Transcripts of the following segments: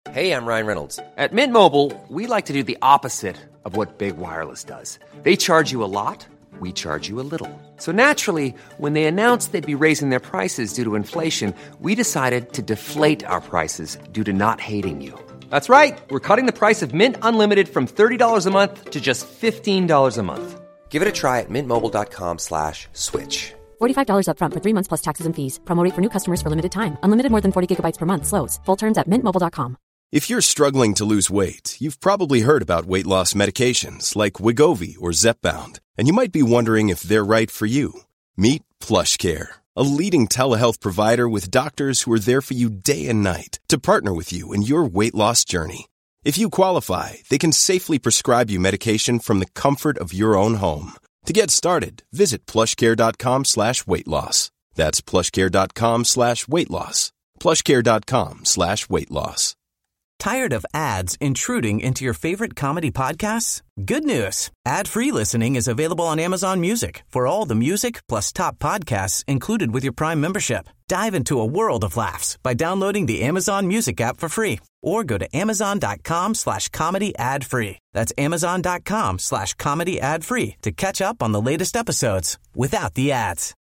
Hey, I'm Ryan Reynolds. At Mint Mobile, we like to do the opposite of what Big Wireless does. They charge you a lot, we charge you a little. So naturally, when they announced they'd be raising their prices due to inflation, we decided to deflate our prices due to not hating you. That's right. We're cutting the price of Mint Unlimited from $30 a month to just $15 a month. Give it a try at mintmobile.com/switch. $45 up front for 3 months plus taxes and fees. Promo rate for new customers for limited time. Unlimited more than 40 gigabytes per month. Slows full terms at mintmobile.com. If you're struggling to lose weight, you've probably heard about weight loss medications like Wegovy or Zepbound, and you might be wondering if they're right for you. Meet PlushCare, a leading telehealth provider with doctors who are there for you day and night to partner with you in your weight loss journey. If you qualify, they can safely prescribe you medication from the comfort of your own home. To get started, visit plushcare.com/weight-loss. That's plushcare.com/weight-loss. plushcare.com/weight-loss. Tired of ads intruding into your favorite comedy podcasts? Good news. Ad-free listening is available on Amazon Music for all the music plus top podcasts included with your Prime membership. Dive into a world of laughs by downloading the Amazon Music app for free or go to amazon.com/comedy ad-free. That's amazon.com/comedy ad-free to catch up on the latest episodes without the ads.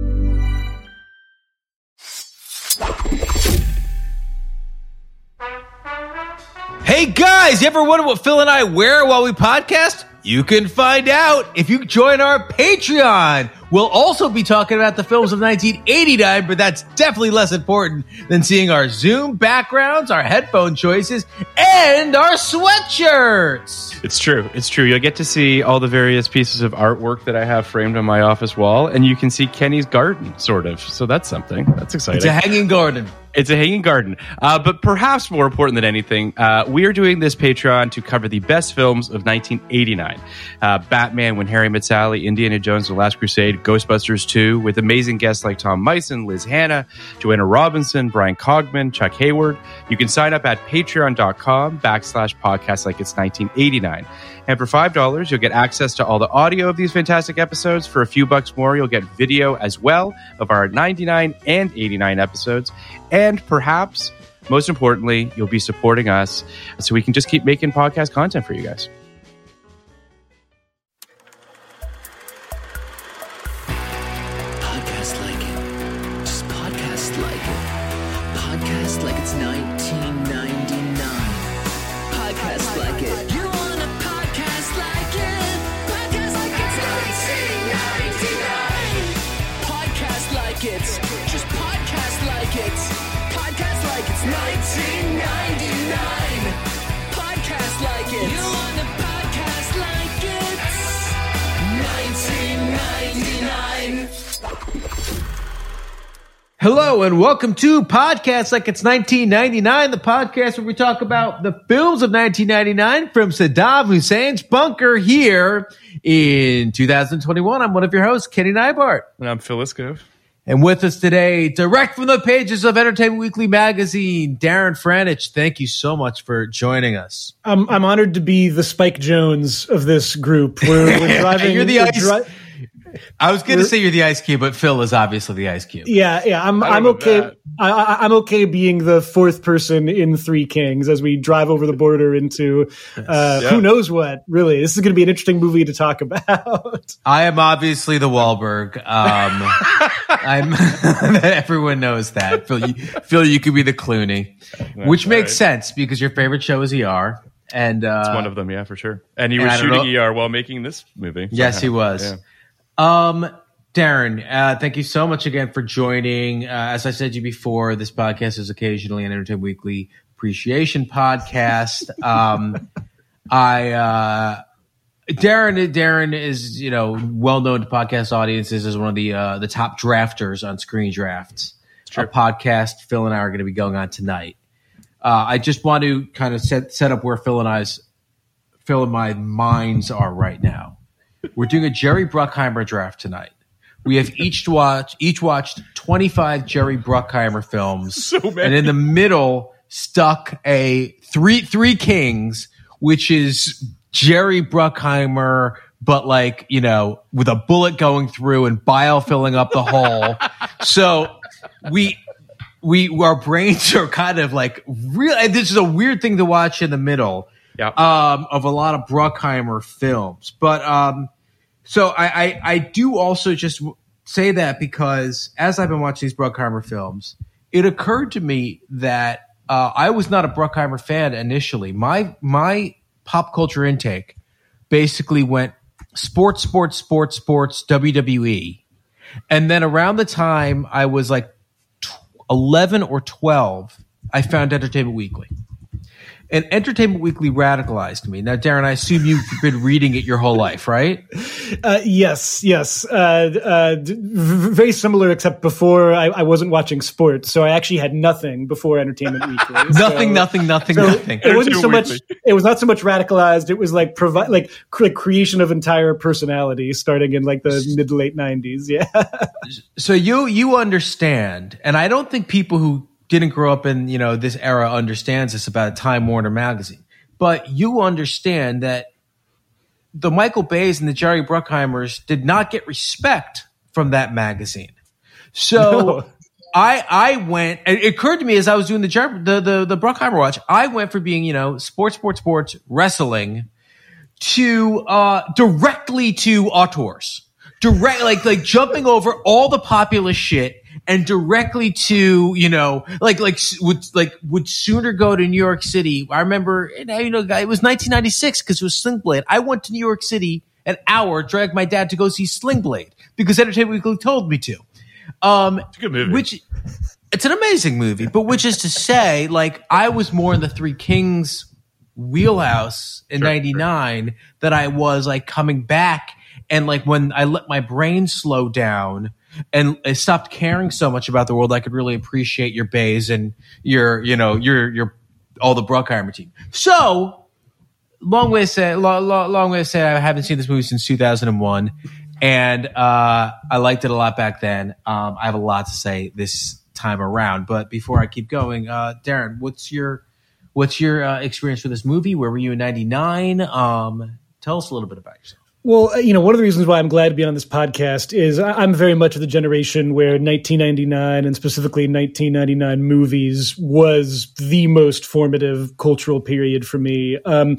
Hey guys, you ever wonder what Phil and I wear while we podcast? You can find out if you join our Patreon. We'll also be talking about the films of 1989, but that's definitely less important than seeing our Zoom backgrounds, our headphone choices, and our sweatshirts. It's true. It's true. You'll get to see all the various pieces of artwork that I have framed on my office wall, and you can see Kenny's garden, sort of. So that's something. That's exciting. It's a hanging garden. It's a hanging garden. But perhaps more important than anything, we are doing this Patreon to cover the best films of 1989. Batman, When Harry Met Sally, Indiana Jones, The Last Crusade, Ghostbusters 2, with amazing guests like Tom Meissen, Liz Hanna, Joanna Robinson, Brian Cogman, Chuck Hayward. You can sign up at patreon.com/podcast like it's 1989. And for $5, you'll get access to all the audio of these fantastic episodes. For a few bucks more, you'll get video as well of our 99 and 89 episodes. And perhaps, most importantly, you'll be supporting us so we can just keep making podcast content for you guys. Podcast like it. Just podcast like it. Podcast like it's 1999. Podcast like it. You want a podcast like it? Podcast like it's 1999. Podcast like it. Just podcast like it. Podcast like it's 1999. Podcast like it. You want a podcast like it's 1999. Hello and welcome to Podcast Like It's 1999, the podcast where we talk about the films of 1999 from Saddam Hussein's bunker here in 2021. I'm one of your hosts, Kenny Neibart. And I'm Phil Iskov. And with us today, direct from the pages of Entertainment Weekly magazine, Darren Franich. Thank you so much for joining us. I'm honored to be the Spike Jonze of this group. We're driving. You're the I was going to say you're the Ice Cube, but Phil is obviously the Ice Cube. Yeah. I'm okay. I'm okay being the fourth person in Three Kings as we drive over the border into who knows what. Really, this is going to be an interesting movie to talk about. I am obviously the Wahlberg. I'm everyone knows that. Phil, you could be the Clooney, which makes sense because your favorite show is ER. And it's one of them, yeah, for sure. And he was shooting ER while making this movie. Yes, he was. Yeah. Darren, thank you so much again for joining. As I said to you before, this podcast is occasionally an Entertainment Weekly appreciation podcast. Darren is, well known to podcast audiences as one of the top drafters on Screen Drafts, a podcast Phil and I are going to be going on tonight. I just want to kind of set up where Phil and my minds are right now. We're doing a Jerry Bruckheimer draft tonight. We have each watched 25 Jerry Bruckheimer films, so many. And in the middle stuck a Three Kings, which is Jerry Bruckheimer, but with a bullet going through and bile filling up the hole. So our brains are kind of like real. This is a weird thing to watch in the middle of a lot of Bruckheimer films. But so I do also just say that because as I've been watching these Bruckheimer films, it occurred to me that I was not a Bruckheimer fan initially. My pop culture intake basically went sports, WWE. And then around the time I was like 11 or 12, I found Entertainment Weekly. And Entertainment Weekly radicalized me. Now, Darren, I assume you've been reading it your whole life, right? Yes. Very similar, except before I wasn't watching sports, so I actually had nothing before Entertainment Weekly. Nothing. It wasn't so much. It was not so much radicalized. It was like creation of entire personality, starting in like the mid to late 90s. Yeah. So you understand, and I don't think people who didn't grow up in, this era understands this about Time Warner magazine. But you understand that the Michael Bays and the Jerry Bruckheimers did not get respect from that magazine. So no. I went, it occurred to me as I was doing the Bruckheimer watch, I went for being, sports, wrestling to, directly to auteurs. Like jumping over all the popular shit and directly to, would sooner go to New York City. I remember, it was 1996 because it was Sling Blade. I went to New York City an hour, dragged my dad to go see Sling Blade because Entertainment Weekly told me to. It's a good movie. It's an amazing movie, but which is to say, like, I was more in the Three Kings wheelhouse in 99 that I was like coming back. And like when I let my brain slow down and I stopped caring so much about the world, I could really appreciate your Bays and your all the Bruckheimer team. So long way to say I haven't seen this movie since 2001, and I liked it a lot back then. I have a lot to say this time around, but before I keep going, Darren, what's your experience with this movie? Where were you in 99? Tell us a little bit about yourself. Well, one of the reasons why I'm glad to be on this podcast is I'm very much of the generation where 1999 and specifically 1999 movies was the most formative cultural period for me.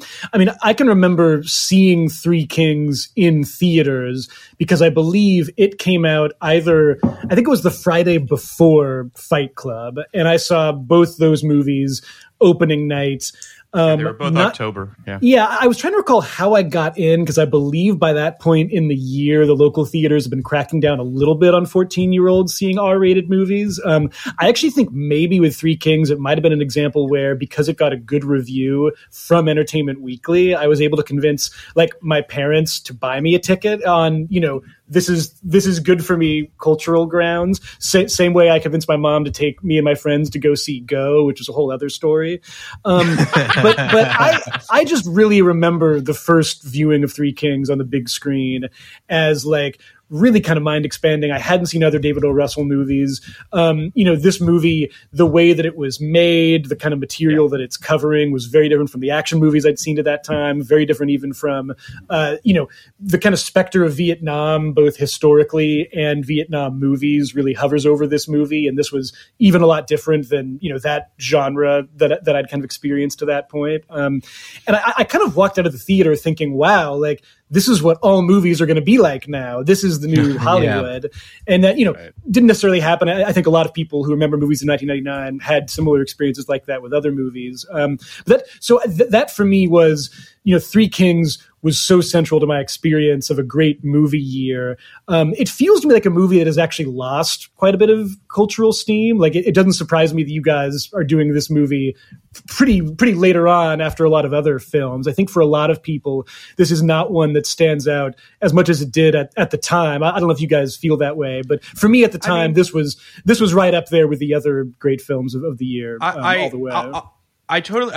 I can remember seeing Three Kings in theaters because I believe it came out I think it was the Friday before Fight Club, and I saw both those movies opening night. They were both October. Yeah, I was trying to recall how I got in because I believe by that point in the year, the local theaters have been cracking down a little bit on 14-year-olds seeing R-rated movies. I actually think maybe with Three Kings, it might have been an example where because it got a good review from Entertainment Weekly, I was able to convince like my parents to buy me a ticket on, this is good for me cultural grounds. Same way I convinced my mom to take me and my friends to go see Go, which is a whole other story. But I just really remember the first viewing of Three Kings on the big screen as like really kind of mind expanding. I hadn't seen other David O. Russell movies. This movie, the way that it was made, the kind of material that it's covering was very different from the action movies I'd seen at that time, very different even from, the kind of specter of Vietnam, both historically and Vietnam movies really hovers over this movie. And this was even a lot different than, that genre that I'd kind of experienced to that point. And I kind of walked out of the theater thinking, wow, like, this is what all movies are going to be like now. This is the new Hollywood. And that, didn't necessarily happen. I think a lot of people who remember movies in 1999 had similar experiences like that with other movies. That for me was, Three Kings was so central to my experience of a great movie year. It feels to me like a movie that has actually lost quite a bit of cultural steam. Like it doesn't surprise me that you guys are doing this movie pretty later on after a lot of other films. I think for a lot of people, this is not one that stands out as much as it did at the time. I don't know if you guys feel that way, but for me at the time, this was right up there with the other great films of the year all the way. I totally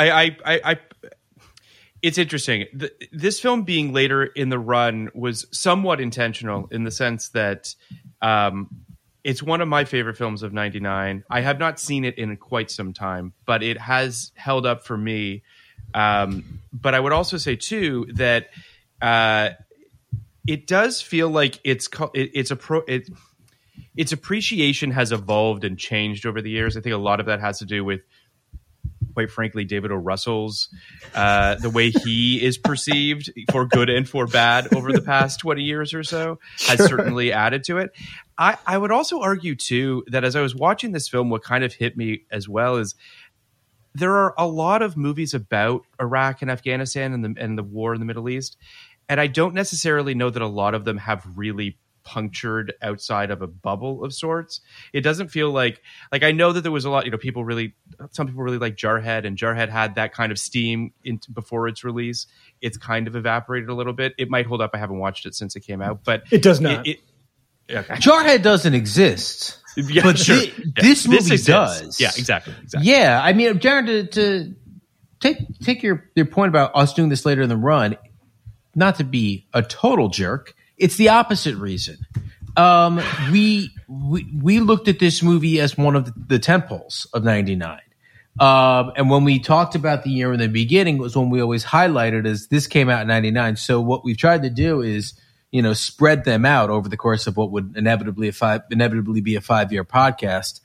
it's interesting. This film being later in the run was somewhat intentional in the sense that it's one of my favorite films of 99. I have not seen it in quite some time, but it has held up for me. But I would also say, too, that it does feel like its appreciation has evolved and changed over the years. I think a lot of that has to do with, quite frankly, David O. Russell's, the way he is perceived for good and for bad over the past 20 years or so has certainly added to it. I would also argue, too, that as I was watching this film, what kind of hit me as well is there are a lot of movies about Iraq and Afghanistan and the war in the Middle East, and I don't necessarily know that a lot of them have really punctured outside of a bubble of sorts. It doesn't feel like I know that there was a lot, some people really like Jarhead, and Jarhead had that kind of steam before its release. It's kind of evaporated a little bit. It might hold up. I haven't watched it since it came out, but it does not. Okay. Jarhead doesn't exist. Yeah, but sure. This movie does. Yeah, exactly. Yeah, I mean, Jared, to take your point about us doing this later in the run, not to be a total jerk, it's the opposite reason. We looked at this movie as one of the tentpoles of '99. And when we talked about the year in the beginning, it was when we always highlighted as this came out in '99. So what we've tried to do is, spread them out over the course of what would inevitably be a 5-year podcast.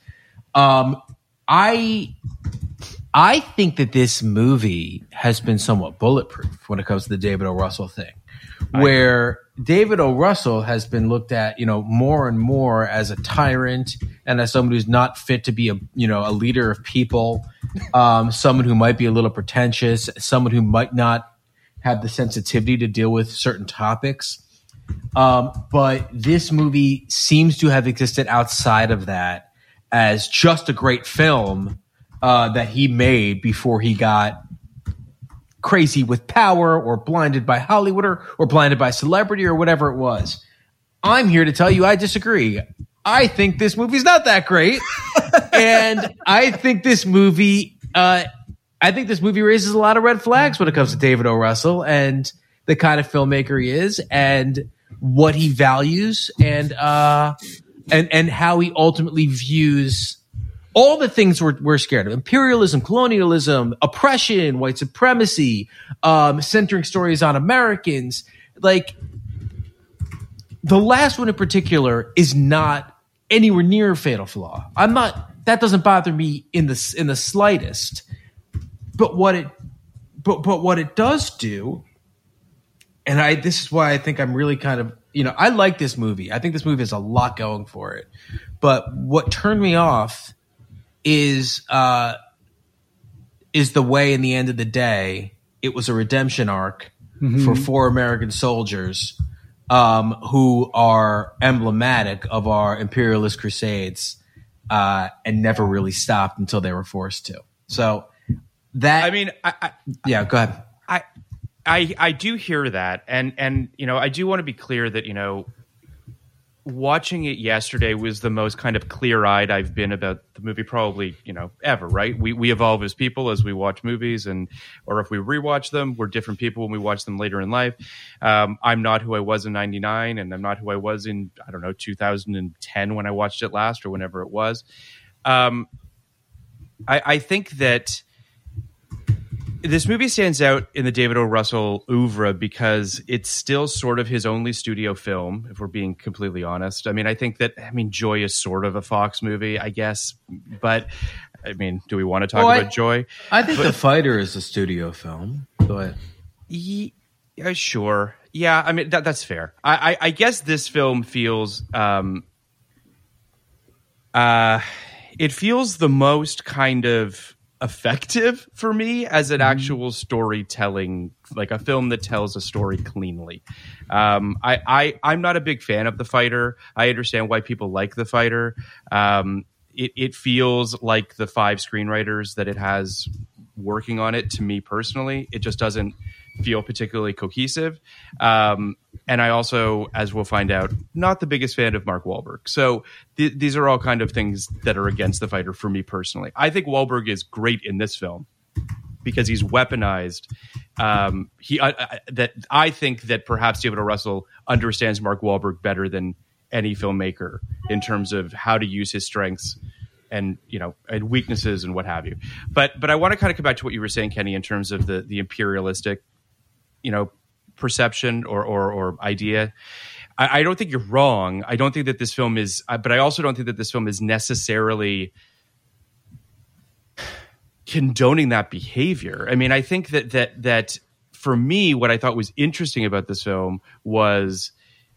I think that this movie has been somewhat bulletproof when it comes to the David O. Russell thing, where David O. Russell has been looked at, more and more as a tyrant and as someone who's not fit to be a leader of people, someone who might be a little pretentious, someone who might not have the sensitivity to deal with certain topics. But this movie seems to have existed outside of that as just a great film that he made before he got crazy with power or blinded by Hollywood or blinded by celebrity or whatever it was. I'm here to tell you I disagree. I think this movie's not that great. And I think this movie raises a lot of red flags when it comes to David O. Russell and the kind of filmmaker he is and what he values and how he ultimately views all the things we're scared of: imperialism, colonialism, oppression, white supremacy, centering stories on Americans. Like, the last one in particular is not anywhere near a fatal flaw. That doesn't bother me in the slightest. But what it does do, and this is why I think I'm really kind of, I like this movie. I think this movie has a lot going for it. But what turned me off is the way, in the end of the day, it was a redemption arc for 4 American soldiers who are emblematic of our imperialist crusades and never really stopped until they were forced to. So that, yeah, go ahead. I do hear that, and I do want to be clear that watching it yesterday was the most kind of clear-eyed I've been about the movie probably ever. Right? We evolve as people as we watch movies, or if we rewatch them, we're different people when we watch them later in life. I'm not who I was in '99, and I'm not who I was in 2010 when I watched it last, or whenever it was. I think that this movie stands out in the David O. Russell oeuvre because it's still sort of his only studio film, if we're being completely honest. I think Joy is sort of a Fox movie, I guess. But, do we want to talk about Joy? I think The Fighter is a studio film. Go ahead. Yeah, sure. Yeah, that's fair. I guess this film feels... it feels the most kind of effective for me as an actual storytelling, like a film that tells a story cleanly. I'm not a big fan of The Fighter. I understand why people like The Fighter. It feels like the 5 screenwriters that it has working on it, to me personally, it just doesn't feel particularly cohesive. And I also, as we'll find out, not the biggest fan of Mark Wahlberg. So these are all kind of things that are against The Fighter for me personally. I think Wahlberg is great in this film because he's weaponized. I think that perhaps David O. Russell understands Mark Wahlberg better than any filmmaker in terms of how to use his strengths and and weaknesses and what have you. But I want to kind of come back to what you were saying, Kenny, in terms of the imperialistic perception or idea. I don't think you're wrong. I don't think that this film is, but I also don't think that this film is necessarily condoning that behavior. I mean, I think that for me, what I thought was interesting about this film was,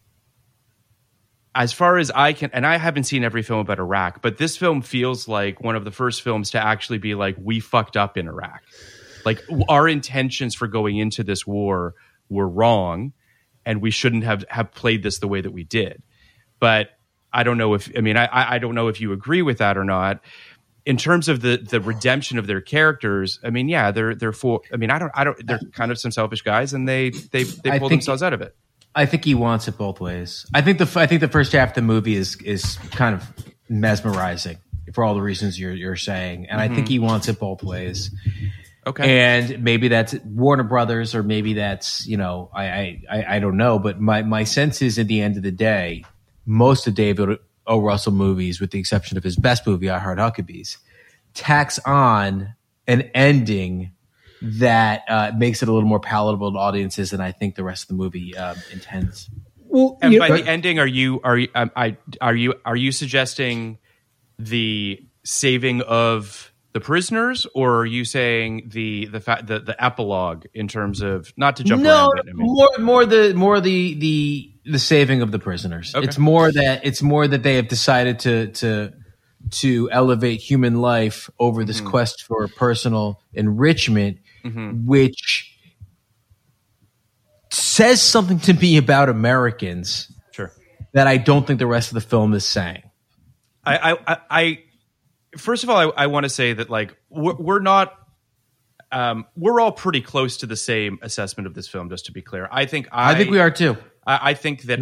as far as I can, and I haven't seen every film about Iraq, but this film feels like one of the first films to actually be like, we fucked up in Iraq. Like, our intentions for going into this war were wrong, and we shouldn't have played this the way that we did. But I don't know if, I don't know if you agree with that or not. In terms of the redemption of their characters, I mean, yeah, they're they're kind of some selfish guys, and they pull themselves out of it. I think he wants it both ways. I think the first half of the movie is kind of mesmerizing for all the reasons you're saying, and I think he wants it both ways. Okay, and maybe that's Warner Brothers, or maybe that's, I don't know, but my sense is, at the end of the day, most of David O. Russell movies, with the exception of his best movie, I Heart Huckabees, tacks on an ending that makes it a little more palatable to audiences than I think the rest of the movie intends. Well, and by the ending, are you suggesting the saving of the prisoners, or are you saying the epilogue, in terms of, not to jump around? More the saving of the prisoners. Okay. It's more that they have decided to elevate human life over this quest for personal enrichment, which says something to me about Americans. Sure. That I don't think the rest of the film is saying. First of all, I want to say that, like, we're not, we're all pretty close to the same assessment of this film. Just to be clear, I think we are too. I think that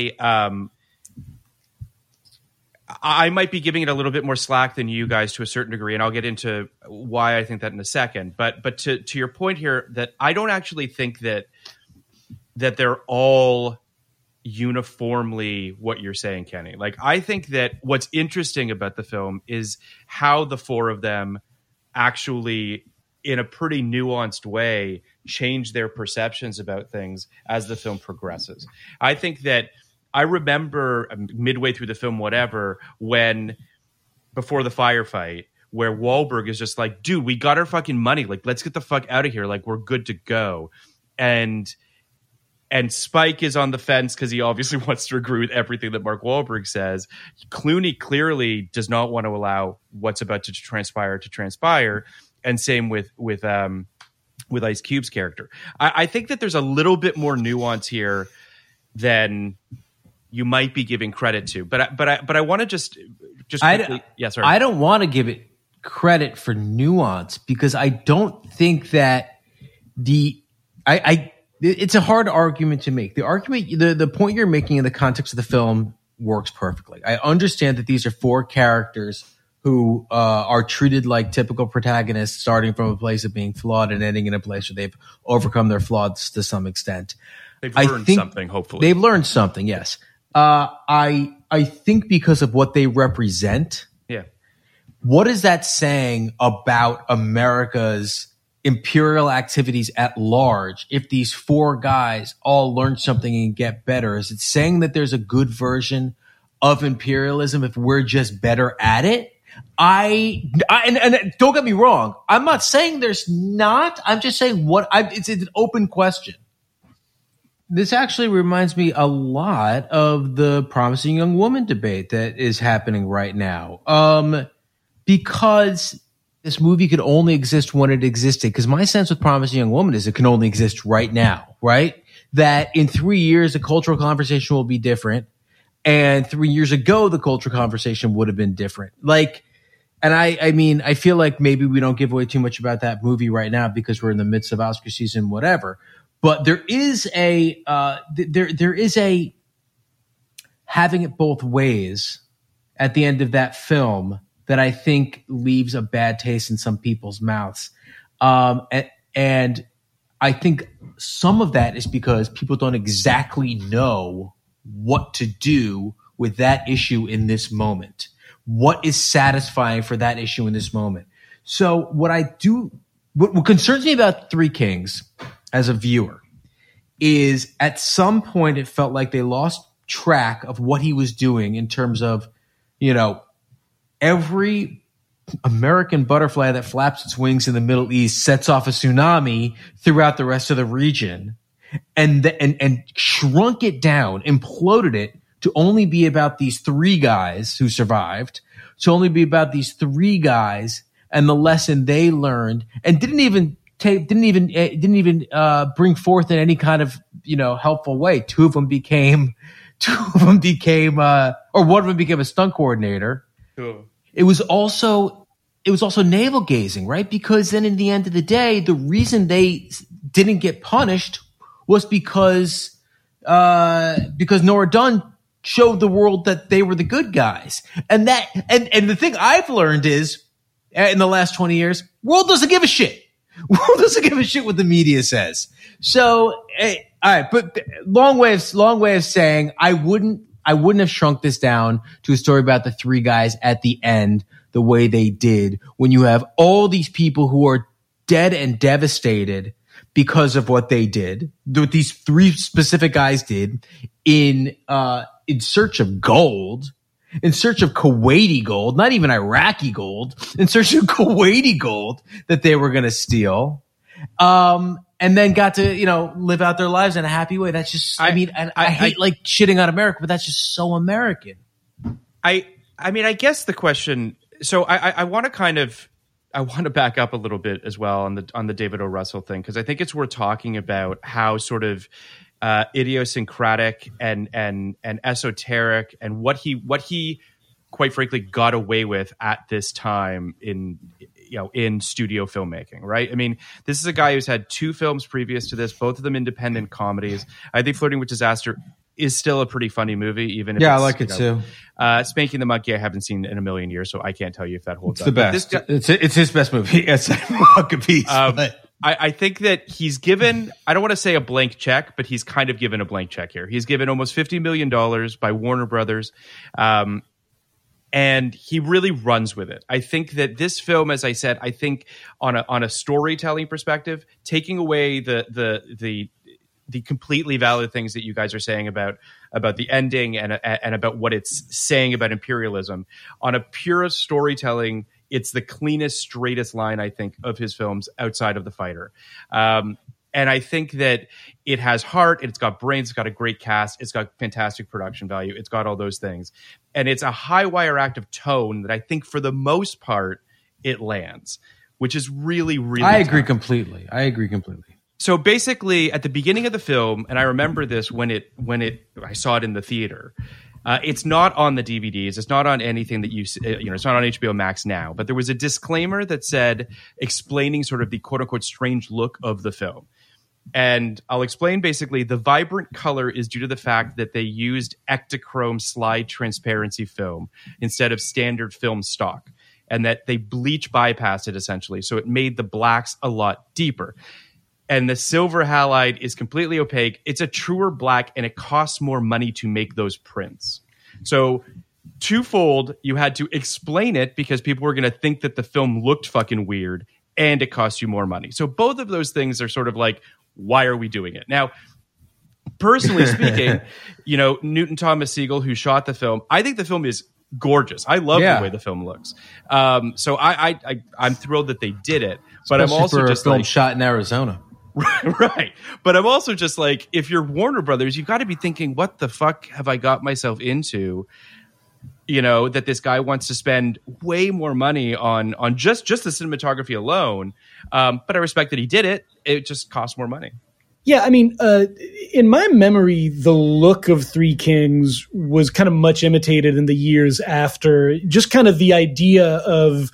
I might be giving it a little bit more slack than you guys to a certain degree, and I'll get into why I think that in a second. But to your point here, that I don't actually think that they're all uniformly what you're saying, Kenny. Like, I think that what's interesting about the film is how the four of them actually, in a pretty nuanced way, change their perceptions about things as the film progresses. I think that I remember midway through the film, when before the firefight, where Wahlberg is just like, dude, we got our fucking money. Like, let's get the fuck out of here. Like, we're good to go. And Spike is on the fence because he obviously wants to agree with everything that Mark Wahlberg says. Clooney clearly does not want to allow what's about to transpire. And same with Ice Cube's character. I think that there's a little bit more nuance here than you might be giving credit to. But I want to just quickly, sorry. I don't want to give it credit for nuance, because I don't think that it's a hard argument to make. The point you're making in the context of the film works perfectly. I understand that these are four characters who are treated like typical protagonists, starting from a place of being flawed and ending in a place where they've overcome their flaws to some extent. They've learned something, hopefully. They've learned something, yes. I think because of what they represent. Yeah. What is that saying about America's imperial activities at large if these four guys all learn something and get better? Is it saying that there's a good version of imperialism if we're just better at it? And don't get me wrong, I'm not saying there's not. I'm just saying it's an open question. This actually reminds me a lot of the Promising Young Woman debate that is happening right now. Because this movie could only exist when it existed. Because my sense with Promising Young Woman is it can only exist right now, right? That in 3 years, the cultural conversation will be different. And 3 years ago, the cultural conversation would have been different. Like, and I feel like maybe we don't give away too much about that movie right now because we're in the midst of Oscar season, whatever. But there is a having it both ways at the end of that film that I think leaves a bad taste in some people's mouths. And I think some of that is because people don't exactly know what to do with that issue in this moment. What is satisfying for that issue in this moment? So what concerns me about Three Kings as a viewer is at some point it felt like they lost track of what he was doing in terms of, every American butterfly that flaps its wings in the Middle East sets off a tsunami throughout the rest of the region, and shrunk it down, imploded it to only be about these three guys who survived, to only be about these three guys and the lesson they learned, and didn't even bring forth in any kind of helpful way. One of them became a stunt coordinator. Cool. It was also navel gazing, right? Because then, in the end of the day, the reason they didn't get punished was because Nora Dunn showed the world that they were the good guys, and the thing I've learned is, in the last 20 years, world doesn't give a shit. World doesn't give a shit what the media says. So, all right, but long way of saying I wouldn't have shrunk this down to a story about the three guys at the end the way they did, when you have all these people who are dead and devastated because of what they did, what these three specific guys did in search of gold. In search of Kuwaiti gold, not even Iraqi gold, in search of Kuwaiti gold that they were going to steal, and then got to, live out their lives in a happy way. That's just, I hate shitting on America, but that's just so American. I guess the question, so I want to back up a little bit as well on the David O. Russell thing, because I think it's worth talking about how sort of idiosyncratic and esoteric, and what he quite frankly got away with at this time in studio filmmaking, right? I mean, this is a guy who's had two films previous to this, both of them independent comedies. I think Flirting with Disaster is still a pretty funny movie, even if I like it too. Spanking the Monkey I haven't seen in a million years, so I can't tell you if that holds up. It's the best. It's his best movie. It's a piece. I think that he's given, I don't want to say a blank check, but he's kind of given a blank check here. He's given almost $50 million by Warner Brothers, and he really runs with it. I think that this film, as I said, I think on a storytelling perspective, taking away the completely valid things that you guys are saying about the ending and about what it's saying about imperialism, on a pure storytelling, it's the cleanest, straightest line, I think, of his films outside of The Fighter. And I think that it has heart, it's got brains, it's got a great cast, it's got fantastic production value, it's got all those things. And it's a high wire active tone that I think for the most part it lands, which is really, really I agree completely. So basically, at the beginning of the film, and I remember this when I saw it in the theater, it's not on the DVDs. It's not on anything that it's not on HBO Max now. But there was a disclaimer that said, explaining sort of the quote unquote strange look of the film. And I'll explain basically the vibrant color is due to the fact that they used Ektachrome slide transparency film instead of standard film stock, and that they bleach bypassed it essentially. So it made the blacks a lot deeper. And the silver halide is completely opaque. It's a truer black, and it costs more money to make those prints. So twofold, you had to explain it because people were going to think that the film looked fucking weird, and it cost you more money. So both of those things are sort of like, why are we doing it? Now, personally speaking, Newton Thomas Sigel, who shot the film, I think the film is gorgeous. I love the way the film looks. So I'm thrilled that they did it. But Especially I'm also for just a film shot in Arizona. Right. But I'm also just like, if you're Warner Brothers, you've got to be thinking, what the fuck have I got myself into? That this guy wants to spend way more money on just the cinematography alone. But I respect that he did it. It just costs more money. Yeah, I mean, in my memory, the look of Three Kings was kind of much imitated in the years after, just kind of the idea of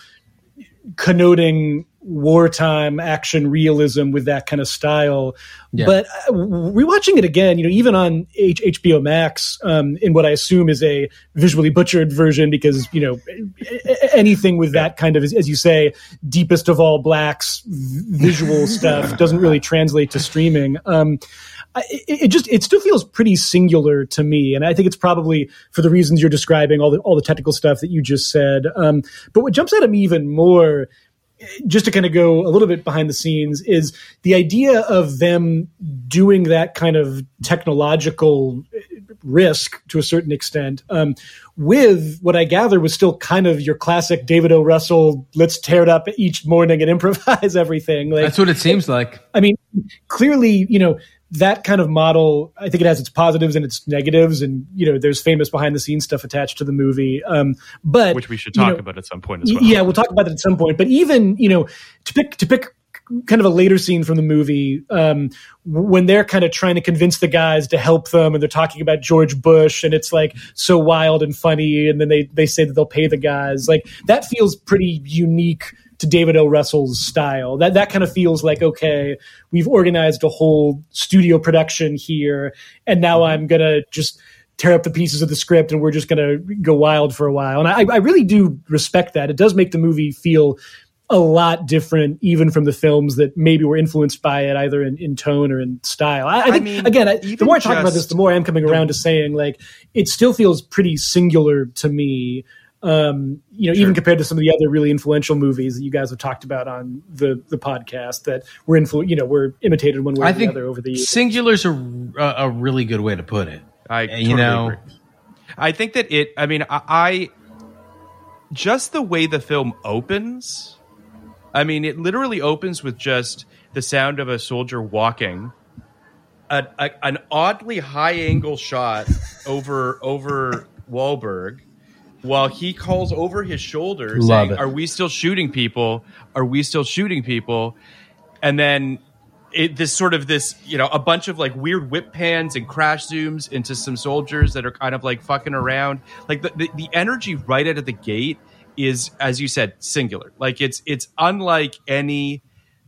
connoting wartime action realism with that kind of style. Yeah. But rewatching it again, even on HBO Max, in what I assume is a visually butchered version, because, anything with that kind of, as you say, deepest of all blacks visual stuff doesn't really translate to streaming. It still feels pretty singular to me. And I think it's probably for the reasons you're describing, all the technical stuff that you just said. But what jumps out at me even more just to kind of go a little bit behind the scenes, is the idea of them doing that kind of technological risk to a certain extent, with what I gather was still kind of your classic David O. Russell, let's tear it up each morning and improvise everything. Like, that's what it seems like. I mean, clearly, that kind of model, I think it has its positives and its negatives, and there's famous behind the scenes stuff attached to the movie. But which we should talk about at some point as well. Yeah, we'll talk about that at some point. But even to pick kind of a later scene from the movie, when they're kind of trying to convince the guys to help them, and they're talking about George Bush, and it's like so wild and funny, and then they say that they'll pay the guys. Like, that feels pretty unique to David O. Russell's style. That kind of feels like, okay, we've organized a whole studio production here, and now I'm going to just tear up the pieces of the script and we're just going to go wild for a while. And I really do respect that. It does make the movie feel a lot different, even from the films that maybe were influenced by it, either in tone or in style. I think, again, the more I talk about this, the more I'm coming around to saying, like, it still feels pretty singular to me. Even compared to some of the other really influential movies that you guys have talked about on the podcast that were were imitated one way or the other over the years. Singular's a really good way to put it. I totally agree. I think that I just the way the film opens, it literally opens with just the sound of a soldier walking, an oddly high angle shot over Wahlberg, while he calls over his shoulder saying, "Are we still shooting people? Are we still shooting people?" And then a bunch of like weird whip pans and crash zooms into some soldiers that are kind of like fucking around. Like the energy right out of the gate is, as you said, singular. Like it's unlike any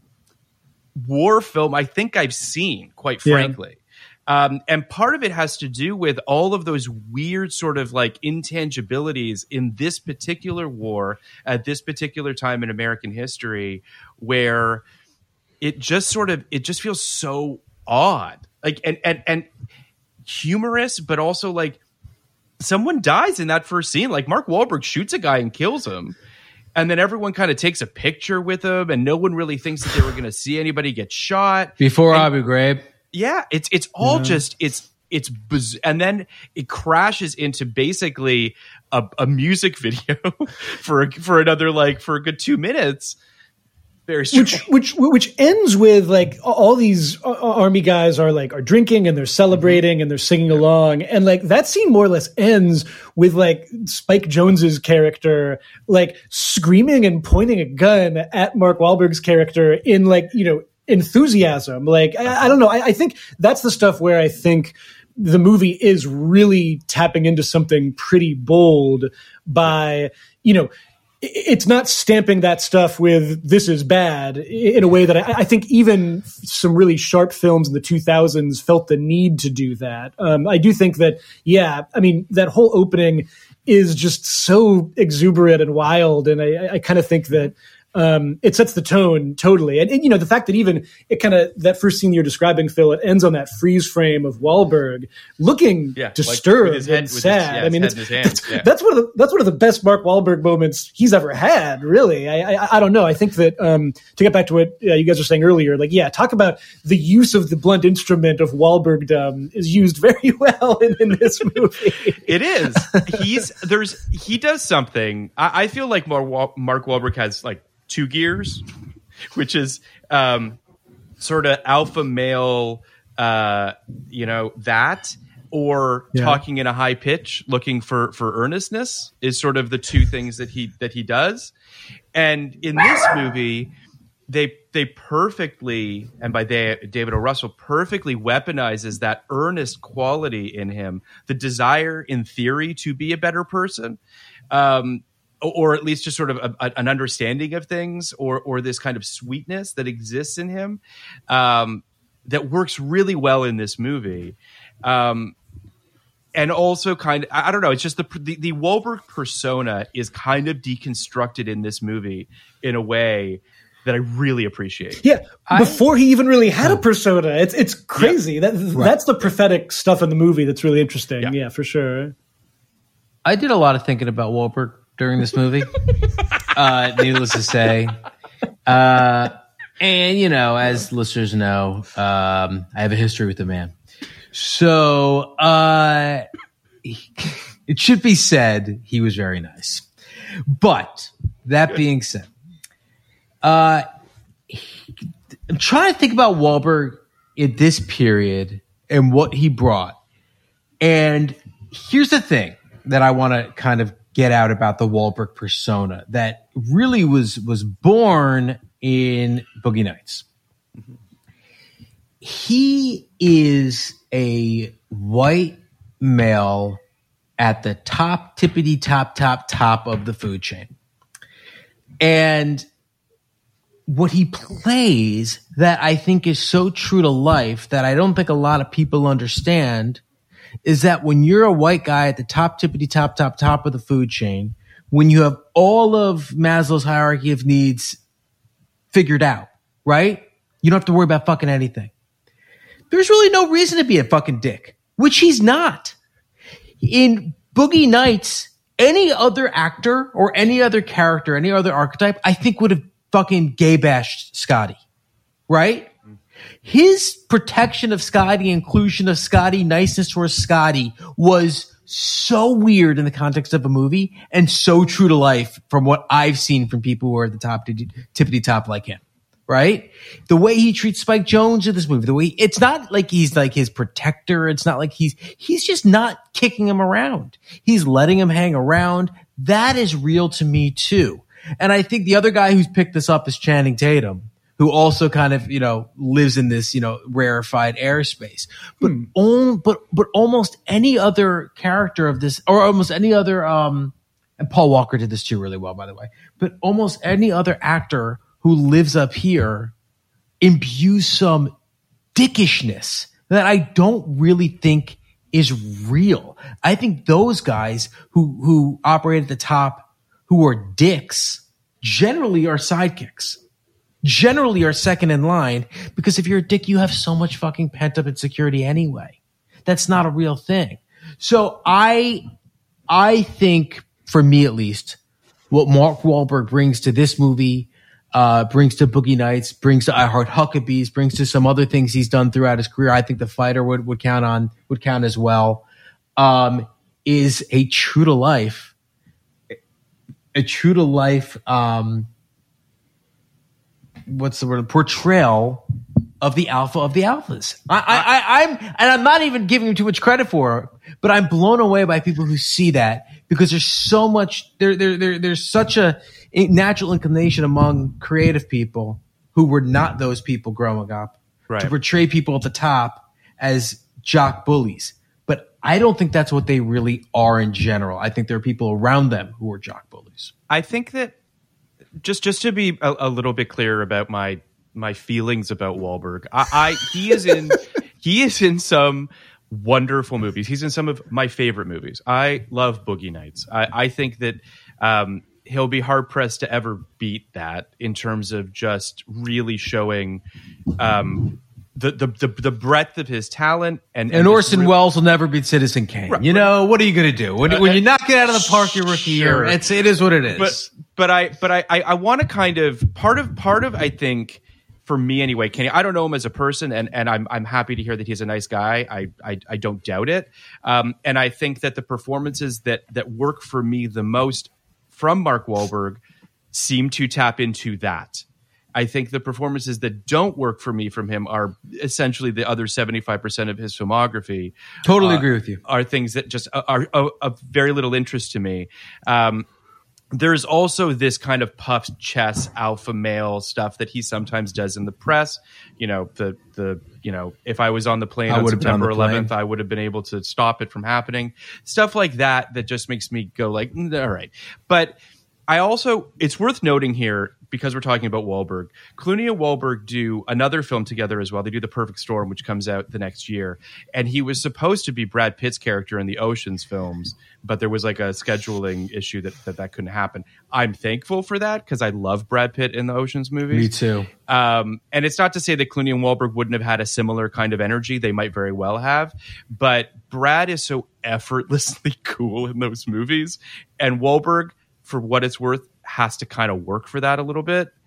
war film I think I've seen, quite frankly. And part of it has to do with all of those weird sort of like intangibilities in this particular war at this particular time in American history, where it just feels so odd, like and humorous, but also like someone dies in that first scene. Like Mark Wahlberg shoots a guy and kills him. And then everyone kind of takes a picture with him, and no one really thinks that they were going to see anybody get shot before Abu Ghraib. Yeah, it's all just it's and then it crashes into basically a music video for a good 2 minutes. Very strange. Which ends with like all these army guys are drinking and they're celebrating and they're singing along, and like that scene more or less ends with like Spike Jonze's character like screaming and pointing a gun at Mark Wahlberg's character in enthusiasm. Like, I don't know. I think that's the stuff where I think the movie is really tapping into something pretty bold by, it's not stamping that stuff with "this is bad" in a way that I think even some really sharp films in the 2000s felt the need to do that. I do think that, that whole opening is just so exuberant and wild. And I kind of think that it sets the tone totally. And the fact that even it kind of, that first scene you're describing, Phil, it ends on that freeze frame of Wahlberg looking disturbed and sad. That's one of the best Mark Wahlberg moments he's ever had, really. I don't know. I think that, to get back to what you guys were saying earlier, talk about the use of the blunt instrument of Wahlbergdom is used very well in this movie. It is. He does something. I feel like Mark Wahlberg has like two gears, which is sort of alpha male, that, or talking in a high pitch, looking for earnestness, is sort of the two things that he does. And in this movie, they perfectly, and by David O. Russell, perfectly weaponizes that earnest quality in him, the desire in theory to be a better person. Or at least just sort of an understanding of things, or this kind of sweetness that exists in him, that works really well in this movie. And also kind of, I don't know, it's just the Wahlberg persona is kind of deconstructed in this movie in a way that I really appreciate. Yeah, before he even really had a persona. It's crazy. Yeah. That's the prophetic stuff in the movie that's really interesting. Yeah, for sure. I did a lot of thinking about Wahlberg during this movie, needless to say. And, you know, as listeners know, I have a history with the man. So it should be said he was very nice. But that being said, I'm trying to think about Wahlberg in this period and what he brought. And here's the thing that I want to kind of get out about the Wahlberg persona that really was born in Boogie Nights. Mm-hmm. He is a white male at the top, tippity top of the food chain. And what he plays that I think is so true to life that I don't think a lot of people understand is that when you're a white guy at the top, tippity top of the food chain, when you have all of Maslow's hierarchy of needs figured out, right? You don't have to worry about fucking anything. There's really no reason to be a fucking dick, which he's not. In Boogie Nights, any other actor or any other character, any other archetype, I think would have fucking gay bashed Scotty, right? His protection of Scotty, inclusion of Scotty, niceness towards Scotty was so weird in the context of a movie and so true to life from what I've seen from people who are at the top, tippity top like him, right? The way he treats Spike Jonze in this movie, the way it's not like he's like his protector. It's not like he's just not kicking him around. He's letting him hang around. That is real to me too. And I think the other guy who's picked this up is Channing Tatum, who also kind of, you know, lives in this, you know, rarefied airspace. But but almost any other character of this, or almost any other, and Paul Walker did this too really well, by the way, but almost any other actor who lives up here imbues some dickishness that I don't really think is real. I think those guys who operate at the top, who are dicks, generally are sidekicks. Generally are second in line, because if you're a dick, you have so much fucking pent up insecurity anyway. That's not a real thing. So I think, for me at least, what Mark Wahlberg brings to this movie, brings to Boogie Nights, brings to I Heart Huckabees, brings to some other things he's done throughout his career. I think The Fighter would count as well. Is a true to life. What's the word? Portrayal of the alpha of the alphas. I'm not even giving him too much credit for it, but I'm blown away by people who see that, because there's so much, there's such a natural inclination among creative people who were not those people growing up, right, to portray people at the top as jock bullies. But I don't think that's what they really are in general. I think there are people around them who are jock bullies. I think that just to be a little bit clearer about my feelings about Wahlberg, he is in some wonderful movies. He's in some of my favorite movies. I love Boogie Nights. I think that he'll be hard pressed to ever beat that in terms of just really showing the breadth of his talent, and Orson Welles will never beat Citizen Kane. Right, you know, what are you going to do when you knock it out of the park your rookie year? It is what it is. But I want to kind of part of I think, for me anyway, Kenny, I don't know him as a person, and I'm happy to hear that he's a nice guy. I don't doubt it, and I think that the performances that work for me the most from Mark Wahlberg seem to tap into that. I think the performances that don't work for me from him are essentially the other 75% of his filmography. Totally agree with you. Are things that just are of very little interest to me. There's also this kind of puffed chest alpha male stuff that he sometimes does in the press. You know, if I was on the plane on September 11th, I would have been able to stop it from happening. Stuff like that just makes me go like, all right. But it's worth noting here, because we're talking about Wahlberg, Clooney and Wahlberg do another film together as well. They do The Perfect Storm, which comes out the next year. And he was supposed to be Brad Pitt's character in the Ocean's films, but there was like a scheduling issue that couldn't happen. I'm thankful for that, because I love Brad Pitt in the Ocean's movies. Me too. And it's not to say that Clooney and Wahlberg wouldn't have had a similar kind of energy. They might very well have. But Brad is so effortlessly cool in those movies. And Wahlberg, for what it's worth, has to kind of work for that a little bit.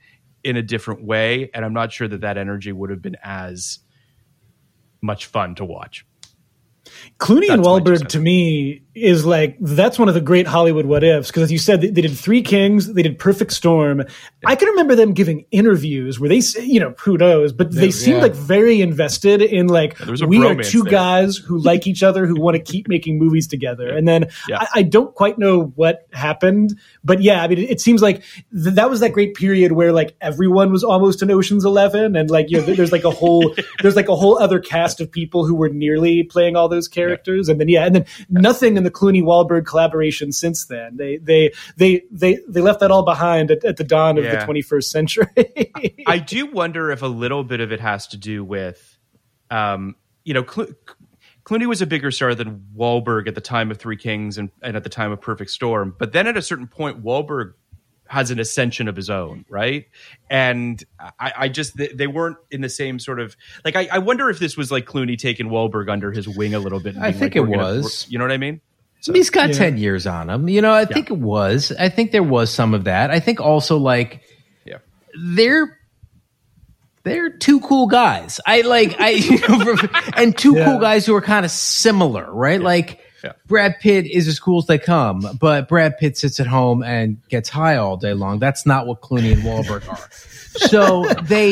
in a different way, and I'm not sure that energy would have been as much fun to watch. Clooney and Wahlberg, to me, is like, that's one of the great Hollywood what ifs, because as you said, they did Three Kings, they did Perfect Storm. Yeah. I can remember them giving interviews where they, who knows, but they seemed like very invested in like, we are two guys who like each other, who want to keep making movies together. And then I don't quite know what happened, but it seems like that was that great period where like everyone was almost in Ocean's 11, and like, there's like a whole other cast of people who were nearly playing all those characters, and then nothing in the Clooney-Wahlberg collaboration since then. They left that all behind at the dawn of the 21st century. I do wonder if a little bit of it has to do with, Clooney was a bigger star than Wahlberg at the time of Three Kings and at the time of Perfect Storm, but then at a certain point, Wahlberg has an ascension of his own, right? And I just, they weren't in the same sort of, like, I wonder if this was like Clooney taking Wahlberg under his wing a little bit. I think it was. You know what I mean? So, he's got 10 years on him. I think it was. I think there was some of that. I think also like, they're two cool guys. And two cool guys who are kind of similar, right? Yeah. Like, Brad Pitt is as cool as they come, but Brad Pitt sits at home and gets high all day long. That's not what Clooney and Wahlberg are. So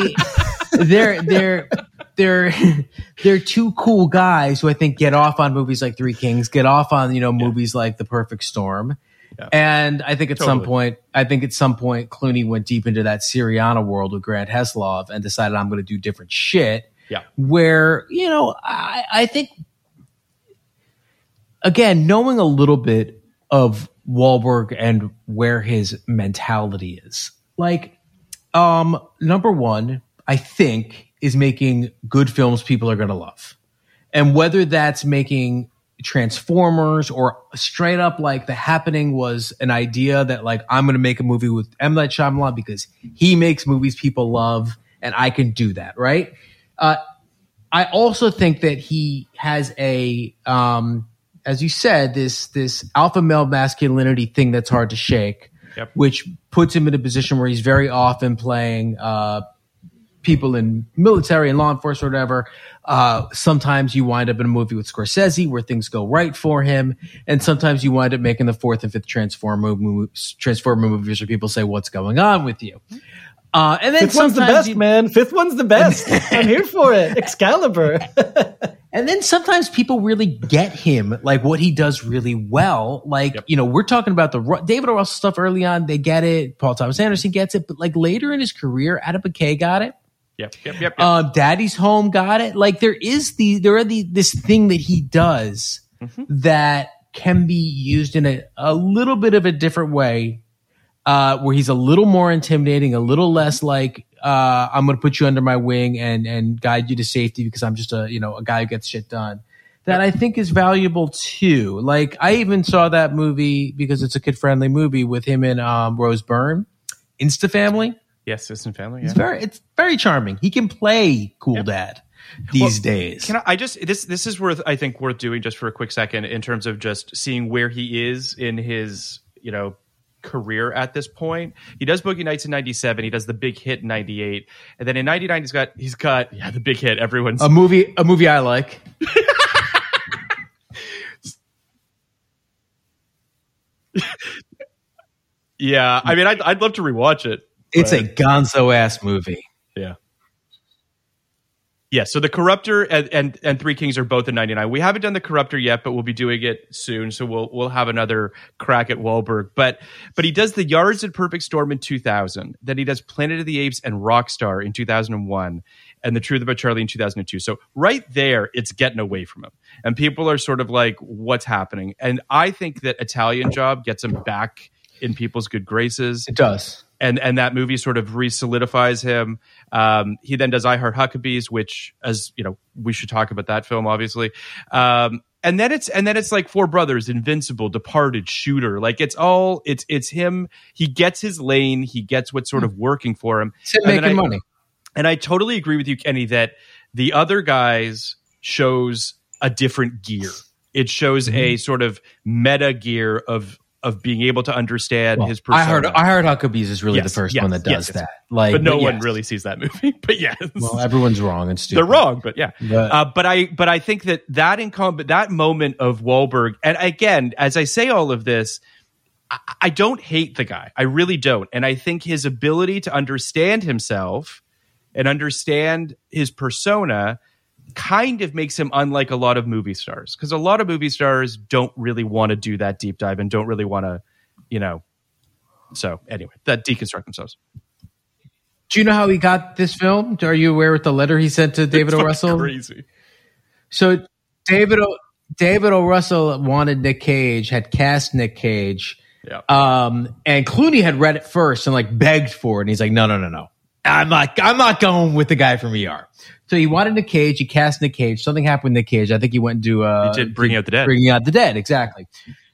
they're two cool guys who I think get off on movies like Three Kings, get off on movies like The Perfect Storm. Yeah. And I think at some point, Clooney went deep into that Syriana world with Grant Heslov and decided, I'm going to do different shit. Yeah. Where, I think, again, knowing a little bit of Wahlberg and where his mentality is, like, number one, I think, is making good films people are going to love. And whether that's making Transformers or straight up like The Happening was an idea that like, I'm going to make a movie with M. Night Shyamalan because he makes movies people love and I can do that, right? I also think that he has a, as you said, this alpha male masculinity thing that's hard to shake, which puts him in a position where he's very often playing people in military and law enforcement or whatever. Sometimes you wind up in a movie with Scorsese where things go right for him, and sometimes you wind up making the fourth and fifth Transformer movies where people say, "What's going on with you?" And then fifth one's the best, man. Fifth one's the best. I'm here for it. Excalibur. And then sometimes people really get him, like what he does really well. Like, we're talking about the David O. Russell stuff early on. They get it. Paul Thomas Anderson gets it. But like later in his career, Adam McKay got it. Yep. Daddy's Home got it. Like this thing that he does that can be used in a little bit of a different way, where he's a little more intimidating, a little less like, I'm going to put you under my wing and guide you to safety because I'm just a guy who gets shit done. That I think is valuable too. Like I even saw that movie because it's a kid friendly movie with him and Rose Byrne, Insta Family. Yes, Instant Family. Yeah. It's very charming. He can play cool dad these days. Can I just this is worth doing just for a quick second in terms of just seeing where he is in his career at this point. He does Boogie Nights in 97. He does the big hit in 98, and then in 99 he's got the big hit. Everyone's a movie I like. Yeah, I mean, I'd love to rewatch it. It's a gonzo ass movie. Yeah. Yeah, so The Corruptor and Three Kings are both in 99. We haven't done The Corruptor yet, but we'll be doing it soon, so we'll have another crack at Wahlberg. But he does The Yards and Perfect Storm in 2000. Then he does Planet of the Apes and Rockstar in 2001, and The Truth About Charlie in 2002. So right there, it's getting away from him. And people are sort of like, what's happening? And I think that Italian Job gets him back in people's good graces. It does. And that movie sort of re-solidifies him. He then does I Heart Huckabees, which, as you know, we should talk about that film, obviously. And then it's like Four Brothers, Invincible, Departed, Shooter. Like it's him. He gets his lane. He gets what's sort of working for him. It's him making money. And I totally agree with you, Kenny, that the other guys shows a different gear. It shows a sort of meta gear of of being able to understand his persona. I Heart Huckabees is really the first one that does that. Like, but no one really sees that movie. But yes, well, everyone's wrong and stupid. They're wrong, but yeah. But I think that moment of Wahlberg, and again, as I say all of this, I don't hate the guy. I really don't, and I think his ability to understand himself and understand his persona kind of makes him unlike a lot of movie stars, because a lot of movie stars don't really want to do that deep dive and don't really want to, so anyway, that deconstruct themselves. Do you know how he got this film? Are you aware of the letter he sent to David O. Russell? Crazy. So David O. Russell wanted Nick Cage, had cast Nick Cage. Yeah. And Clooney had read it first and like begged for it. And he's like, no. I'm not going with the guy from ER. So he wanted Nick Cage. He cast Nick Cage. Something happened with Nick Cage. I think he went into he did Bringing Out the Dead. Bringing Out the Dead, exactly.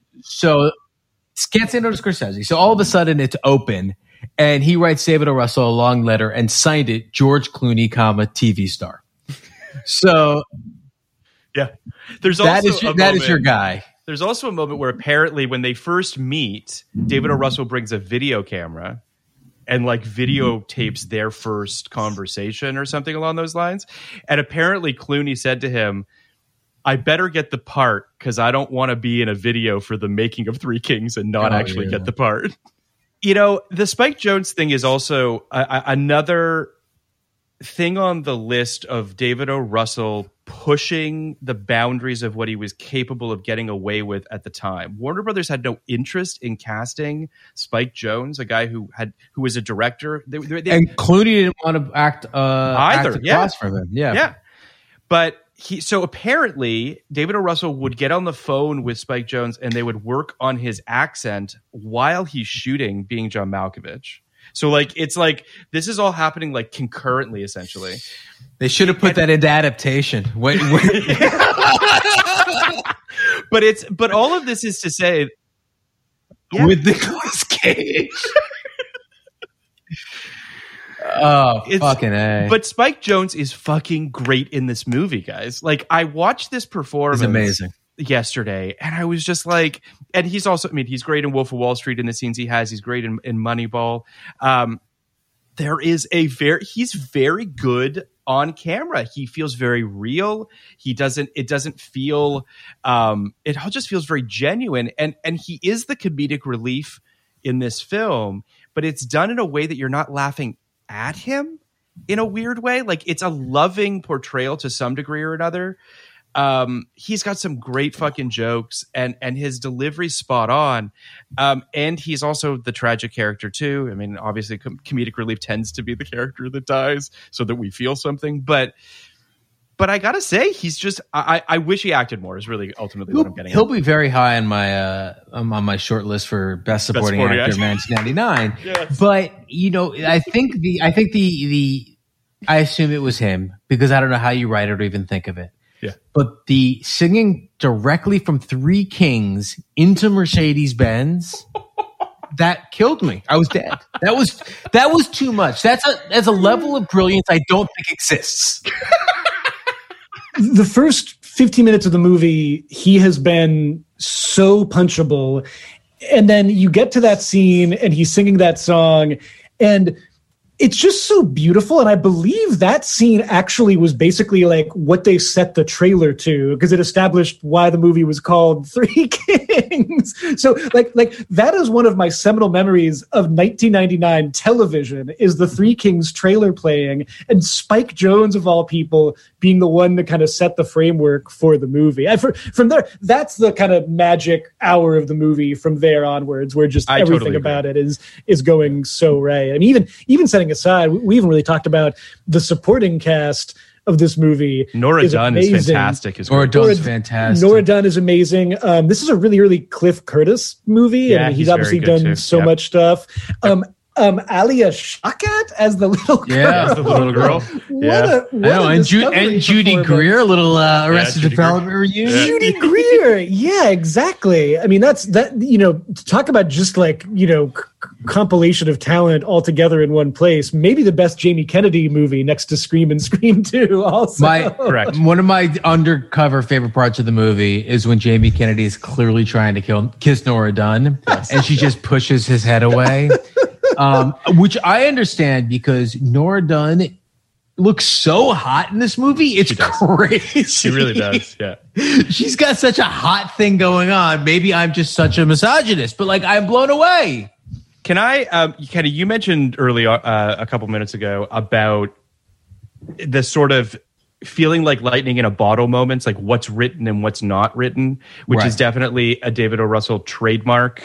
So can't say no to Scorsese. So all of a sudden it's open, and he writes David O. Russell a long letter and signed it George Clooney, TV star. So yeah, there's also that is your guy. There's also a moment where apparently when they first meet, David O. Russell brings a video camera and like videotapes their first conversation or something along those lines. And apparently Clooney said to him, I better get the part because I don't want to be in a video for the making of Three Kings and not get the part. The Spike Jonze thing is also another thing on the list of David O. Russell pushing the boundaries of what he was capable of getting away with at the time. Warner Brothers had no interest in casting Spike Jonze, a guy who was a director. They and Clooney didn't want to act either. Across from him. Yeah. But so apparently David O. Russell would get on the phone with Spike Jonze and they would work on his accent while he's shooting Being John Malkovich. So it's like this is all happening like concurrently, essentially. They should have put that into adaptation. Wait. But all of this is to say, with Nicolas Cage. Fucking A. But Spike Jonze is fucking great in this movie, guys. Like, I watched this performance. He's amazing. Yesterday, and I was just like, and he's also, he's great in Wolf of Wall Street in the scenes he has. He's great in Moneyball. He's very good on camera. He feels very real. It doesn't feel, it all just feels very genuine. And he is the comedic relief in this film, but it's done in a way that you're not laughing at him in a weird way. Like, it's a loving portrayal to some degree or another. He's got some great fucking jokes and his delivery's spot on. And he's also the tragic character too. Obviously comedic relief tends to be the character that dies so that we feel something, but I gotta say, he's just, I wish he acted more is really ultimately what I'm getting He'll be very high on my short list for best supporting actor of 1999. Yes. But I assume it was him because I don't know how you write it or even think of it. Yeah. But the singing directly from Three Kings into Mercedes-Benz, that killed me. I was dead. That was too much. That's a level of brilliance I don't think exists. The first 15 minutes of the movie, he has been so punchable. And then you get to that scene and he's singing that song and it's just so beautiful. And I believe that scene actually was basically like what they set the trailer to, because it established why the movie was called Three Kings. So like that is one of my seminal memories of 1999 television, is the Three Kings trailer playing and Spike Jonze of all people being the one to kind of set the framework for the movie. From there, that's the kind of magic hour of the movie from there onwards, where just everything totally about it is going so right. I mean, even setting aside, we even really talked about the supporting cast of this movie. Nora Dunn is fantastic. Nora Dunn's fantastic. Nora Dunn is amazing. This is a really early Cliff Curtis movie, and he's obviously done so much stuff. Alia Shawkat as the little girl. Yeah, the little girl. And Judy Greer, a little Arrested Development reunion. Yeah. Judy Greer, yeah, exactly. I mean, to talk about just like compilation of talent all together in one place. Maybe the best Jamie Kennedy movie next to Scream and Scream 2. Also, correct. One of my undercover favorite parts of the movie is when Jamie Kennedy is clearly trying to kiss Nora Dunn, and she just pushes his head away. Which I understand because Nora Dunn looks so hot in this movie. It's crazy. She really does. Yeah. She's got such a hot thing going on. Maybe I'm just such a misogynist, but like I'm blown away. Can I, Kenny, you mentioned earlier a couple minutes ago about the sort of feeling like lightning in a bottle moments, like what's written and what's not written, which is definitely a David O. Russell trademark.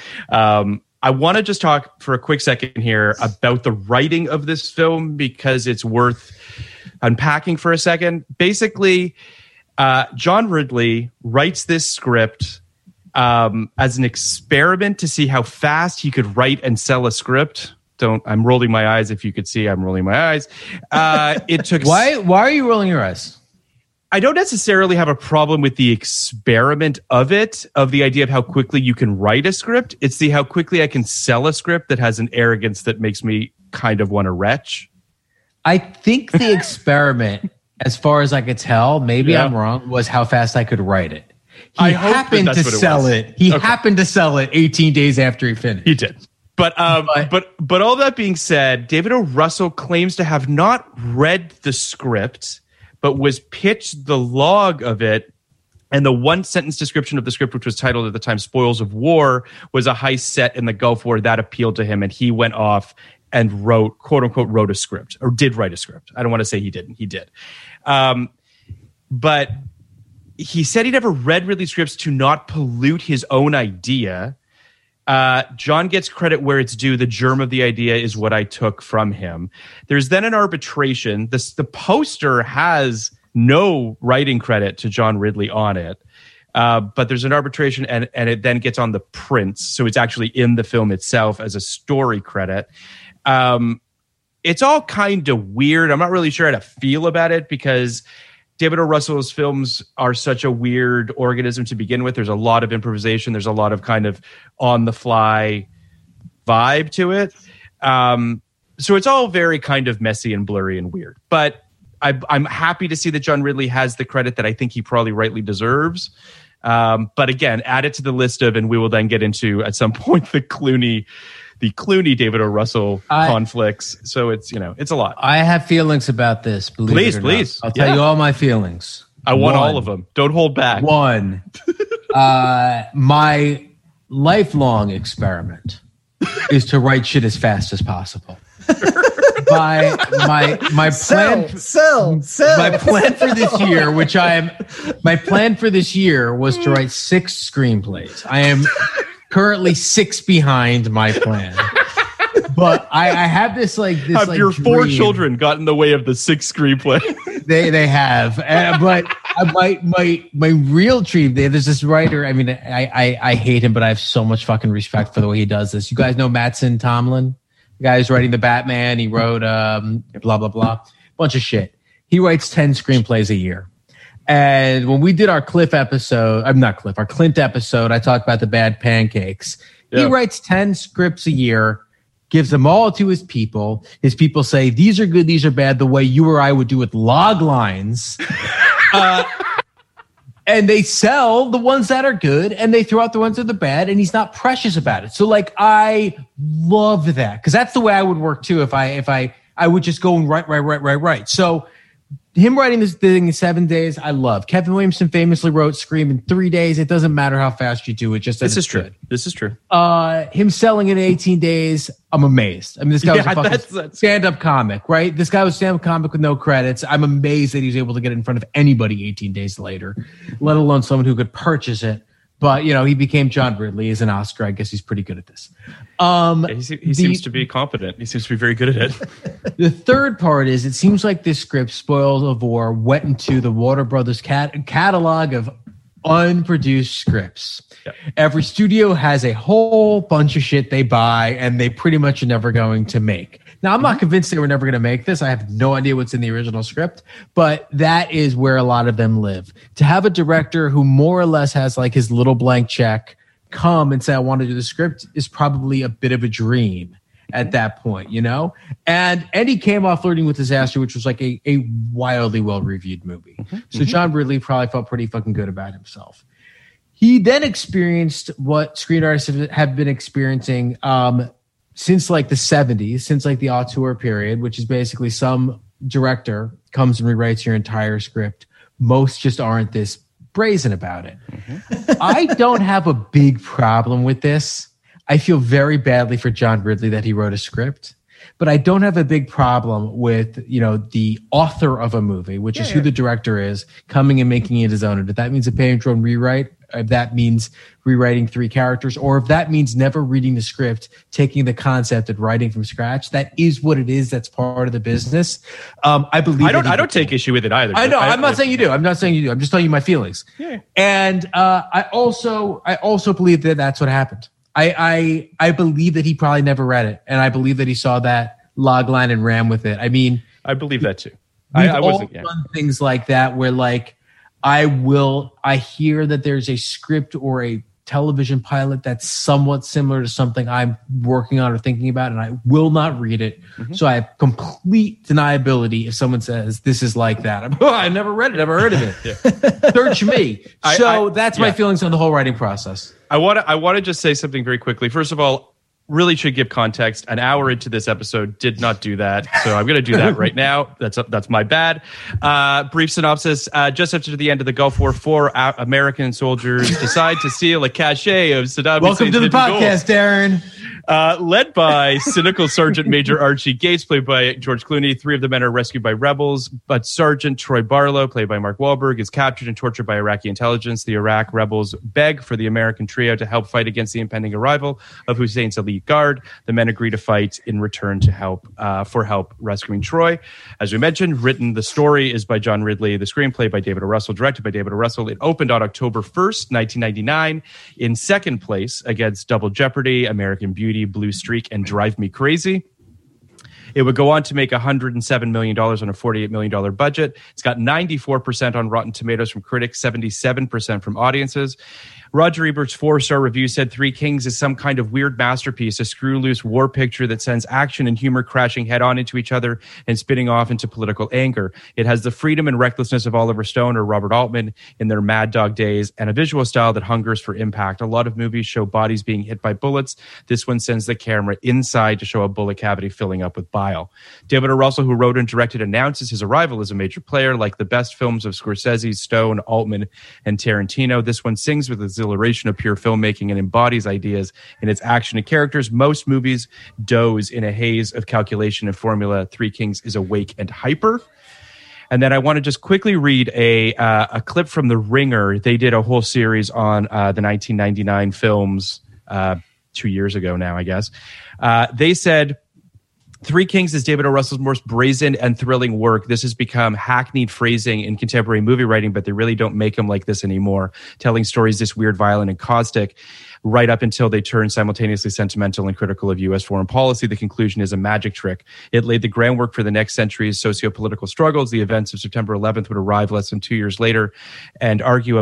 I want to just talk for a quick second here about the writing of this film because it's worth unpacking for a second. Basically, John Ridley writes this script as an experiment to see how fast he could write and sell a script. I'm rolling my eyes. If you could see, I'm rolling my eyes. It took. Why are you rolling your eyes? I don't necessarily have a problem with the experiment of the idea of how quickly you can write a script. It's how quickly I can sell a script that has an arrogance that makes me kind of want to retch. I think the experiment, as far as I could tell, maybe I'm wrong, was how fast I could write it. He happened to sell it. He happened to sell it 18 days after he finished. He did. But all that being said, David O. Russell claims to have not read the script, but was pitched the log of it. And the one sentence description of the script, which was titled at the time Spoils of War, was a heist set in the Gulf War that appealed to him. And he went off and wrote, quote unquote, wrote a script or did write a script. I don't want to say he didn't. He did. But he said he never read Ridley scripts to not pollute his own idea. John gets credit where it's due. The germ of the idea is what I took from him. There's then an arbitration. The poster has no writing credit to John Ridley on it. But there's an arbitration and it then gets on the prints. So it's actually in the film itself as a story credit. It's all kind of weird. I'm not really sure how to feel about it because David O. Russell's films are such a weird organism to begin with. There's a lot of improvisation. There's a lot of kind of on-the-fly vibe to it. So it's all very kind of messy and blurry and weird. But I'm happy to see that John Ridley has the credit that I think he probably rightly deserves. But again, add it to the list of, and we will then get into at some point the Clooney David O. Russell conflicts. So it's a lot. I have feelings about this. Please. I'll tell you all my feelings. I want all of them. Don't hold back. One, my lifelong experiment is to write shit as fast as possible. My plan. Sell. My plan for this year, my plan for this year was to write 6 screenplays. I am currently 6 behind my plan. But I have this have your dream. 4 children got in the way of the 6 screenplay? They have, but my real dream. There's this writer. I mean, I hate him, but I have so much fucking respect for the way he does this. You guys know Mattson Tomlin, the guy who's writing the Batman. He wrote blah blah blah, bunch of shit. He writes 10 screenplays a year. And when we did our Clint episode, I talked about the Bad Pancakes. Yeah. He writes 10 scripts a year, gives them all to his people. His people say, these are good, these are bad, the way you or I would do with log lines. And they sell the ones that are good and they throw out the ones that are bad, and he's not precious about it. So I love that because that's the way I would work too if I would just go and write. So him writing this thing in 7 days, I love. Kevin Williamson famously wrote Scream in 3 days. It doesn't matter how fast you do it. Just this is true. This is true. Him selling it in 18 days, I'm amazed. I mean, this guy was a fucking stand-up comic, right? This guy was a stand-up comic with no credits. I'm amazed that he was able to get in front of anybody 18 days later, let alone someone who could purchase it. But, he became John Ridley as an Oscar. I guess he's pretty good at this. He seems to be competent. He seems to be very good at it. The third part is it seems like this script, Spoils of War, went into the Warner Brothers catalog of unproduced scripts. Yeah. Every studio has a whole bunch of shit they buy and they pretty much are never going to make. Now, I'm not convinced they were never going to make this. I have no idea what's in the original script, but that is where a lot of them live. To have a director who more or less has like his little blank check come and say, I want to do the script is probably a bit of a dream at that point, you know? And he came off Flirting with Disaster, which was like a wildly well-reviewed movie. So John Ridley probably felt pretty fucking good about himself. He then experienced what screen artists have been experiencing since like the 70s, since like the auteur period, which is basically some director comes and rewrites your entire script. Most just aren't this brazen about it. I don't have a big problem with this. I feel very badly for John Ridley that he wrote a script, but I don't have a big problem with, you know, the author of a movie, which is who the director is, coming and making it his own. And if that means a pay-and-drone rewrite, if that means rewriting 3 characters, or if that means never reading the script, taking the concept and writing from scratch, that is what it is. That's part of the business. I believe. I don't take issue with it either. I know. I'm not saying you do. I'm not saying you do. I'm just telling you my feelings. Yeah. And I also believe that that's what happened. I believe that he probably never read it, and I believe that he saw that log line and ran with it. I mean, I believe that too. I wasn't done things like that where like I hear that there's a script or a television pilot that's somewhat similar to something I'm working on or thinking about, and I will not read it. So I have complete deniability if someone says this is like that. I never read it, never heard of it. Search me. So that's my feelings on the whole writing process. I want to just say something very quickly. First of all, really should give context. An hour into this episode, did not do that, so I'm going to do that right now. That's my bad. Brief synopsis: just after the end of the Gulf War, 4 American soldiers decide to steal a cache of Saddam Welcome Hussein's to the podcast, Darren. Led by cynical Sergeant Major Archie Gates, played by George Clooney. 3 of the men are rescued by rebels, but Sergeant Troy Barlow, played by Mark Wahlberg, is captured and tortured by Iraqi intelligence. The Iraq rebels beg for the American trio to help fight against the impending arrival of Hussein's elite guard. The men agree to fight in return to help rescuing Troy. As we mentioned, the story is by John Ridley. The screenplay by David O. Russell, directed by David O. Russell. It opened on October 1st, 1999, in second place against Double Jeopardy, American Beauty, Blue Streak, and Drive Me Crazy. It would go on to make $107 million on a $48 million budget. It's got 94% on Rotten Tomatoes from critics, 77% from audiences. Roger Ebert's 4-star review said Three Kings is some kind of weird masterpiece, a screw-loose war picture that sends action and humor crashing head-on into each other and spinning off into political anger. It has the freedom and recklessness of Oliver Stone or Robert Altman in their Mad Dog days, and a visual style that hungers for impact. A lot of movies show bodies being hit by bullets. This one sends the camera inside to show a bullet cavity filling up with bile. David O. Russell, who wrote and directed, announces his arrival as a major player. Like the best films of Scorsese, Stone, Altman, and Tarantino, this one sings with exhilaration of pure filmmaking and embodies ideas in its action and characters. Most movies doze in a haze of calculation and formula. Three Kings is awake and hyper. And then I want to just quickly read a clip from The Ringer. They did a whole series on the 1999 films 2 years ago now, I guess. They said, Three Kings is David O. Russell's most brazen and thrilling work. This has become hackneyed phrasing in contemporary movie writing, but they really don't make them like this anymore, telling stories this weird, violent, and caustic, right up until they turn simultaneously sentimental and critical of U.S. foreign policy. The conclusion is a magic trick. It laid the groundwork for the next century's socio-political struggles. The events of September 11th would arrive less than 2 years later and argue a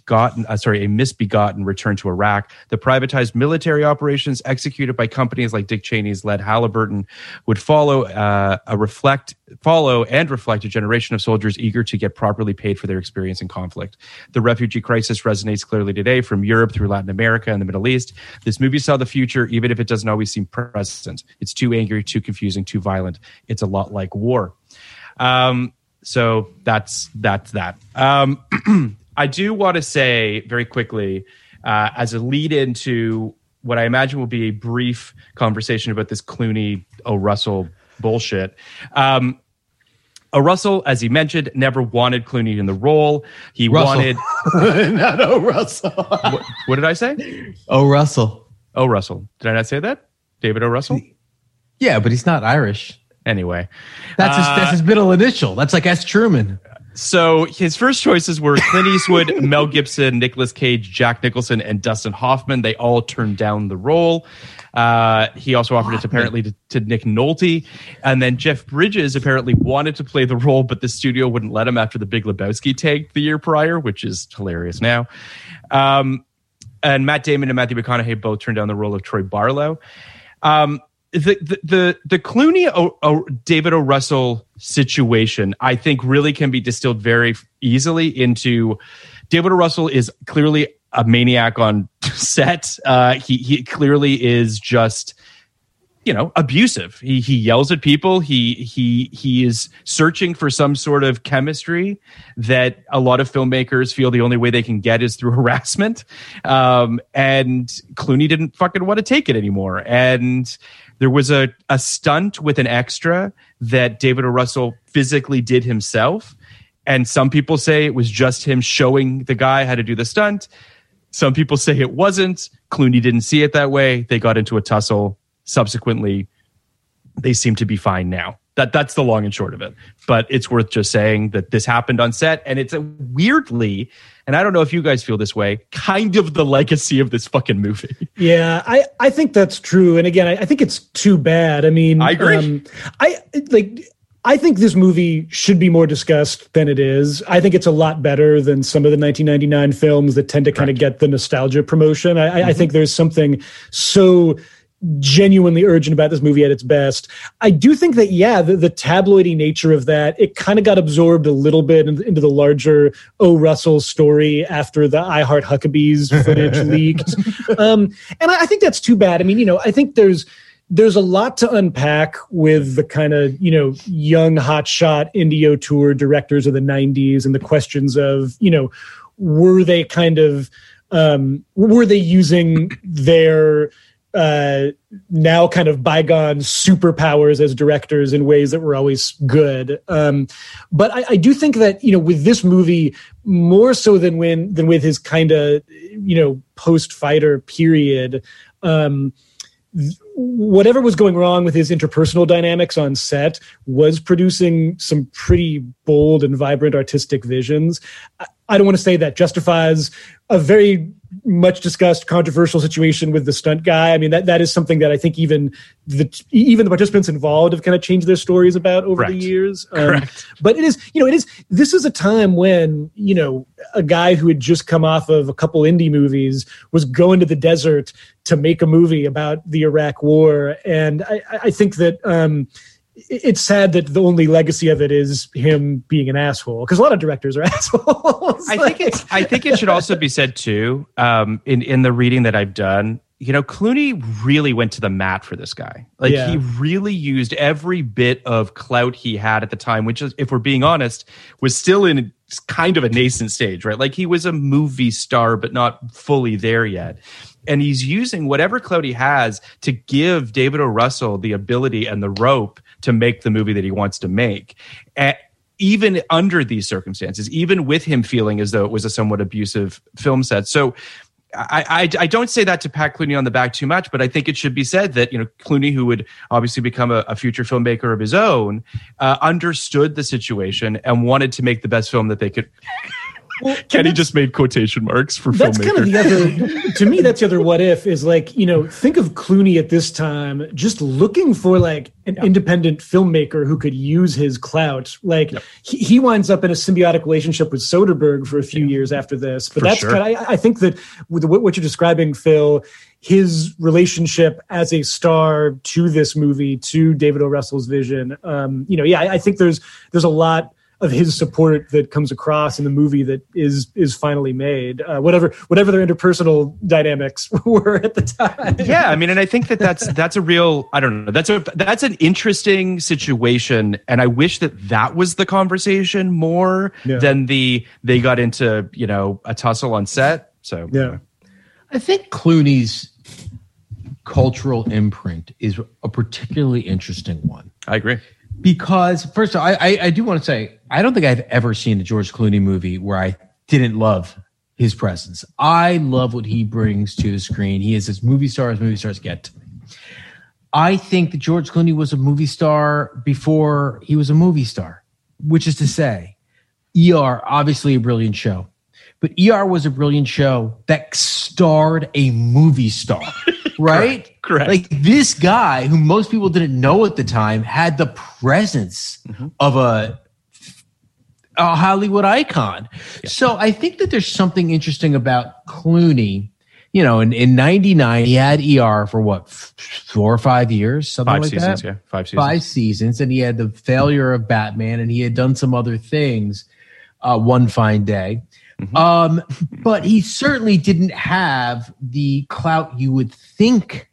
misbegotten return to Iraq. The privatized military operations executed by companies like Dick Cheney's led Halliburton would follow and reflect a generation of soldiers eager to get properly paid for their experience in conflict. The refugee crisis resonates clearly today, from Europe through Latin America and the Middle East. This movie saw the future, even if it doesn't always seem present. It's too angry, too confusing, too violent. It's a lot like war. So that's that. I do want to say very quickly, as a lead into what I imagine will be a brief conversation about this Clooney O'Russell bullshit. O'Russell, as he mentioned, never wanted Clooney in the role. He wanted... Not O'Russell. What did I say? O'Russell. O'Russell. Did I not say that? David O'Russell? Yeah, but he's not Irish. Anyway. That's his middle initial. That's like S. Truman. So his first choices were Clint Eastwood, Mel Gibson, Nicolas Cage, Jack Nicholson, and Dustin Hoffman. They all turned down the role. He also offered it apparently to Nick Nolte. And then Jeff Bridges apparently wanted to play the role, but the studio wouldn't let him after The Big Lebowski tanked the year prior, which is hilarious now. And Matt Damon and Matthew McConaughey both turned down the role of Troy Barlow. The Clooney David O. Russell situation, I think, really can be distilled very easily into David O. Russell is clearly a maniac on set. He clearly is just, abusive. He yells at people. He is searching for some sort of chemistry that a lot of filmmakers feel the only way they can get is through harassment. And Clooney didn't fucking want to take it anymore. And there was a stunt with an extra that David O. Russell physically did himself. And some people say it was just him showing the guy how to do the stunt. Some people say it wasn't. Clooney didn't see it that way. They got into a tussle. Subsequently, they seem to be fine now. That's the long and short of it. But it's worth just saying that this happened on set. And it's weirdly, and I don't know if you guys feel this way, kind of the legacy of this fucking movie. Yeah, I think that's true. And again, I think it's too bad. I mean, I agree. I think this movie should be more discussed than it is. I think it's a lot better than some of the 1999 films that tend to kind of get the nostalgia promotion. I think there's something so genuinely urgent about this movie at its best. I do think that, the tabloidy nature of that, it kind of got absorbed a little bit into the larger O. Russell story after the I Heart Huckabees footage leaked. And I think that's too bad. I mean, I think there's a lot to unpack with the kind of, young hotshot indie auteur directors of the 90s and the questions of, were they using their now kind of bygone superpowers as directors in ways that were always good. But I do think that, with this movie, more so than with his kind of, post-fighter period, whatever was going wrong with his interpersonal dynamics on set was producing some pretty bold and vibrant artistic visions. I don't want to say that justifies a very much discussed controversial situation with the stunt guy. I mean, that is something that I think even the participants involved have kind of changed their stories about over the years. But it is, this is a time when, a guy who had just come off of a couple indie movies was going to the desert to make a movie about the Iraq War. And I think that, it's sad that the only legacy of it is him being an asshole, because a lot of directors are assholes. I think it should also be said too, in the reading that I've done, Clooney really went to the mat for this guy. He really used every bit of clout he had at the time, which is, if we're being honest, was still in kind of a nascent stage, right? He was a movie star, but not fully there yet. And he's using whatever clout he has to give David O. Russell the ability and the rope to make the movie that he wants to make. Even under these circumstances, even with him feeling as though it was a somewhat abusive film set. So I don't say that to pat Clooney on the back too much, but I think it should be said that, Clooney, who would obviously become a future filmmaker of his own, understood the situation and wanted to make the best film that they could. Well, Kenny just made quotation marks for that's filmmaker. Kind of the other, to me, that's the other what if is think of Clooney at this time, just looking for an independent filmmaker who could use his clout. He winds up in a symbiotic relationship with Soderbergh for a few years after this. But that's kind of, I think that with what you're describing, Phil, his relationship as a star to this movie, to David O. Russell's vision, I think there's a lot of his support that comes across in the movie that is finally made, whatever their interpersonal dynamics were at the time. Yeah, I mean, and I think that's a real, I don't know, that's an interesting situation, and I wish that was the conversation more than they got into a tussle on set. So I think Clooney's cultural imprint is a particularly interesting one. I agree. Because first of all, I do want to say, I don't think I've ever seen a George Clooney movie where I didn't love his presence. I love what he brings to the screen. He is as movie star as movie stars get to me. I think that George Clooney was a movie star before he was a movie star, which is to say, ER, obviously a brilliant show, but ER was a brilliant show that starred a movie star, right? Correct. Like this guy, who most people didn't know at the time, had the presence of a Hollywood icon. Yeah. So I think that there's something interesting about Clooney. You know, in 99, he had ER for what, 4 or 5 years? Something Five like seasons, that? yeah. 5 seasons. 5 seasons. And he had the failure of Batman, and he had done some other things one fine day. But he certainly didn't have the clout you would think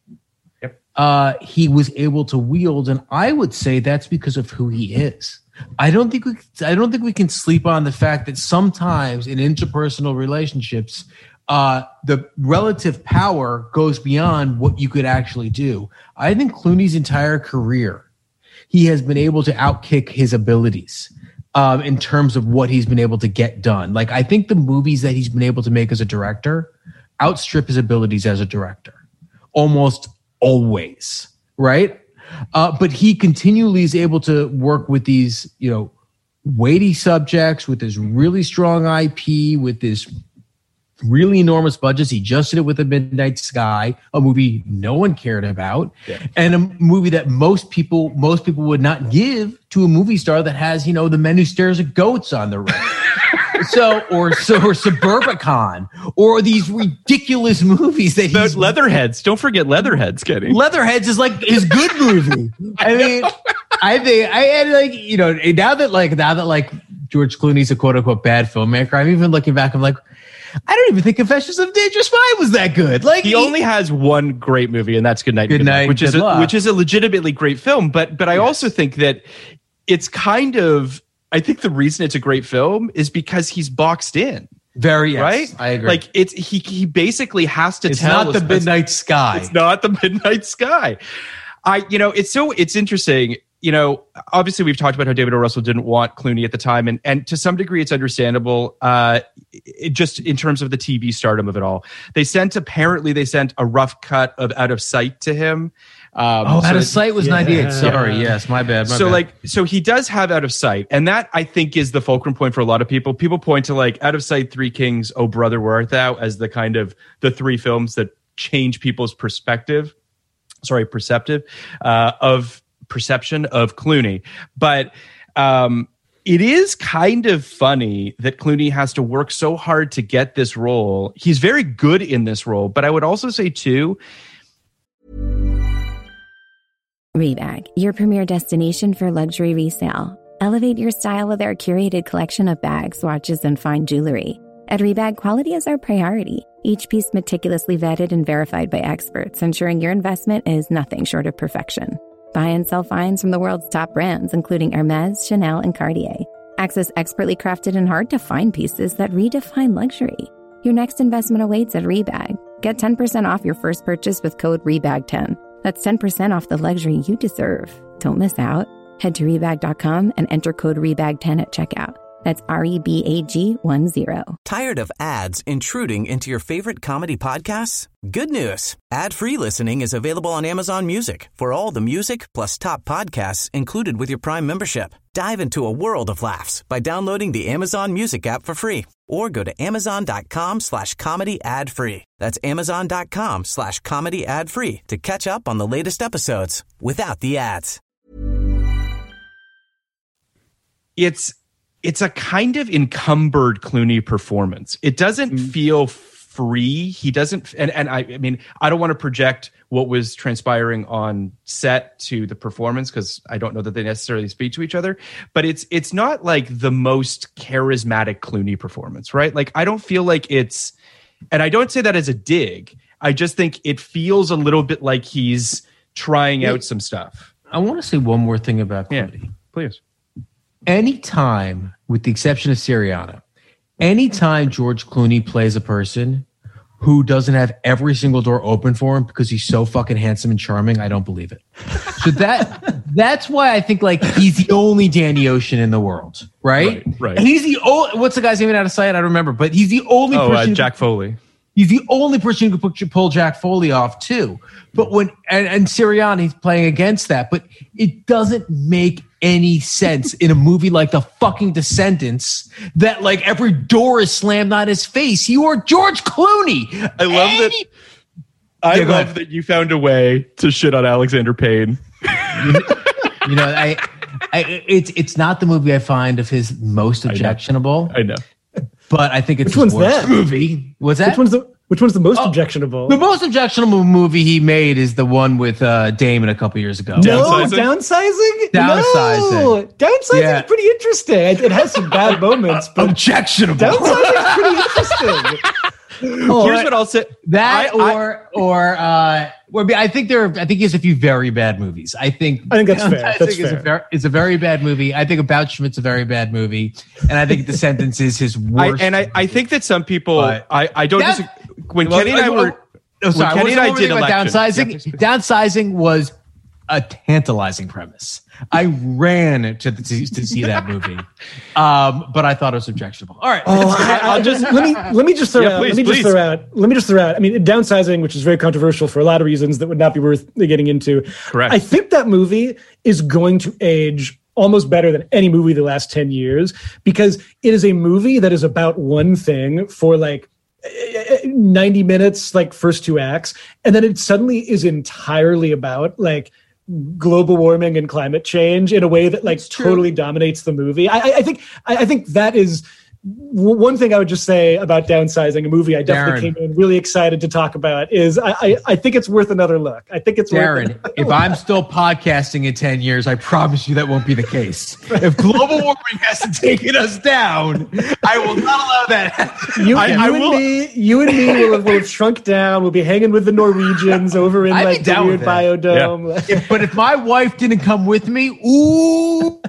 he was able to wield. And I would say that's because of who he is. I don't think we can sleep on the fact that sometimes in interpersonal relationships, the relative power goes beyond what you could actually do. I think Clooney's entire career, he has been able to outkick his abilities in terms of what he's been able to get done. Like, I think the movies that he's been able to make as a director outstrip his abilities as a director almost always, right? But he continually is able to work with these, you know, weighty subjects, with this really strong IP, with this really enormous budgets. He just did it with The Midnight Sky, a movie no one cared about, and a movie that most people would not give to a movie star that has, you know, The Men Who Stares at Goats on the right. or Suburbicon, or these ridiculous movies that he's... Leatherheads. Don't forget Leatherheads, Kenny. Leatherheads is like his good movie. I mean, I think I had, like, you know, now that George Clooney's a quote unquote bad filmmaker, I'm even looking back, I'm like, I don't even think Confessions of a Dangerous Mind was that good. Like, he only has one great movie, and that's Goodnight, which is a legitimately great film. But I also think that it's kind of, I think the reason it's a great film is because he's boxed in. Very, yes, right. I agree. Like, he basically has to it's tell. Not the Midnight Sky. It's not The Midnight Sky. It's interesting. You know, obviously we've talked about how David O. Russell didn't want Clooney at the time, and to some degree it's understandable, just in terms of the TV stardom of it all. They sent a rough cut of Out of Sight to him. Out of Sight was 98. Sorry, yes, my bad. So he does have Out of Sight, and that, I think, is the fulcrum point for a lot of people. People point to, like, Out of Sight, Three Kings, Oh Brother, Where Art Thou as the kind of the three films that change people's perception of Clooney. But it is kind of funny that Clooney has to work so hard to get this role. He's very good in this role, but I would also say too, Rebag, your premier destination for luxury resale. Elevate your style with our curated collection of bags, watches, and fine jewelry. At Rebag, quality is our priority. Each piece meticulously vetted and verified by experts, ensuring your investment is nothing short of perfection. Buy and sell finds from the world's top brands, including Hermes, Chanel, and Cartier. Access expertly crafted and hard-to-find pieces that redefine luxury. Your next investment awaits at Rebag. Get 10% off your first purchase with code REBAG10. That's 10% off the luxury you deserve. Don't miss out. Head to Rebag.com and enter code REBAG10 at checkout. That's REBAG10. Tired of ads intruding into your favorite comedy podcasts? Good news. Ad-free listening is available on Amazon Music for all the music plus top podcasts included with your Prime membership. Dive into a world of laughs by downloading the Amazon Music app for free or go to amazon.com/comedy ad-free. That's amazon.com/comedy ad-free to catch up on the latest episodes without the ads. It's a kind of encumbered Clooney performance. It doesn't feel free. He doesn't, and I mean, I don't want to project what was transpiring on set to the performance because I don't know that they necessarily speak to each other, but it's not like the most charismatic Clooney performance, right? Like, I don't feel like it's, and I don't say that as a dig. I just think it feels a little bit like he's trying out some stuff. I want to say one more thing about Clooney. Yeah, please. Anytime, with the exception of Syriana, anytime George Clooney plays a person who doesn't have every single door open for him because he's so fucking handsome and charming, I don't believe it. So that's why I think, like, he's the only Danny Ocean in the world, right? Right. And he's the only, what's the guy's name Out of Sight? I don't remember, but he's the only person. Jack Foley. He's the only person who could pull Jack Foley off too. But when and Syriana, he's playing against that, but it doesn't make any sense in a movie like The fucking Descendants that like every door is slammed on his face. You are George Clooney. I love that you found a way to shit on Alexander Payne. You know, it's not the movie I find of his most objectionable. I know. But I think it's Which one's that movie. What's that? Which one's the most objectionable? The most objectionable movie he made is the one with Damon a couple years ago. Downsizing? No, Downsizing is pretty interesting. It has some bad moments, but objectionable. Downsizing is pretty interesting. Here's what I'll say. I think he has a few very bad movies. I think that's fair. That's fair. It's a very bad movie. I think About Schmidt's a very bad movie, and I think Descendants is his worst. I think that some people. I don't disagree. When Kenny and I were. Kenny and I did Downsizing. Downsizing was a tantalizing premise. I ran to see that movie, but I thought it was objectionable. All right, let me just throw out. I mean, Downsizing, which is very controversial for a lot of reasons that would not be worth getting into. Correct. I think that movie is going to age almost better than any movie the last 10 years because it is a movie that is about one thing for like 90 minutes, like first two acts, and then it suddenly is entirely about like global warming and climate change in a way that like totally dominates the movie. I think that is one thing I would just say about Downsizing, a movie I definitely came in really excited to talk about, is I think it's worth another look. I think it's Darren, if I'm still podcasting in 10 years, I promise you that won't be the case. If global warming hasn't taken us down, I will not allow that. You and me will have shrunk down. We'll be hanging with the Norwegians over in like the weird biodome. Yeah. But if my wife didn't come with me, ooh.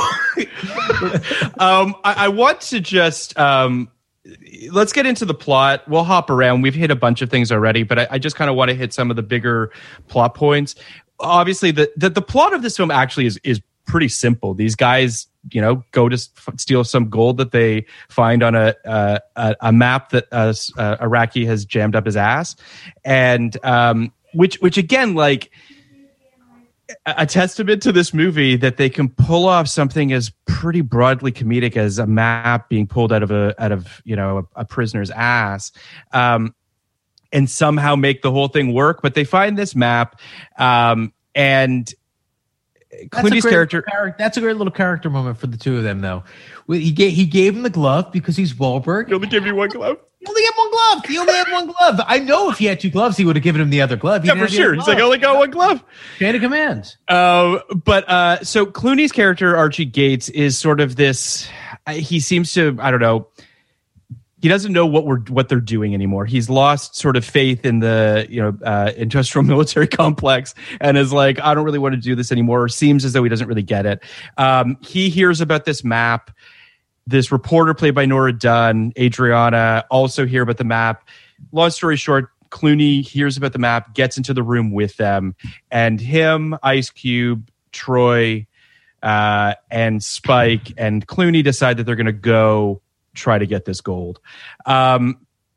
I want to just let's get into the plot. We'll hop around. We've hit a bunch of things already, but I just kind of want to hit some of the bigger plot points. Obviously, the plot of this film actually is pretty simple. These guys, go to steal some gold that they find on a map that Iraqi has jammed up his ass, and which again, like, a testament to this movie that they can pull off something as pretty broadly comedic as a map being pulled out of a prisoner's ass, and somehow make the whole thing work. But they find this map, and Clooney's character. That's a great little character moment for the two of them, though. He gave him the glove because he's Wahlberg. He only gave you one glove. He only had one glove. I know if he had two gloves, he would have given him the other glove. Yeah, for sure. He's like, I only got one glove. Chain of command. So Clooney's character, Archie Gates, is sort of this. He seems to, I don't know. He doesn't know what they're doing anymore. He's lost sort of faith in the industrial military complex, and is like, I don't really want to do this anymore. Seems as though he doesn't really get it. He hears about this map. This reporter played by Nora Dunn, Adriana, also hear about the map. Long story short, Clooney hears about the map, gets into the room with them, and him, Ice Cube, Troy, and Spike, and Clooney decide that they're going to go try to get this gold. I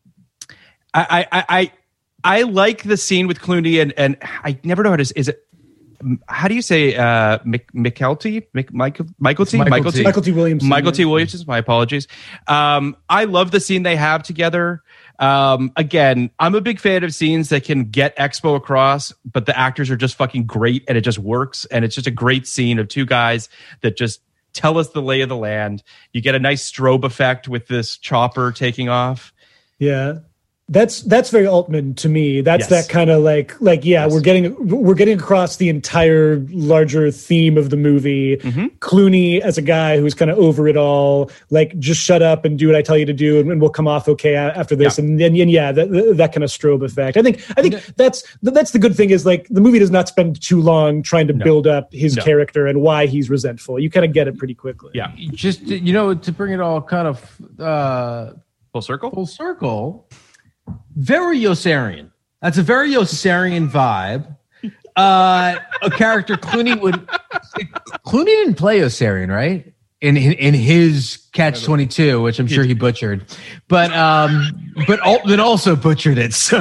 like the scene with Clooney, and I never know how to. Is it? How do you say Michael T. Williams? Michael T. Williams. My apologies. I love the scene they have together. Again, I'm a big fan of scenes that can get expo across, but the actors are just fucking great, and it just works. And it's just a great scene of two guys that just tell us the lay of the land. You get a nice strobe effect with this chopper taking off. Yeah. That's very Altman to me. That's that kind of like yes. we're getting across the entire larger theme of the movie. Mm-hmm. Clooney as a guy who's kind of over it all, like, just shut up and do what I tell you to do, and we'll come off okay after this. Yeah. And that kind of strobe effect. I think that's the good thing, is like the movie does not spend too long trying to build up his character and why he's resentful. You kind of get it pretty quickly. Yeah, just to bring it all kind of full circle. Very Yossarian. That's a very Yossarian vibe. A character Clooney didn't play Yossarian, right? In his Catch-22, which I'm sure he butchered, but Altman also butchered it. So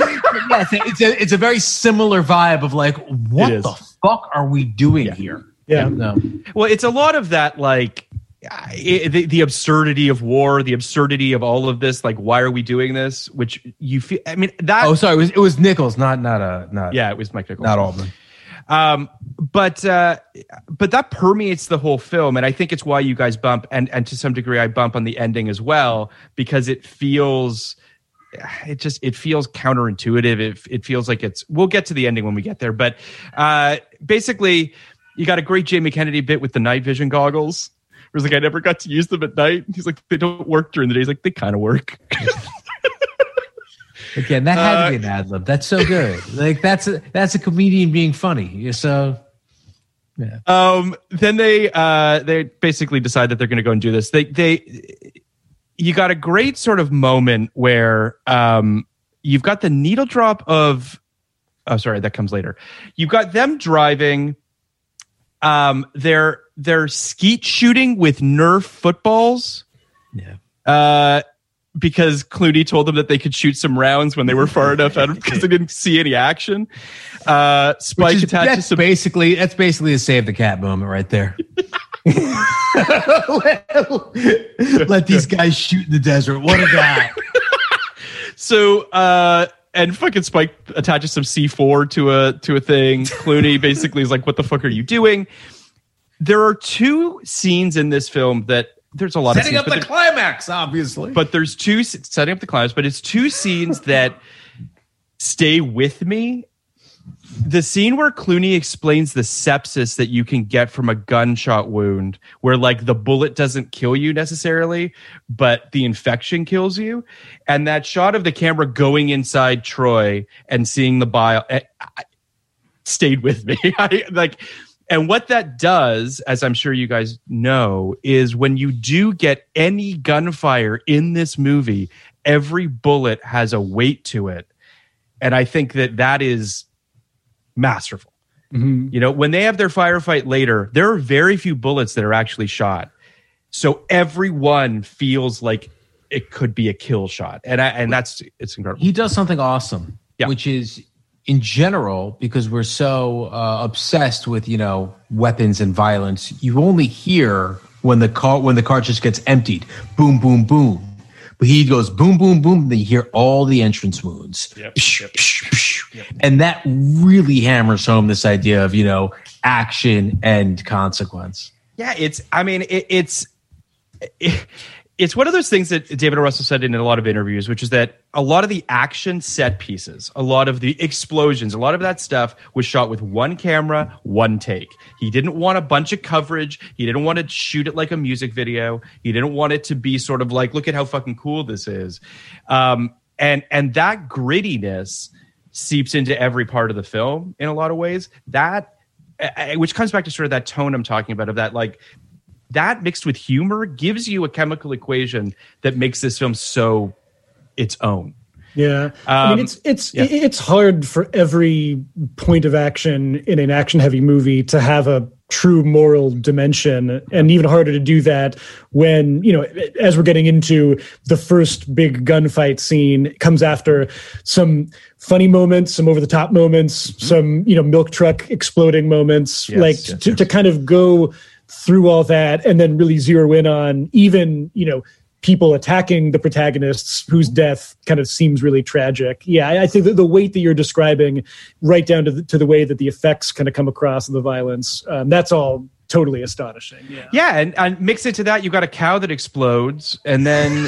yes, it's a very similar vibe of like, what the fuck are we doing here? Yeah. No. Well, it's a lot of that, like the absurdity of war, the absurdity of all of this. Like, why are we doing this? Which you feel. I mean, that. Oh, sorry. It was Nichols, not. Yeah, it was Mike Nichols, not Altman. But that permeates the whole film, and I think it's why you guys bump, and to some degree I bump on the ending as well, because it feels counterintuitive. It feels like we'll get to the ending when we get there, but basically you got a great Jamie Kennedy bit with the night vision goggles. Where it's like, I never got to use them at night. He's like, they don't work during the day. He's like, they kind of work. Again, that had to be an ad lib. That's so good. Like that's a comedian being funny. So, yeah. Then they basically decide that they're going to go and do this. You got a great sort of moment where you've got the needle drop of. Oh, sorry, that comes later. You've got them driving. They're skeet shooting with Nerf footballs. Yeah. Because Clooney told them that they could shoot some rounds when they were far enough out because they didn't see any action. Spike attaches some. That's basically a save the cat moment right there. Let these guys shoot in the desert. What a guy. So, and fucking Spike attaches some C4 to a thing. Clooney basically is like, "What the fuck are you doing?" There are two scenes in this film that there's a lot setting of scenes, up the climax, obviously. But there's two setting up the climax, but it's two scenes that stay with me. The scene where Clooney explains the sepsis that you can get from a gunshot wound, where like the bullet doesn't kill you necessarily, but the infection kills you. And that shot of the camera going inside Troy and seeing the bile stayed with me. And what that does, as I'm sure you guys know, is when you do get any gunfire in this movie, every bullet has a weight to it. And I think that is masterful. Mm-hmm. You know, when they have their firefight later, there are very few bullets that are actually shot. So everyone feels like it could be a kill shot. And it's incredible. He does something awesome, which is, in general, because we're so obsessed with, weapons and violence, you only hear when the car just gets emptied, boom, boom, boom. But he goes boom, boom, boom. Then you hear all the entrance wounds, and that really hammers home this idea of action and consequence. Yeah, it's one of those things that David O. Russell said in a lot of interviews, which is that a lot of the action set pieces, a lot of the explosions, a lot of that stuff was shot with one camera, one take. He didn't want a bunch of coverage. He didn't want to shoot it like a music video. He didn't want it to be sort of like, look at how fucking cool this is. And that grittiness seeps into every part of the film in a lot of ways. That, which comes back to sort of that tone I'm talking about, of that, like, that mixed with humor gives you a chemical equation that makes this film so its own. Yeah. I mean, it's hard for every point of action in an action heavy movie to have a true moral dimension, and even harder to do that when, as we're getting into the first big gunfight scene, it comes after some funny moments, some over the top moments, some, milk truck exploding moments, to kind of go through all that and then really zero in on even, people attacking the protagonists whose death kind of seems really tragic. Yeah, I think that the weight that you're describing, right down to the way that the effects kind of come across in the violence, that's all totally astonishing. Yeah, and mix it to that, you got a cow that explodes, and then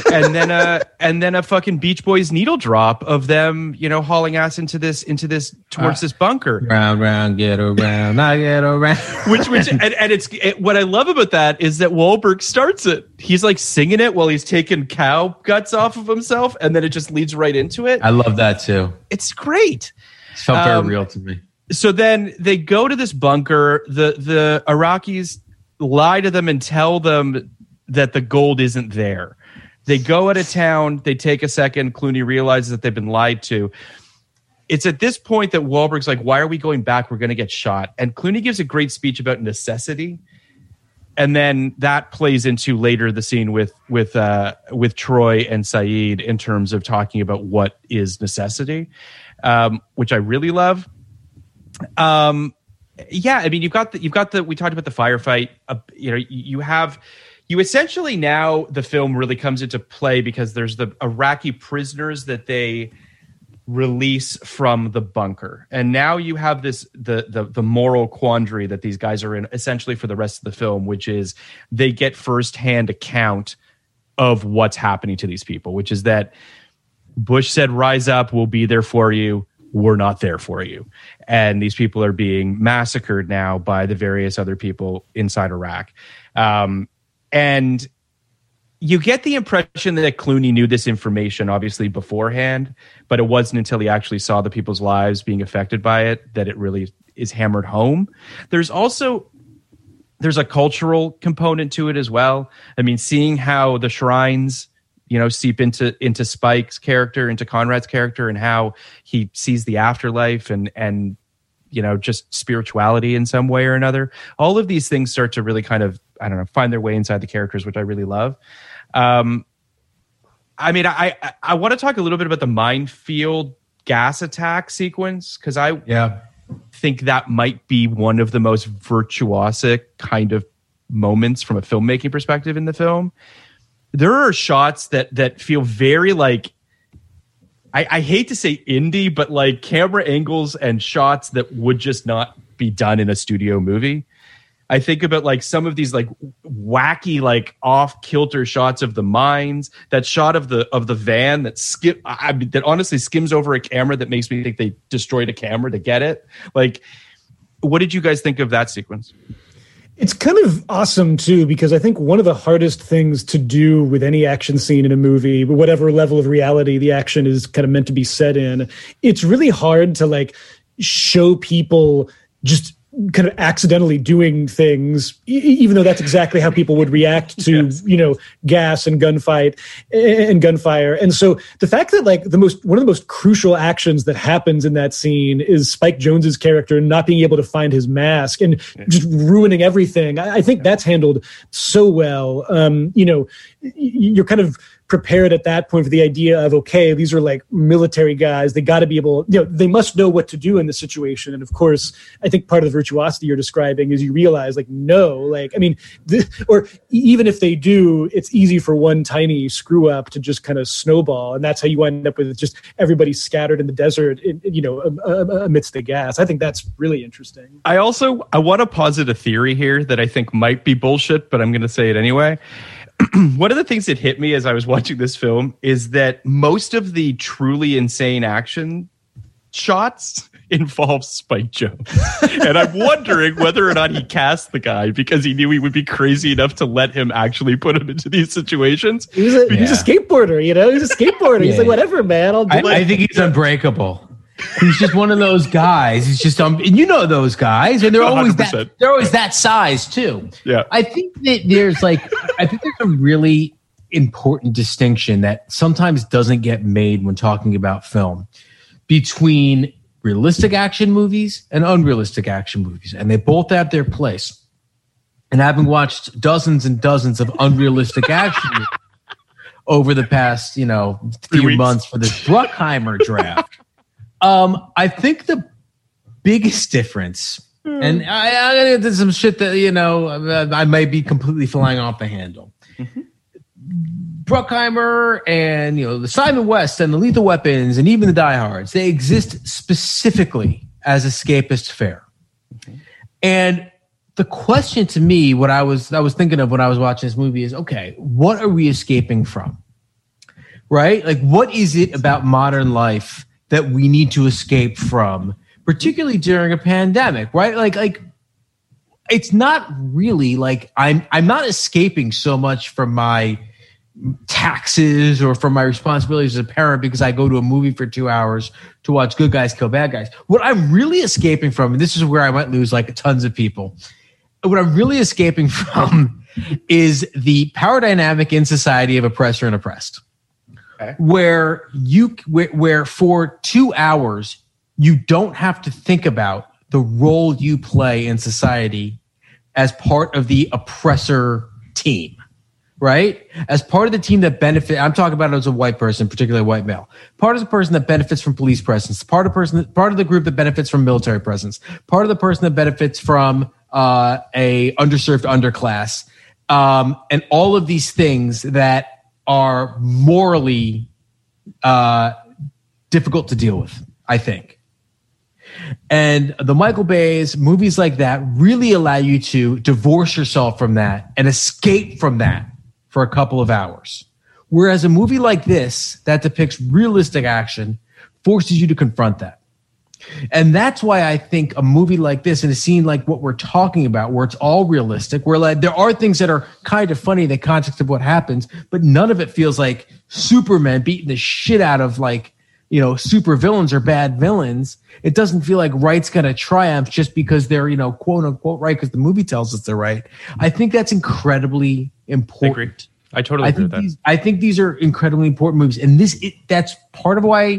a fucking Beach Boys needle drop of them, hauling ass into this towards this bunker. Round, get around, I get around. which what I love about that is that Wahlberg starts it. He's like singing it while he's taking cow guts off of himself, and then it just leads right into it. I love that too. It's great. It felt very real to me. So then they go to this bunker. The Iraqis lie to them and tell them that the gold isn't there. They go out of town. They take a second. Clooney realizes that they've been lied to. It's at this point that Wahlberg's like, why are we going back? We're going to get shot. And Clooney gives a great speech about necessity. And then that plays into later the scene with Troy and Saeed in terms of talking about what is necessity, which I really love. Yeah, I mean, you've got the. We talked about the firefight. You essentially now the film really comes into play because there's the Iraqi prisoners that they release from the bunker, and now you have this the moral quandary that these guys are in essentially for the rest of the film, which is they get firsthand account of what's happening to these people, which is that Bush said, "Rise up, we'll be there for you." We're not there for you. And these people are being massacred now by the various other people inside Iraq. And you get the impression that Clooney knew this information, obviously, beforehand, but it wasn't until he actually saw the people's lives being affected by it that it really is hammered home. There's a cultural component to it as well. I mean, seeing how the shrines seep into Spike's character, into Conrad's character, and how he sees the afterlife and just spirituality in some way or another. All of these things start to really kind of, I don't know, find their way inside the characters, which I really love. I mean, I want to talk a little bit about the minefield gas attack sequence, because I think that might be one of the most virtuosic kind of moments from a filmmaking perspective in the film. There are shots that feel very like, I hate to say indie, but like camera angles and shots that would just not be done in a studio movie. I think about like some of these like wacky, like off kilter shots of the mines, that shot of the van that honestly skims over a camera that makes me think they destroyed a camera to get it. Like, what did you guys think of that sequence? It's kind of awesome, too, because I think one of the hardest things to do with any action scene in a movie, whatever level of reality the action is kind of meant to be set in, it's really hard to like show people just kind of accidentally doing things, even though that's exactly how people would react to, gas and gunfight and gunfire. And so the fact that like one of the most crucial actions that happens in that scene is Spike Jonze's character not being able to find his mask and just ruining everything. I think that's handled so well. You're kind of prepared at that point for the idea of, okay, these are like military guys. They got to be able, they must know what to do in this situation. And of course, I think part of the virtuosity you're describing is you realize like, no, like, I mean, or even if they do, it's easy for one tiny screw up to just kind of snowball. And that's how you end up with just everybody scattered in the desert, amidst the gas. I think that's really interesting. I want to posit a theory here that I think might be bullshit, but I'm going to say it anyway. One of the things that hit me as I was watching this film is that most of the truly insane action shots involve Spike Jonze. And I'm wondering whether or not he cast the guy because he knew he would be crazy enough to let him actually put him into these situations. He's a skateboarder, He's a skateboarder. He's like, whatever, man, I'll do it. I think he's unbreakable. He's just one of those guys. He's just and those guys, and they're always 100%. They're always that size too. Yeah, I think that there's a really important distinction that sometimes doesn't get made when talking about film between realistic action movies and unrealistic action movies, and they both have their place. And having watched dozens and dozens of unrealistic action movies over the past, few months for this Bruckheimer draft. I think the biggest difference, and I did some shit that, I may be completely flying off the handle. Mm-hmm. Bruckheimer and, the Simon West and the Lethal Weapons and even the Die Hards, they exist specifically as escapist fare. Mm-hmm. And the question to me, what I was thinking of when I was watching this movie is, okay, what are we escaping from? Right? Like, what is it about modern life that we need to escape from, particularly during a pandemic, right? Like it's not really like I'm not escaping so much from my taxes or from my responsibilities as a parent because I go to a movie for 2 hours to watch good guys kill bad guys. What I'm really escaping from, and this is where I might lose like tons of people, what I'm really escaping from is the power dynamic in society of oppressor and oppressed. Okay. Where for 2 hours, you don't have to think about the role you play in society as part of the oppressor team, right? As part of the team that benefit, I'm talking about it as a white person, particularly a white male. Part of the person that benefits from police presence, part of the group that benefits from military presence, part of the person that benefits from a underserved underclass, and all of these things that are morally difficult to deal with, I think. And the Michael Bay's movies like that really allow you to divorce yourself from that and escape from that for a couple of hours. Whereas a movie like this that depicts realistic action forces you to confront that. And that's why I think a movie like this and a scene like what we're talking about, where it's all realistic, where like there are things that are kind of funny in the context of what happens, but none of it feels like Superman beating the shit out of super villains or bad villains. It doesn't feel like right's going to triumph just because they're, quote unquote right because the movie tells us they're right. I think that's incredibly important. I agree. I totally agree with that. I think these are incredibly important movies. And that's part of why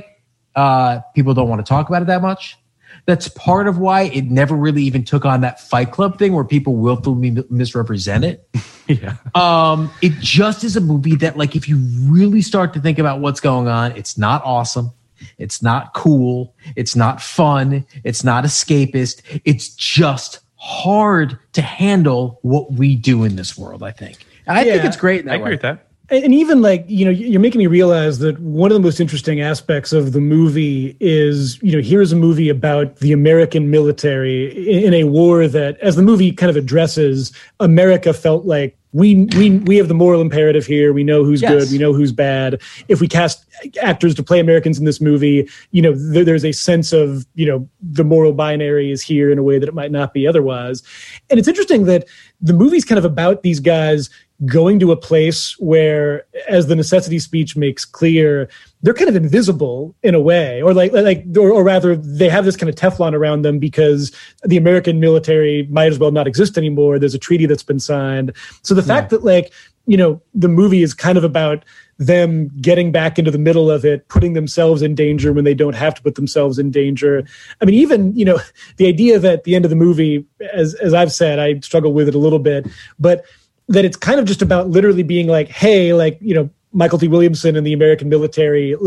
people don't want to talk about it that much. That's part of why it never really even took on that Fight Club thing where people willfully misrepresent it. Yeah. It just is a movie that, like, if you really start to think about what's going on, it's not awesome. It's not cool. It's not fun. It's not escapist. It's just hard to handle what we do in this world, I think. And I think it's great in that I agree with that. And even you're making me realize that one of the most interesting aspects of the movie is, here's a movie about the American military in a war that, as the movie kind of addresses, America felt like we have the moral imperative here. We know who's good. We know who's bad. If we cast actors to play Americans in this movie, there's a sense of, the moral binary is here in a way that it might not be otherwise. And it's interesting that the movie's kind of about these guys going to a place where, as the necessity speech makes clear, they're kind of invisible in a way, or or rather they have this kind of Teflon around them because the American military might as well not exist anymore. There's a treaty that's been signed. So the fact that the movie is kind of about them getting back into the middle of it, putting themselves in danger when they don't have to put themselves in danger. I mean, even, the idea that at the end of the movie, as I've said, I struggle with it a little bit, but that it's kind of just about literally being like, hey, Michael T. Williamson and the American military,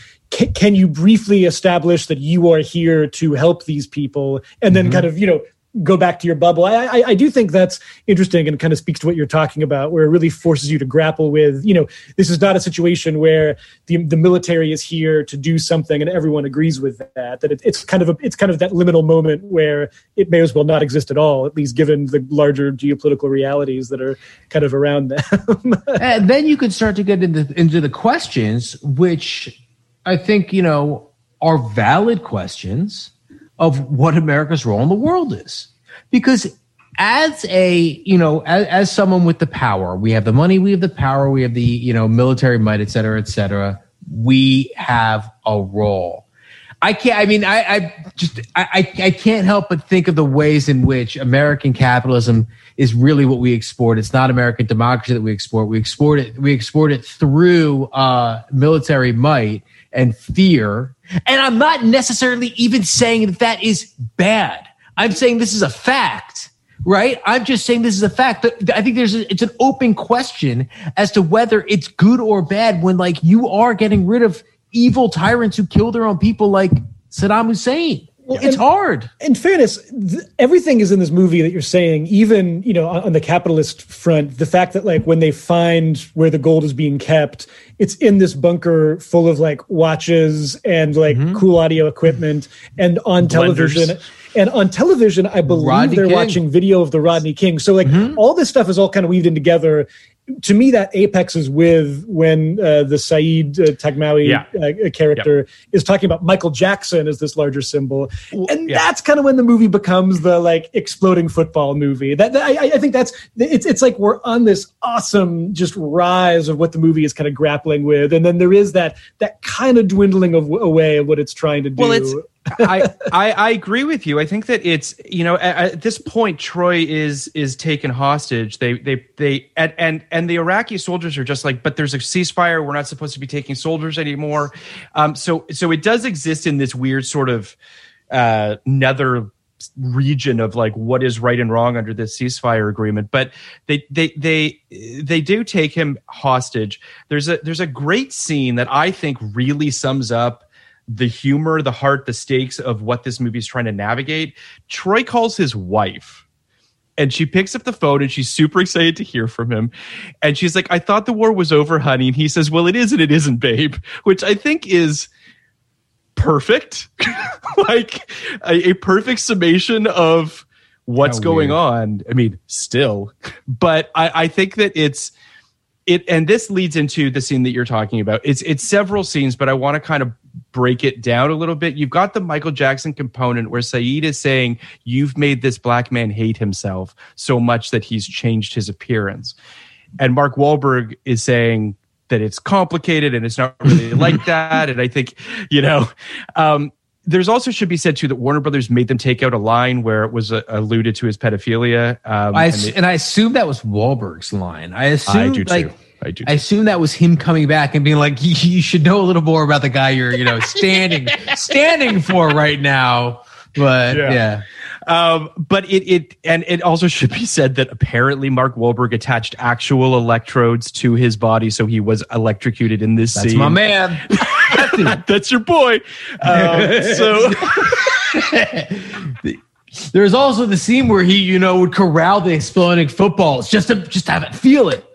can you briefly establish that you are here to help these people? And then kind of, go back to your bubble. I do think that's interesting and kind of speaks to what you're talking about, where it really forces you to grapple with, this is not a situation where the military is here to do something and everyone agrees with that it's kind of that liminal moment where it may as well not exist at all, at least given the larger geopolitical realities that are kind of around them. And then you could start to get into the questions, which I think, are valid questions of what America's role in the world is. Because as someone with the power, we have the money, we have the power, we have the, military might, et cetera, we have a role. I can't help but think of the ways in which American capitalism is really what we export. It's not American democracy that we export. We export it through military might and fear. And I'm not necessarily even saying that is bad. I'm saying this is a fact, right? I'm just saying this is a fact. But I think it's an open question as to whether it's good or bad when, you are getting rid of evil tyrants who kill their own people like Saddam Hussein. Well, it's hard. In fairness, everything is in this movie that you're saying, even, on the capitalist front, the fact that when they find where the gold is being kept, it's in this bunker full of watches and cool audio equipment and on television. And on television, I believe Rodney they're King. Watching video of the Rodney King. So all this stuff is all kind of weaved in together. To me, that apexes with when the Saeed Tagmawi character is talking about Michael Jackson as this larger symbol. And that's kind of when the movie becomes the exploding football movie. I think it's like we're on this awesome just rise of what the movie is kind of grappling with. And then there is that kind of dwindling away of what it's trying to do. Well, I agree with you. I think that it's, at this point, Troy is taken hostage. And the Iraqi soldiers are just but there's a ceasefire. We're not supposed to be taking soldiers anymore. So it does exist in this weird sort of nether region of like what is right and wrong under this ceasefire agreement, but they do take him hostage. There's a great scene that I think really sums up the humor, the heart, the stakes of what this movie is trying to navigate. Troy calls his wife, and she picks up the phone, and she's super excited to hear from him. And she's like, "I thought the war was over, honey." And he says, "Well, it is and it isn't, babe," which I think is perfect. Like a perfect summation of what's going on. I mean, still, but I think that and this leads into the scene that you're talking about. It's several scenes, but I want to kind of break it down a little bit. You've got the Michael Jackson component where Sayid is saying, "You've made this black man hate himself so much that he's changed his appearance." And Mark Wahlberg is saying that it's complicated and it's not really like that. And I think, there's also should be said too that Warner Brothers made them take out a line where it was alluded to his pedophilia. I assume that was Wahlberg's line. I do too. I assume that was him coming back and being like, "You should know a little more about the guy you're, standing for right now." But yeah. But it also should be said that apparently Mark Wahlberg attached actual electrodes to his body, so he was electrocuted in this scene. That's my man. That's your boy. There's also the scene where he, would corral the exploding footballs just to have it feel it.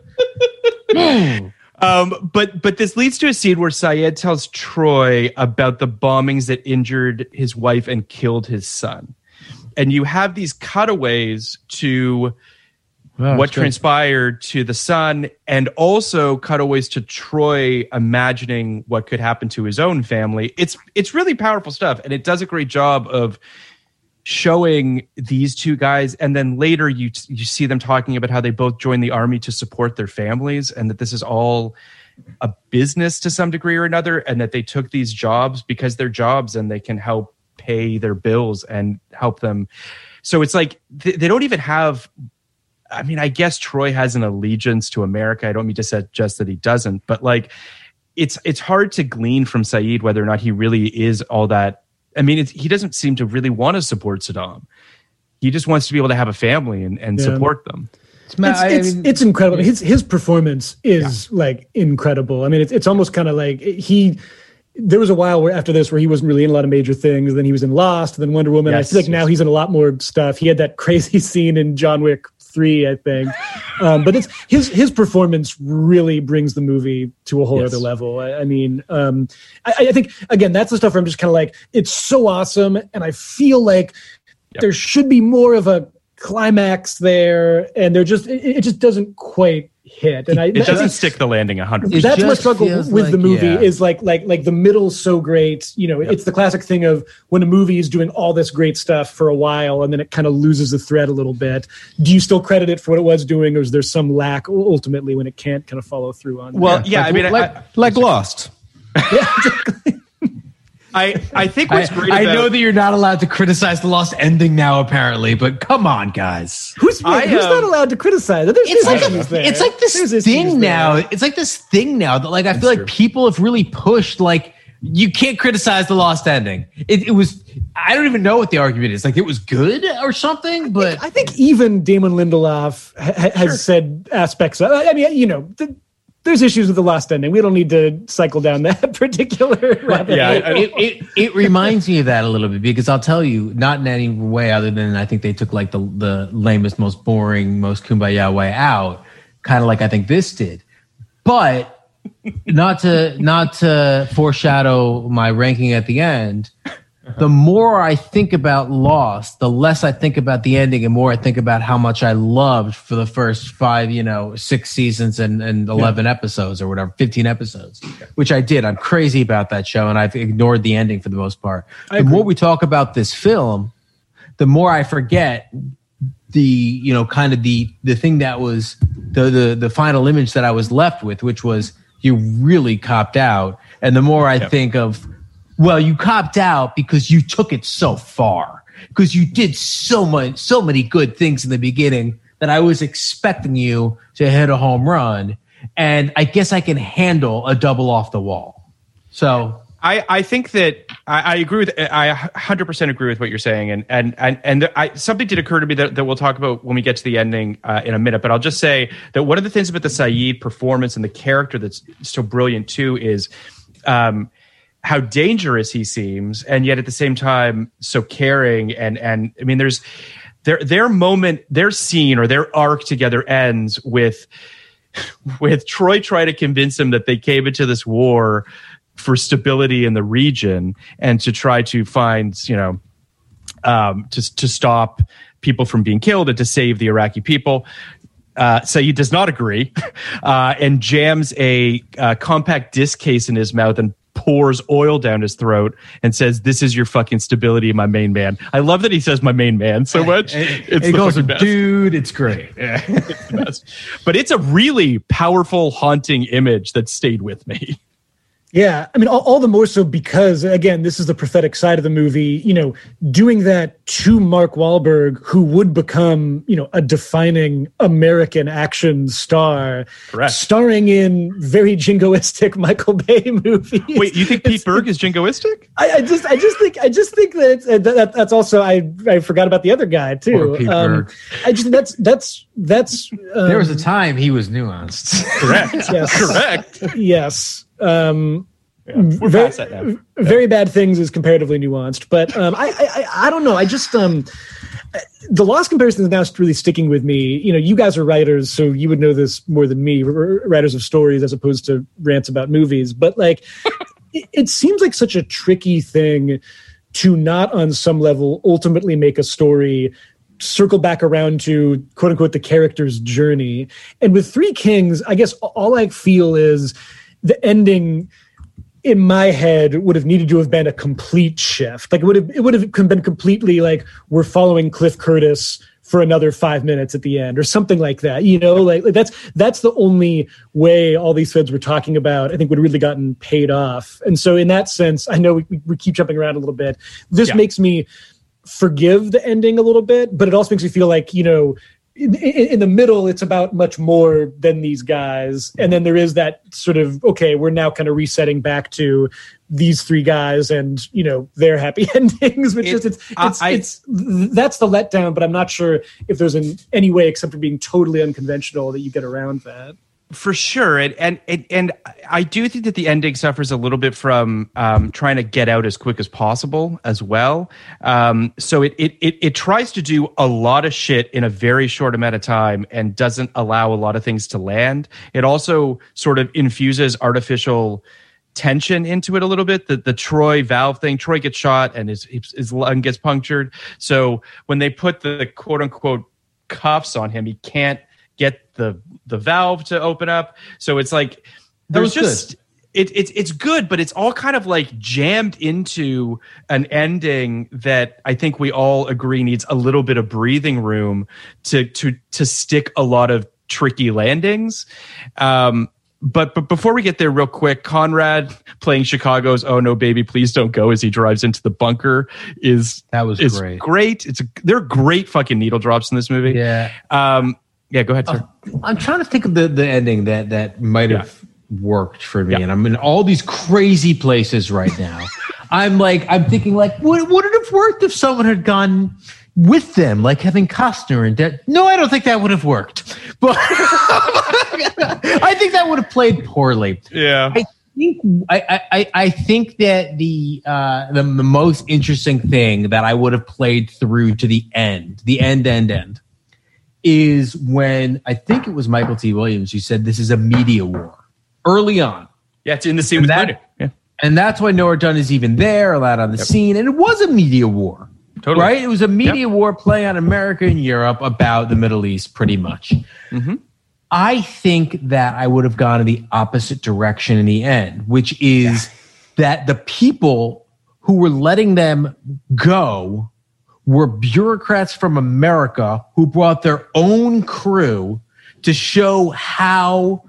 But this leads to a scene where Sayid tells Troy about the bombings that injured his wife and killed his son. And you have these cutaways to what transpired to the son, and also cutaways to Troy imagining what could happen to his own family. It's really powerful stuff, and it does a great job of showing these two guys. And then later you see them talking about how they both joined the army to support their families, and that this is all a business to some degree or another, and that they took these jobs because they're jobs and they can help pay their bills and help them. So it's like they don't even have, I mean, I guess Troy has an allegiance to America. I don't mean to suggest that he doesn't, but like it's hard to glean from Sayid whether or not he really is all that. I mean, he doesn't seem to really want to support Saddam. He just wants to be able to have a family and support them. It's incredible. His performance is like incredible. I mean, it's almost kind of like there was a while after this where he wasn't really in a lot of major things. Then he was in Lost, then Wonder Woman. Yes, I feel like now he's in a lot more stuff. He had that crazy scene in John Wick 3, I think. But it's his performance really brings the movie to a whole other level. I mean, I think, again, that's the stuff where I'm just kind of like, it's so awesome. And I feel like there should be more of a climax there. And it just doesn't quite hit, and it doesn't stick the landing 100%. That's my struggle with the movie. Is like the middle's so great. It's the classic thing of when a movie is doing all this great stuff for a while and then it kind of loses the thread a little bit. Do you still credit it for what it was doing, or is there some lack ultimately when it can't kind of follow through on? Well, like Lost. Yeah, exactly. I think what's great about... I know that you're not allowed to criticize the Lost ending now, apparently, but come on, guys. Who's not allowed to criticize it? It's like this thing now. It's like this thing now that, like, I feel like people have really pushed, like, you can't criticize the Lost ending. It was... I don't even know what the argument is. Like, it was good or something, but... I think even Damon Lindelof has said aspects of... I mean, there's issues with the Lost ending. We don't need to cycle down that particular rabbit hole. It reminds me of that a little bit, because I'll tell you, not in any way other than I think they took like the lamest, most boring, most kumbaya way out, kind of like I think this did. But not to foreshadow my ranking at the end, the more I think about Lost, the less I think about the ending, and more I think about how much I loved for the first 6 seasons and 11 episodes or whatever, 15 episodes, which I did. I'm crazy about that show, and I've ignored the ending for the most part. The more we talk about this film, the more I forget the kind of the thing that was the final image that I was left with, which was you really copped out. And the more I think of, well, you copped out because you took it so far, because you did so many good things in the beginning that I was expecting you to hit a home run. And I guess I can handle a double off the wall. So I think that I agree with. I 100% agree with what you're saying, and something did occur to me that we'll talk about when we get to the ending in a minute. But I'll just say that one of the things about the Saeed performance and the character that's so brilliant too is how dangerous he seems, and yet at the same time so caring. And I mean, there's their moment, their scene, or their arc together ends with Troy trying to convince him that they came into this war for stability in the region and to try to find, to stop people from being killed and to save the Iraqi people. Saeed does not agree and jams a compact disc case in his mouth and pours oil down his throat and says, "This is your fucking stability, my main man." I love that he says "my main man" so much. It goes, dude, it's great. Yeah. It's the best. But it's a really powerful, haunting image that stayed with me. Yeah, I mean, all the more so because, again, this is the prophetic side of the movie, doing that to Mark Wahlberg, who would become, a defining American action star. Correct. Starring in very jingoistic Michael Bay movies. Wait, you think Pete Berg is jingoistic? I just think that that's also, I forgot about the other guy too. Pete Berg. I just that's there was a time he was nuanced. Correct. Yes. Correct. Yes. We're past that now. Very bad things is comparatively nuanced, but I don't know. I just the Lost comparison is now really sticking with me. You guys are writers, so you would know this more than me. Writers of stories as opposed to rants about movies, but it seems like such a tricky thing to not, on some level, ultimately make a story circle back around to quote unquote the character's journey. And with Three Kings, I guess all I feel is the ending in my head would have needed to have been a complete shift. It would have been completely like, we're following Cliff Curtis for another 5 minutes at the end or something like that. That's the only way all these threads we're talking about, I think, would have really gotten paid off. And so in that sense, I know we keep jumping around a little bit. This makes me forgive the ending a little bit, but it also makes me feel like, in the middle, it's about much more than these guys. And then there is that sort of, okay, we're now kind of resetting back to these three guys and, their happy endings. But it's that's the letdown, but I'm not sure if there's any way except for being totally unconventional that you get around that. For sure. And I do think that the ending suffers a little bit from trying to get out as quick as possible as well. So it tries to do a lot of shit in a very short amount of time and doesn't allow a lot of things to land. It also sort of infuses artificial tension into it a little bit. The Troy valve thing, Troy gets shot and his lung gets punctured. So when they put the quote unquote cuffs on him, he can't get the valve to open up. So it's like there's just it's good, but it's all kind of like jammed into an ending that I think we all agree needs a little bit of breathing room to stick a lot of tricky landings. But before we get there, real quick, Conrad playing Chicago's "Oh No Baby Please Don't Go" as he drives into the bunker is great. They're great fucking needle drops in this movie. Yeah. Yeah, go ahead, sir. I'm trying to think of the ending that might have worked for me, and I'm in all these crazy places right now. I'm thinking would it have worked if someone had gone with them, like having Costner and Dead? No, I don't think that would have worked. But I think that would have played poorly. Yeah. I think that the most interesting thing that I would have played through to the end, is when I think it was Michael T. Williams who said this is a media war early on. Yeah, it's in the scene with Biden. Yeah. And that's why Nora Dunn is even there, allowed on the scene. And it was a media war. Totally. Right? It was a media war play on America and Europe about the Middle East, pretty much. Mm-hmm. I think that I would have gone in the opposite direction in the end, which is that the people who were letting them go were bureaucrats from America who brought their own crew to show how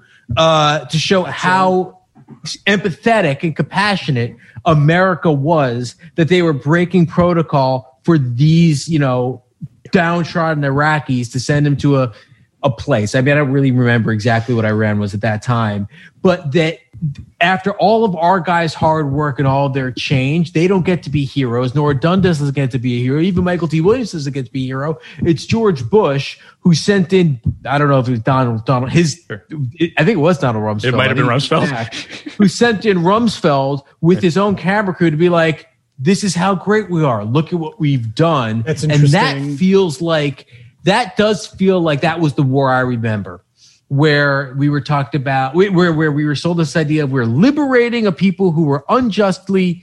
empathetic and compassionate America was, that they were breaking protocol for these, downtrodden Iraqis to send them to a place. I mean, I don't really remember exactly what Iran was at that time, but that after all of our guys' hard work and all their change, they don't get to be heroes. Nora Dunn doesn't get to be a hero. Even Michael T. Williams doesn't get to be a hero. It's George Bush who sent in, I don't know if it was Donald, I think it was Donald Rumsfeld. It might have been Rumsfeld. Who sent in Rumsfeld with his own camera crew to be like, this is how great we are. Look at what we've done. That's interesting. And that does feel like that was the war I remember, where we were talked about, where we were sold this idea of we're liberating a people who were unjustly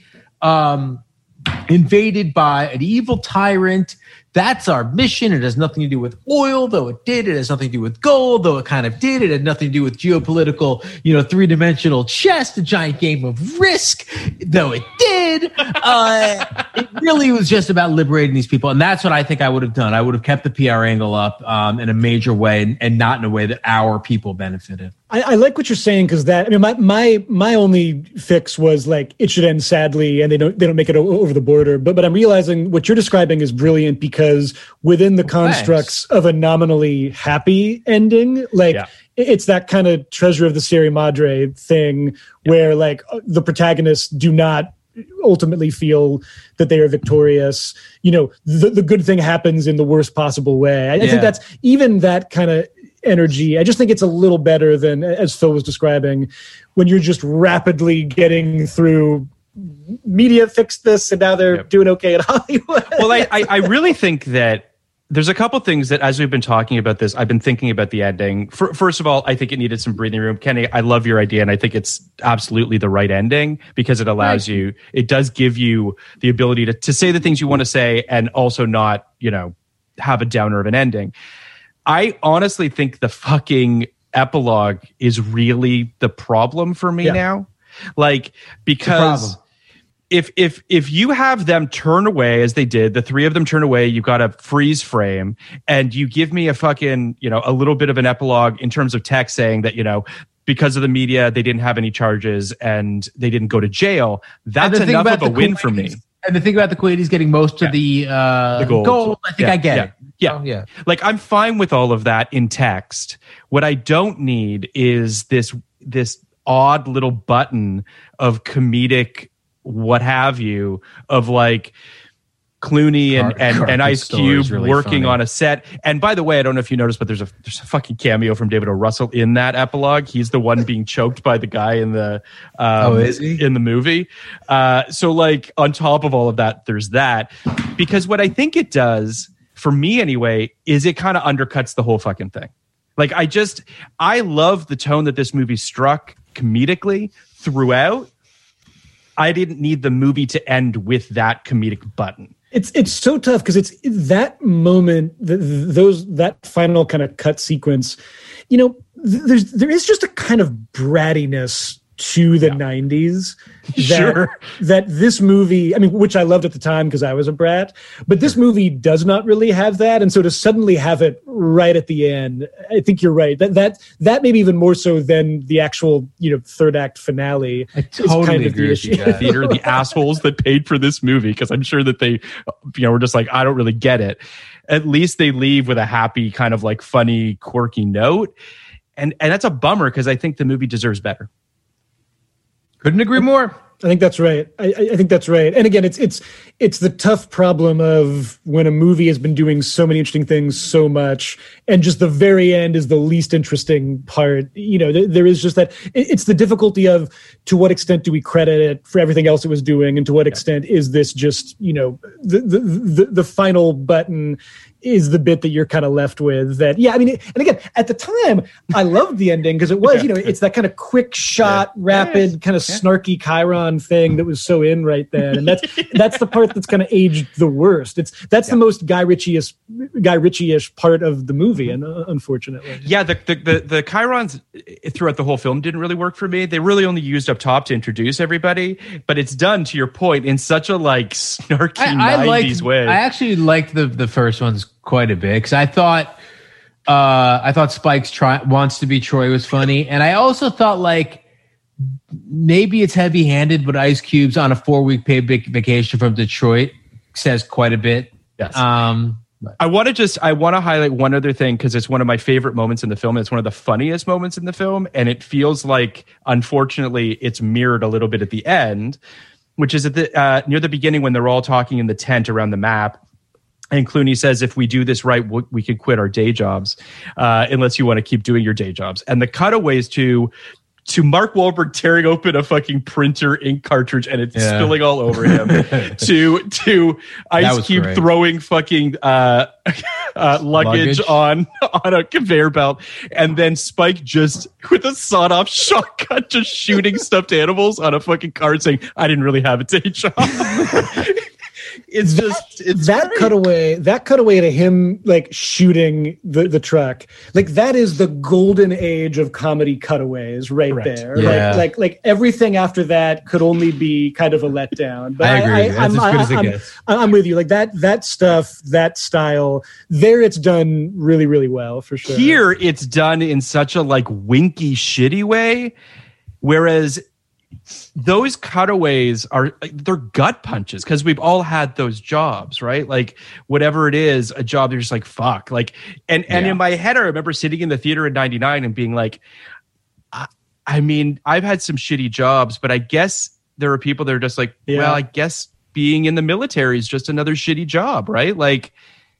invaded by an evil tyrant. That's our mission. It has nothing to do with oil, though it did. It has nothing to do with gold, though it kind of did. It had nothing to do with geopolitical, three-dimensional chess, a giant game of Risk, though it did. It really was just about liberating these people. And that's what I think I would have done. I would have kept the PR angle up in a major way and not in a way that our people benefited. I like what you're saying, because my only fix was like it should end sadly and they don't make it over the border. But I'm realizing what you're describing is brilliant, because within the constructs of a nominally happy ending, it's that kind of Treasure of the Sierra Madre thing where like the protagonists do not ultimately feel that they are victorious. The good thing happens in the worst possible way. I think that's even that kind of energy. I just think it's a little better than, as Phil was describing, when you're just rapidly getting through media fixed this and now they're doing okay at Hollywood. Well, I really think that there's a couple things that, as we've been talking about this, I've been thinking about the ending. First of all, I think it needed some breathing room. Kenny, I love your idea, and I think it's absolutely the right ending, because it allows you, it does give you the ability to say the things you want to say and also not, have a downer of an ending. I honestly think the fucking epilogue is really the problem for me now. Like, because if you have them turn away, as they did, the three of them turn away, you've got a freeze frame, and you give me a fucking, a little bit of an epilogue in terms of text saying that, because of the media, they didn't have any charges and they didn't go to jail. That's enough of a win for me. And the thing about the Kuwaitis getting most of the gold, I think I get it. Yeah. Like, I'm fine with all of that in text. What I don't need is this odd little button of comedic what have you, of like Clooney and Ice Cube really working on a set. And by the way, I don't know if you noticed, but there's a fucking cameo from David O. Russell in that epilogue. He's the one being choked by the guy in the is he? In the movie. So like on top of all of that, there's that. Because what I think it does, for me anyway, is it kind of undercuts the whole fucking thing. Like I love the tone that this movie struck comedically throughout. I didn't need the movie to end with that comedic button. It's so tough because it's that moment, that final kind of cut sequence. There is just a kind of brattiness to the 90s that this movie, I mean, which I loved at the time because I was a brat, but this movie does not really have that. And so to suddenly have it right at the end, I think you're right. That maybe even more so than the actual, third act finale. I totally kind of agree with you guys. Theater, the assholes that paid for this movie, because I'm sure that they, were just like, I don't really get it. At least they leave with a happy, kind of like funny, quirky note. And that's a bummer because I think the movie deserves better. Couldn't agree more. I think that's right. I think that's right. And again, it's the tough problem of when a movie has been doing so many interesting things so much, and just the very end is the least interesting part. There is just that. It's the difficulty of to what extent do we credit it for everything else it was doing, and to what extent is this just the final button is the bit that you're kind of left with. That and again, at the time, I loved the ending because it was it's that kind of quick shot, rapid, kind of snarky Chiron thing that was so in right then, and that's the part that's kind of aged the worst. That's the most Guy Ritchie-ish part of the movie, and unfortunately, the Chirons throughout the whole film didn't really work for me. They really only used up top to introduce everybody, but it's done, to your point, in such a like snarky 90s way. I actually liked the first ones quite a bit because I thought Spike's wants to be Troy was funny, and I also thought like maybe it's heavy-handed, but Ice Cube's on a 4-week paid vacation from Detroit says quite a bit. Yes. I want to highlight one other thing because it's one of my favorite moments in the film. It's one of the funniest moments in the film, and it feels like, unfortunately, it's mirrored a little bit at the end, which is at the near the beginning when they're all talking in the tent around the map. And Clooney says, if we do this right, we could quit our day jobs unless you want to keep doing your day jobs. And the cutaways to Mark Wahlberg tearing open a fucking printer ink cartridge and it's spilling all over him, to Ice Cube throwing fucking luggage on a conveyor belt, and then Spike just with a sawed-off shotgun just shooting stuffed animals on a fucking card saying, I didn't really have a day job. It's that cutaway to him like shooting the truck, like that is the golden age of comedy cutaways right there. Yeah. Like everything after that could only be kind of a letdown. But I agree. That's as good as it gets. I'm with you. Like that stuff, that style there, it's done really, really well for sure. Here it's done in such a like winky, shitty way, whereas those cutaways they're gut punches because we've all had those jobs, right? Like whatever it is, a job you're just like, fuck. Like, and in my head, I remember sitting in the theater in 99 and being like, I mean, I've had some shitty jobs, but I guess there are people that are just like, well, I guess being in the military is just another shitty job, right? Like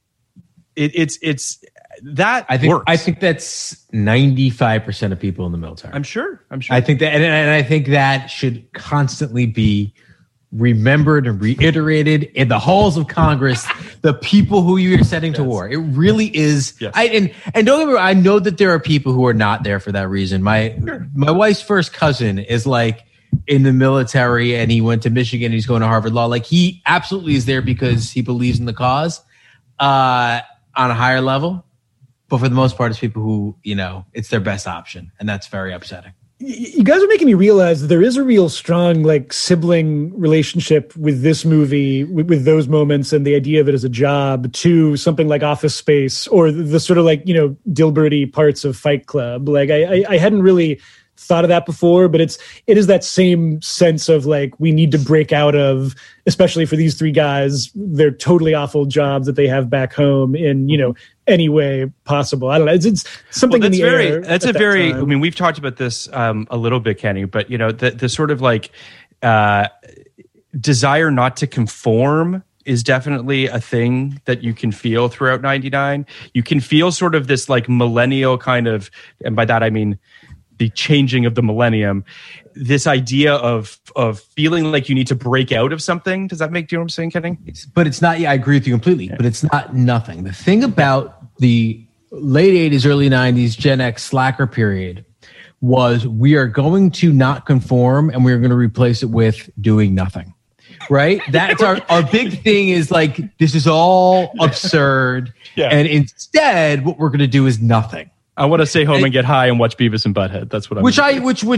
it's that works. I think that's 95% of people in the military. I'm sure. I think that, and I think that should constantly be remembered and reiterated in the halls of Congress. The people who you're sending to war, it really is. Yes. And don't get me wrong, I know that there are people who are not there for that reason. My wife's first cousin is like in the military, and he went to Michigan. And he's going to Harvard Law. Like he absolutely is there because he believes in the cause on a higher level. But for the most part, it's people who, it's their best option. And that's very upsetting. You guys are making me realize that there is a real strong like sibling relationship with this movie, with those moments and the idea of it as a job, to something like Office Space or the sort of like, Dilberty parts of Fight Club. Like I hadn't really thought of that before, but it is that same sense of like, we need to break out of, especially for these three guys, their totally awful jobs that they have back home in, any way possible. I don't know. It's something in the air. That's a very, I mean, we've talked about this a little bit, Kenny, but the sort of like desire not to conform is definitely a thing that you can feel throughout 99. You can feel sort of this like millennial kind of, and by that I mean the changing of the millennium, this idea of feeling like you need to break out of something. Does that make, do you know what I'm saying, Kenny? But it's not, I agree with you completely, but it's not nothing. The thing about the late 80s, early 90s Gen X slacker period was we are going to not conform and we're going to replace it with doing nothing. Right? That's our big thing is like, this is all absurd. Yeah. And instead, what we're going to do is nothing. I want to stay home and get high and watch Beavis and Butthead. That's what I'm Which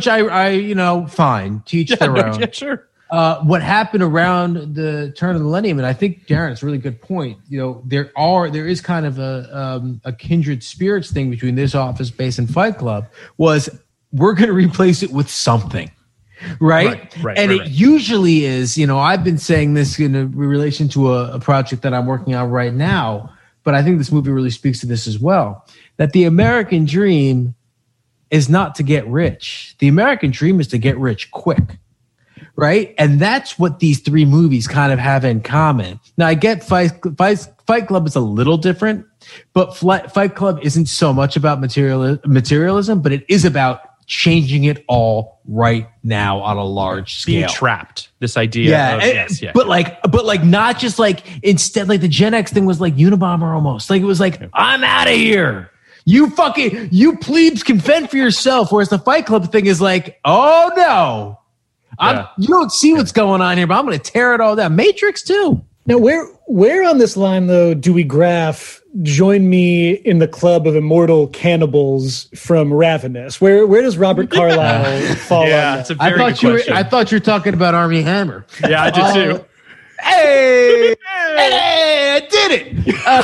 I fine. Teach their own. Yeah, sure. What happened around the turn of the millennium, and I think Darren, it's a really good point. There is kind of a kindred spirits thing between this Office Space and Fight Club. Was we're going to replace it with something, right? And it usually is. I've been saying this in relation to a project that I'm working on right now, but I think this movie really speaks to this as well. That the American dream is not to get rich. The American dream is to get rich quick. Right? And that's what these three movies kind of have in common. Now, I get Fight Club is a little different, but Fight Club isn't so much about materialism, but it is about changing it all right now on a large scale. Being trapped. This idea of, yes. But like not just like, instead, like the Gen X thing was like Unabomber almost. Like it was like, I'm out of here. You plebes can fend for yourself. Whereas the Fight Club thing is like, oh no. You don't see what's going on here, but I'm going to tear it all down. Matrix too. Now, where on this line, though, do we graph join me in the club of immortal cannibals from Ravenous? Where does Robert Carlyle fall on that? It's a very good question. I thought you were talking about Armie Hammer. Yeah, I did too. Hey, I did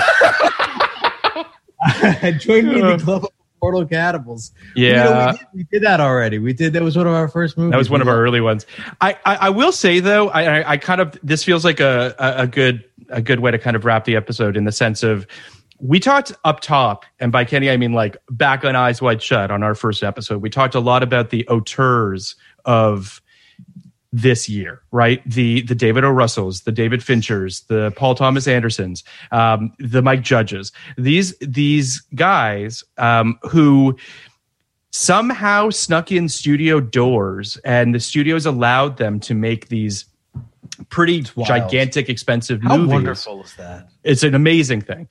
it. Join me in the club of Mortal Cannibals. Yeah, we did that already. That was one of our first movies. That was one of our early ones. I will say though, I kind of, this feels like a good a good way to kind of wrap the episode in the sense of we talked up top, and by Kenny, I mean like back on Eyes Wide Shut on our first episode. We talked a lot about the auteurs of this year, right? The David O. Russells, the David Finchers, the Paul Thomas Andersons, the Mike Judges. These guys who somehow snuck in studio doors, and the studios allowed them to make these pretty gigantic, expensive movies. How wonderful is that? It's an amazing thing.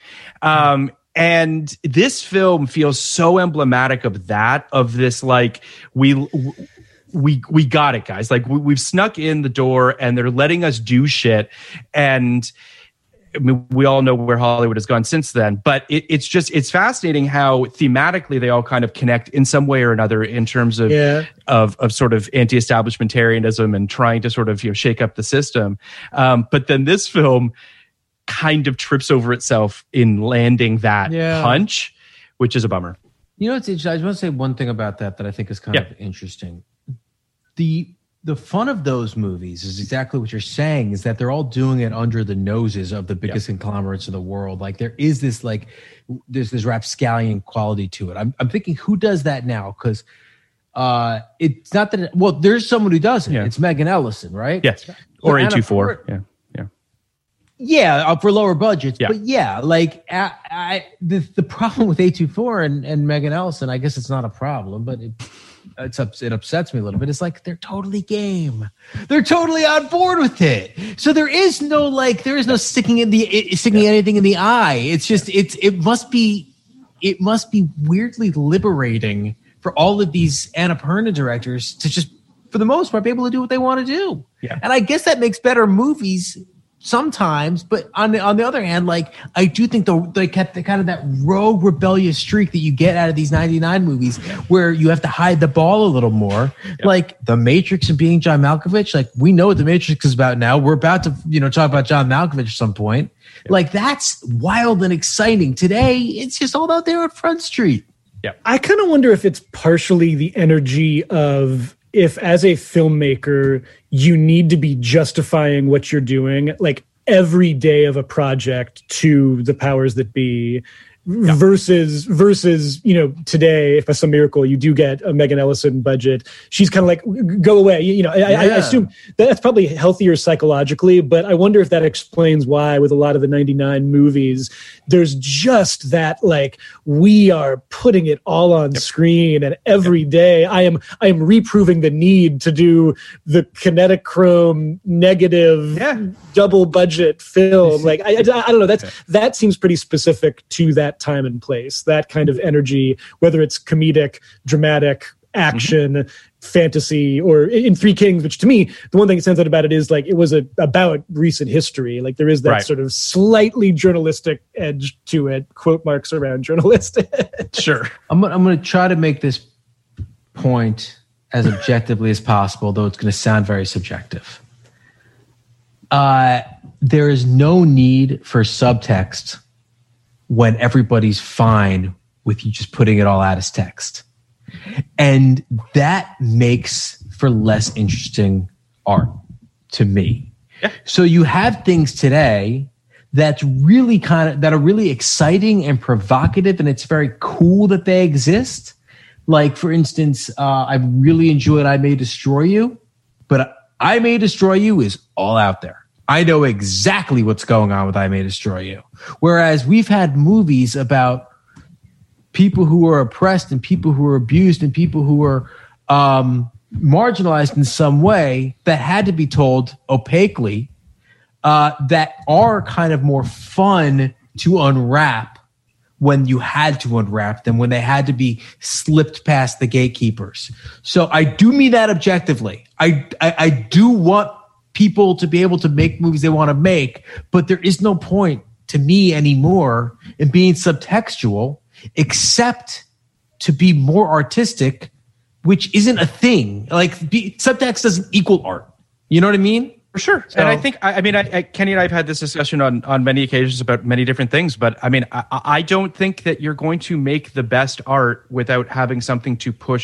And this film feels so emblematic of that, of this, like, we got it, guys. Like, we've snuck in the door and they're letting us do shit. And I mean, we all know where Hollywood has gone since then, but it's fascinating how thematically they all kind of connect in some way or another in terms of sort of anti-establishmentarianism and trying to sort of, shake up the system. But then this film kind of trips over itself in landing that punch, which is a bummer. You know, it's interesting. I just want to say one thing about that I think is kind of interesting. The fun of those movies is exactly what you're saying, is that they're all doing it under the noses of the biggest conglomerates of the world. Like, there is this, like, there's this rapscallion quality to it. I'm thinking, who does that now? Because it's not that there's someone who does it. Yeah. It's Megan Ellison, right? Yes. Or A24. Yeah, for lower budgets. Yeah. But like the problem with A24 and Megan Ellison, I guess it's not a problem, but it upsets me a little bit. It's like they're totally game. They're totally on board with it. So there is no sticking anything in the eye. It's just it must be weirdly liberating for all of these Annapurna directors to just, for the most part, be able to do what they want to do. Yeah. And I guess that makes better movies sometimes, but on the other hand, like, I do think they kept the kind of that rogue rebellious streak that you get out of these 99 movies where you have to hide the ball a little more. Like The Matrix and being John Malkovich. Like, we know what The Matrix is about now. We're about to, talk about John Malkovich at some point. Like, that's wild and exciting. Today, it's just all out there on Front Street. Yeah. I kind of wonder if it's partially the energy of, if as a filmmaker, you need to be justifying what you're doing, like every day of a project, to the powers that be, versus, today, if by some miracle you do get a Megan Ellison budget, she's kind of like, go away. I assume that's probably healthier psychologically, but I wonder if that explains why with a lot of the 99 movies, there's just that, like, we are putting it all on screen, and every day I am reproving the need to do the Kinetachrome negative double budget film. Like, I don't know. That seems pretty specific to that time and place, that kind of energy, whether it's comedic, dramatic, action, fantasy, or in Three Kings, which to me, the one thing that stands out about it is, like, it was about recent history. Like, there is that sort of slightly journalistic edge to it, quote marks around journalistic. Sure. I'm going to try to make this point as objectively as possible, though it's going to sound very subjective. There is no need for subtext when everybody's fine with you just putting it all out as text. And that makes for less interesting art to me. Yeah. So you have things today that are really exciting and provocative, and it's very cool that they exist. Like, for instance, I really enjoyed I May Destroy You, but I May Destroy You is all out there. I know exactly what's going on with I May Destroy You. Whereas we've had movies about people who are oppressed and people who are abused and people who are marginalized in some way that had to be told opaquely, that are kind of more fun to unwrap when you had to unwrap them, when they had to be slipped past the gatekeepers. So I do mean that objectively. I do want people to be able to make movies they want to make, but there is no point to me anymore in being subtextual, except to be more artistic, which isn't a thing. Like, subtext doesn't equal art. You know what I mean? For sure. So, and I think, Kenny and I have had this discussion on many occasions about many different things, but I mean, I don't think that you're going to make the best art without having something to push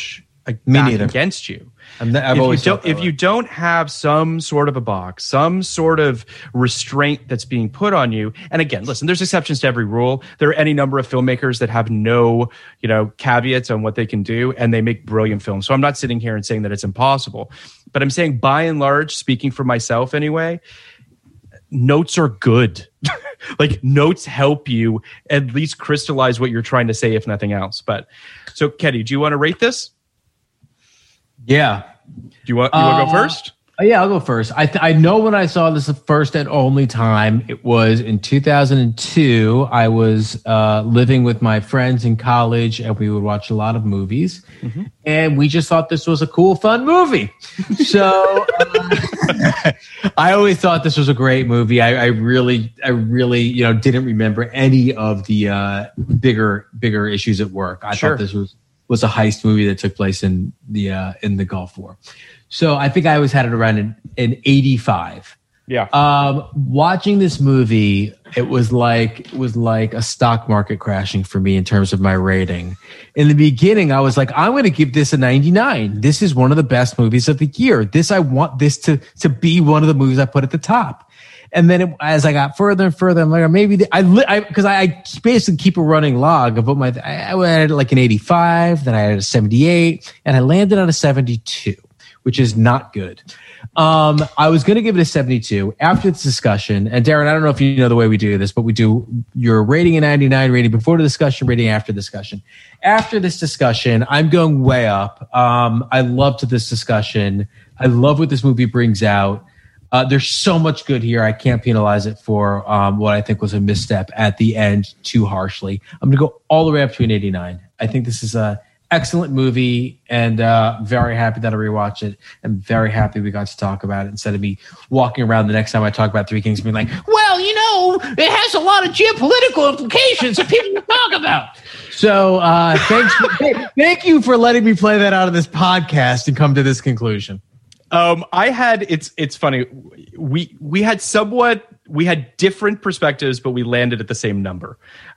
back against you. If you don't have some sort of a box, some sort of restraint that's being put on you, and again, listen, there's exceptions to every rule. There are any number of filmmakers that have no, caveats on what they can do, and they make brilliant films. So I'm not sitting here and saying that it's impossible, but I'm saying by and large, speaking for myself anyway, notes are good. Like notes help you at least crystallize what you're trying to say, if nothing else. But so, Kenny, do you want to rate this? Yeah. Do you want to go first? Yeah, I'll go first. I know when I saw this the first and only time, it was in 2002. I was living with my friends in college, and we would watch a lot of movies. Mm-hmm. And we just thought this was a cool, fun movie. So I always thought this was a great movie. I really, didn't remember any of the bigger issues at work. I thought this was a heist movie that took place in the Gulf War. So I think I always had it around an 85. Yeah. Watching this movie, it was like a stock market crashing for me in terms of my rating. In the beginning, I was like, I'm going to give this a 99. This is one of the best movies of the year. I want this to be one of the movies I put at the top. And then as I got further and further, I'm like, maybe because I basically keep a running log of what I had like an 85, then I had a 78, and I landed on a 72, which is not good. I was going to give it a 72 after this discussion. And Darren, I don't know if you know the way we do this, but we do your rating a 99, rating before the discussion, rating after discussion. After this discussion, I'm going way up. I loved this discussion. I love what this movie brings out. There's so much good here. I can't penalize it for what I think was a misstep at the end too harshly. I'm going to go all the way up to an 89. I think this is a excellent movie, and very happy that I rewatched it. I'm very happy we got to talk about it instead of me walking around the next time I talk about Three Kings and being like, well, it has a lot of geopolitical implications that people can talk about. So thank you for letting me play that out of this podcast and come to this conclusion. It's funny. We had different perspectives, but we landed at the same number.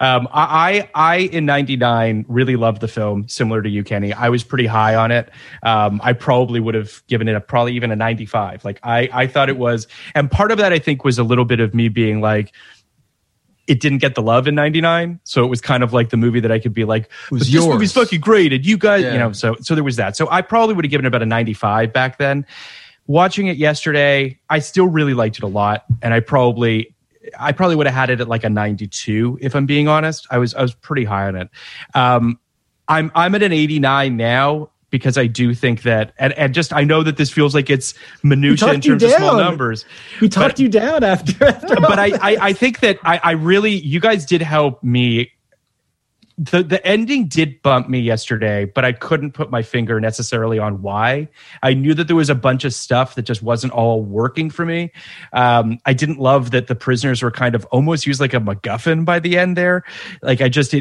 I in 99 really loved the film, similar to you, Kenny. I was pretty high on it. I probably would have given it probably even a 95. Like I thought it was, and part of that I think was a little bit of me being like, it didn't get the love in 99. So it was kind of like the movie that I could be like, this movie's fucking great. And you guys, so there was that. So I probably would have given it about a 95 back then. Watching it yesterday, I still really liked it a lot. And I probably would have had it at like a 92, if I'm being honest. I was pretty high on it. I'm at an 89 now, because I do think that, and just I know that this feels like it's minutia in terms of small numbers. We talked you down after. But I think that I really, you guys did help me. The ending did bump me yesterday, but I couldn't put my finger necessarily on why. I knew that there was a bunch of stuff that just wasn't all working for me. I didn't love that the prisoners were kind of almost used like a MacGuffin by the end there. Like it just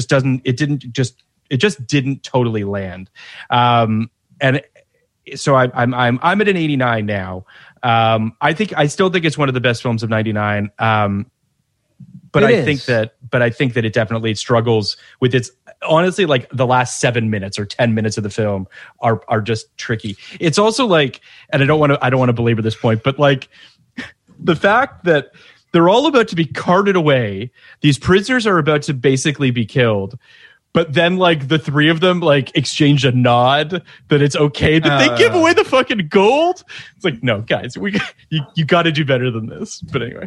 didn't totally land. And so I'm at an 89 now. I still think it's one of the best films of 99. But I think that it definitely struggles with its, honestly, like the last 7 minutes or 10 minutes of the film are just tricky. It's also like, and I don't want to belabor this point, but like the fact that they're all about to be carted away, these prisoners are about to basically be killed. But then, like, the three of them, like, exchange a nod that it's okay that they give away the fucking gold. It's like, no, guys, you got to do better than this. But anyway,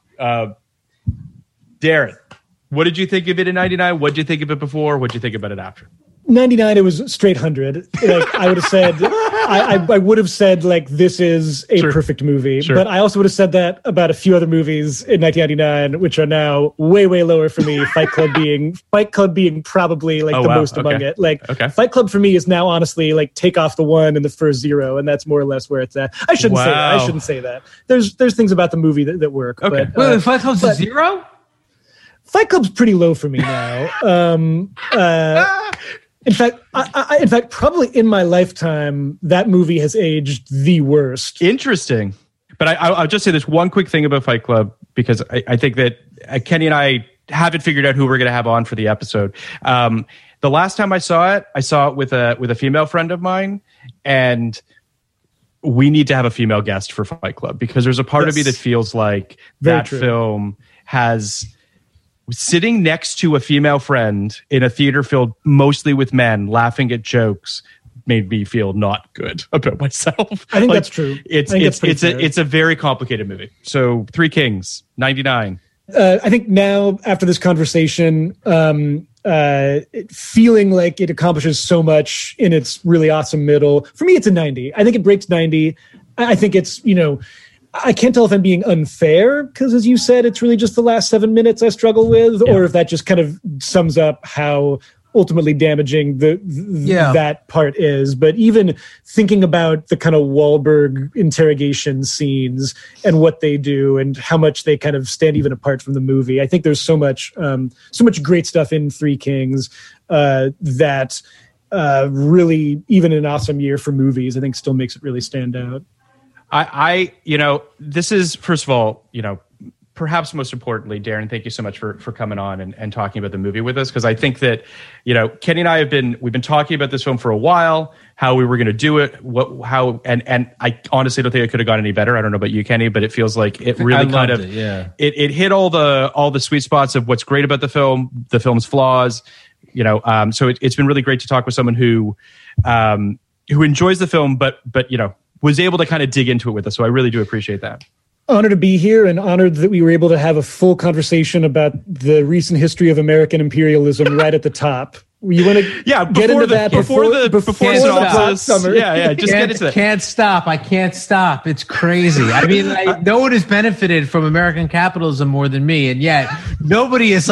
Darren, what did you think of it in 99? What did you think of it before? What did you think about it after? 99, it was straight 100. Like I would have said, I would have said like this is a perfect movie. Sure. But I also would have said that about a few other movies in 1999, which are now way lower for me. Fight Club being probably like the most among it. Like Fight Club for me is now honestly like take off the 1 and the first 0, and that's more or less where it's at. I shouldn't say that. There's things about the movie that work. Okay. But, wait, Fight Club's a 0? Fight Club's pretty low for me now. In fact, probably in my lifetime, that movie has aged the worst. Interesting. But I'll just say this one quick thing about Fight Club, because I think that Kenny and I haven't figured out who we're going to have on for the episode. the last time I saw it with a female friend of mine, and we need to have a female guest for Fight Club, because there's a part of me that feels like that film has sitting next to a female friend in a theater filled mostly with men laughing at jokes made me feel not good about myself. I think that's true. It's a very complicated movie. So Three Kings, 99. I think now, after this conversation, feeling like it accomplishes so much in its really awesome middle, for me, it's a 90. I think it breaks 90. I think it's, I can't tell if I'm being unfair, because as you said, it's really just the last 7 minutes I struggle with, or if that just kind of sums up how ultimately damaging that part is. But even thinking about the kind of Wahlberg interrogation scenes and what they do and how much they kind of stand even apart from the movie, I think there's so much great stuff in Three Kings that really, even an awesome year for movies, I think still makes it really stand out. This is, first of all, perhaps most importantly, Darren, thank you so much for coming on and talking about the movie with us. Because I think that, Kenny and I we've been talking about this film for a while, how we were going to do it, and I honestly don't think it could have gone any better. I don't know about you, Kenny, but it feels like it really it hit all the sweet spots of what's great about the film's flaws. So it's been really great to talk with someone who enjoys the film, but was able to kind of dig into it with us. So I really do appreciate that. Honored to be here, and honored that we were able to have a full conversation about the recent history of American imperialism right at the top. You want to get into that before the summer? Yeah. Just get into that. Can't stop. I can't stop. It's crazy. I mean, no one has benefited from American capitalism more than me, and yet nobody has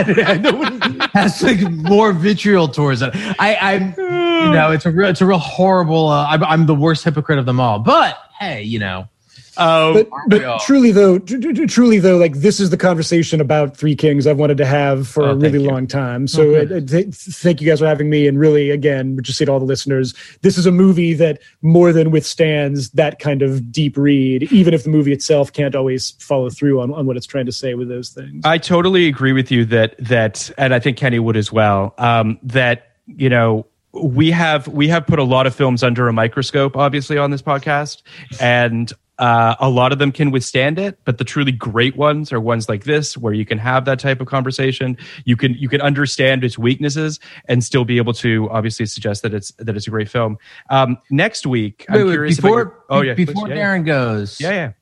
more vitriol towards it. It's a real horrible. I'm the worst hypocrite of them all. But hey, But truly though, like, this is the conversation about Three Kings I've wanted to have for a really long time. So thank you guys for having me. And really, again, just say to all the listeners, this is a movie that more than withstands that kind of deep read, even if the movie itself can't always follow through on what it's trying to say with those things. I totally agree with you that, and I think Kenny would as well, that, we have put a lot of films under a microscope, obviously, on this podcast, and a lot of them can withstand it, but the truly great ones are ones like this, where you can have that type of conversation. You can understand its weaknesses and still be able to obviously suggest that it's a great film. Next week, I'm curious before Darren goes.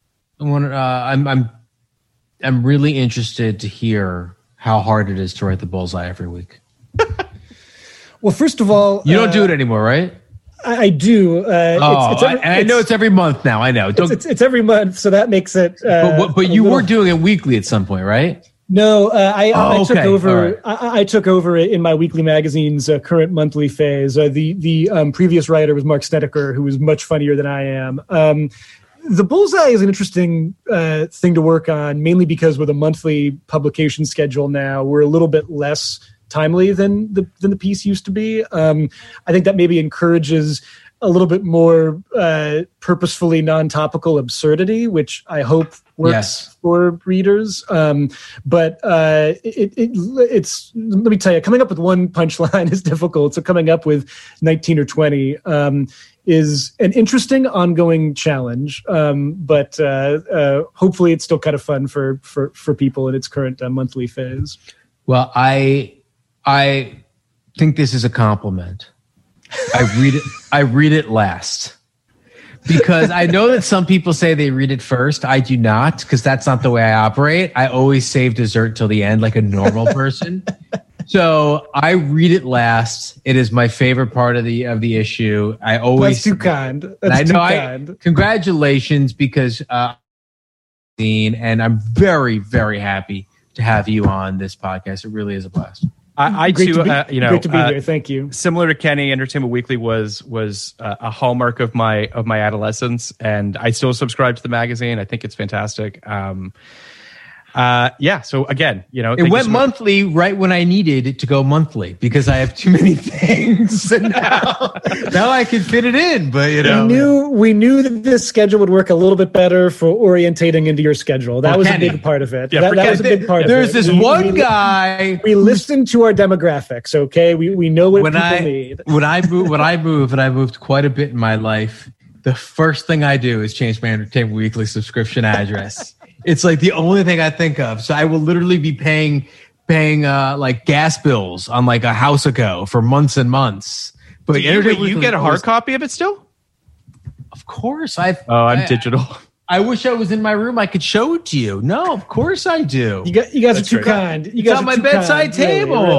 I'm really interested to hear how hard it is to write the bullseye every week. Well, first of all, you don't do it anymore, right? I do. I know it's every month now. I know it's every month, so that makes it. But you were doing it weekly at some point, right? No, I took over. Right. I took over in my weekly magazine's current monthly phase. The previous writer was Mark Snedeker, who was much funnier than I am. The bullseye is an interesting thing to work on, mainly because with a monthly publication schedule now, we're a little bit less timely than the piece used to be. I think that maybe encourages a little bit more purposefully non-topical absurdity, which I hope works for readers. But it's, let me tell you, coming up with one punchline is difficult. So coming up with 19 or 20 is an interesting ongoing challenge. But hopefully it's still kind of fun for people in its current monthly phase. Well, I think this is a compliment. I read it last, because I know that some people say they read it first. I do not, because that's not the way I operate. I always save dessert till the end, like a normal person. So I read it last. It is my favorite part of the issue. I always. That's too kind. That's too kind. Congratulations, because and I'm very, very happy to have you on this podcast. It really is a blast. I great too, great to be here. Thank you. Similar to Kenny, Entertainment Weekly was a hallmark of my adolescence, and I still subscribe to the magazine. I think it's fantastic. So again, it went monthly right when I needed it to go monthly because I have too many things. And now I can fit it in. But we knew that this schedule would work a little bit better for orientating into your schedule. That was a big part of it. Yeah, that was a big part of it. There's this one guy. We listened to our demographics. Okay, we know what people need. When I move, and I moved quite a bit in my life, the first thing I do is change my Entertainment Weekly subscription address. It's like the only thing I think of. So I will literally be paying like gas bills on like a house ago for months and months. But you get a hard copy of it still? Of course. I'm digital. I wish I was in my room. I could show it to you. No, of course I do. You guys are too kind. You guys on my bedside table.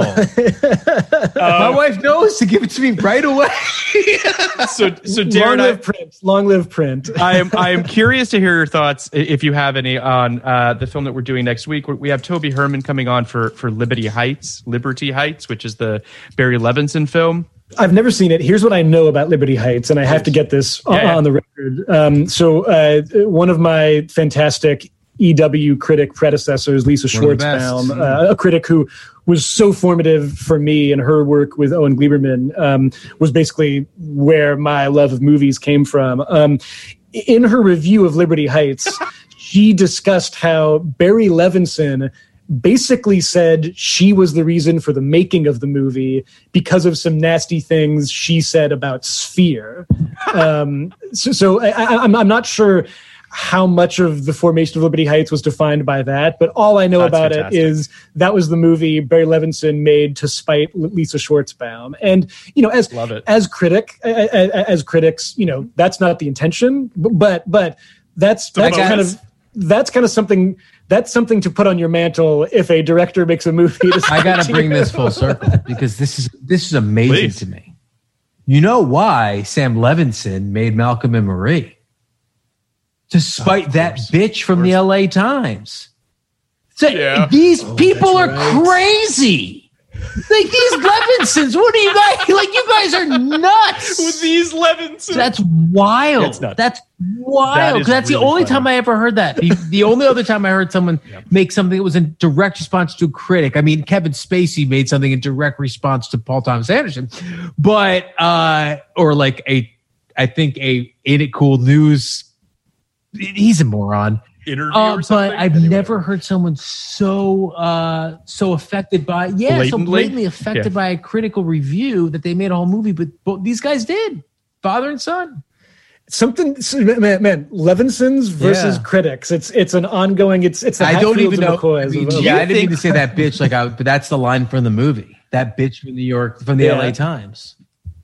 My wife knows to give it to me right away. So Darren, long live print. I am curious to hear your thoughts, if you have any, on the film that we're doing next week. We have Toby Herman coming on for Liberty Heights, which is the Barry Levinson film. I've never seen it. Here's what I know about Liberty Heights, and I have to get this on the record. So one of my fantastic EW critic predecessors, Lisa Schwartzbaum, a critic who was so formative for me, and her work with Owen Gleiberman was basically where my love of movies came from. In her review of Liberty Heights, she discussed how Barry Levinson basically said she was the reason for the making of the movie because of some nasty things she said about Sphere. So I'm not sure how much of the formation of Liberty Heights was defined by that, but all I know about it is that was the movie Barry Levinson made to spite Lisa Schwartzbaum. And, as critics, that's not the intention, but that's kind of something. That's something to put on your mantle if a director makes a movie. I got to bring this full circle because this is amazing to me. You know why Sam Levinson made Malcolm and Marie? To spite that bitch from the LA Times. So these people are crazy. Like these Levinsons, what are you guys like? You guys are nuts. With these Levinsons, that's wild. That's wild. Because that's really the only time I ever heard that. The only other time I heard someone make something that was in direct response to a critic. I mean, Kevin Spacey made something in direct response to Paul Thomas Anderson, but or like I think Ain't It Cool News. He's a moron. Interview or something? But I've never heard someone so affected by so blatantly affected by a critical review that they made a whole movie. But these guys did, father and son. Something, man. Levinsons versus critics. It's an ongoing. It's the I don't even know. I didn't mean to say that bitch but that's the line from the movie. That bitch from New York, from the LA Times.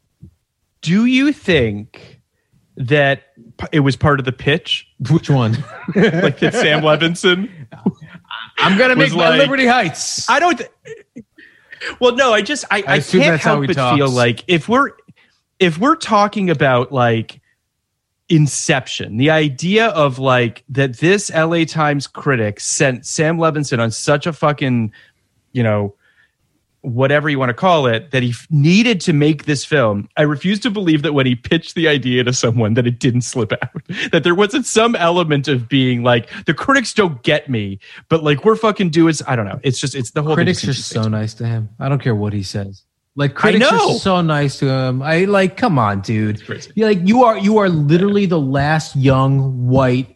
Do you think that it was part of the pitch? Which one? Like that Sam Levinson? I'm gonna make my Liberty Heights. I don't. Well, no. I can't help but feel like if we're talking about like Inception, the idea of like that this LA Times critic sent Sam Levinson on such a fucking, whatever you want to call it, that he needed to make this film. I refuse to believe that when he pitched the idea to someone that it didn't slip out, that there wasn't some element of being like, the critics don't get me, but like we're fucking doing, I don't know. It's the whole critics are so nice to him. I don't care what he says. Like critics are so nice to him. I like, come on, dude. You are literally the last young white,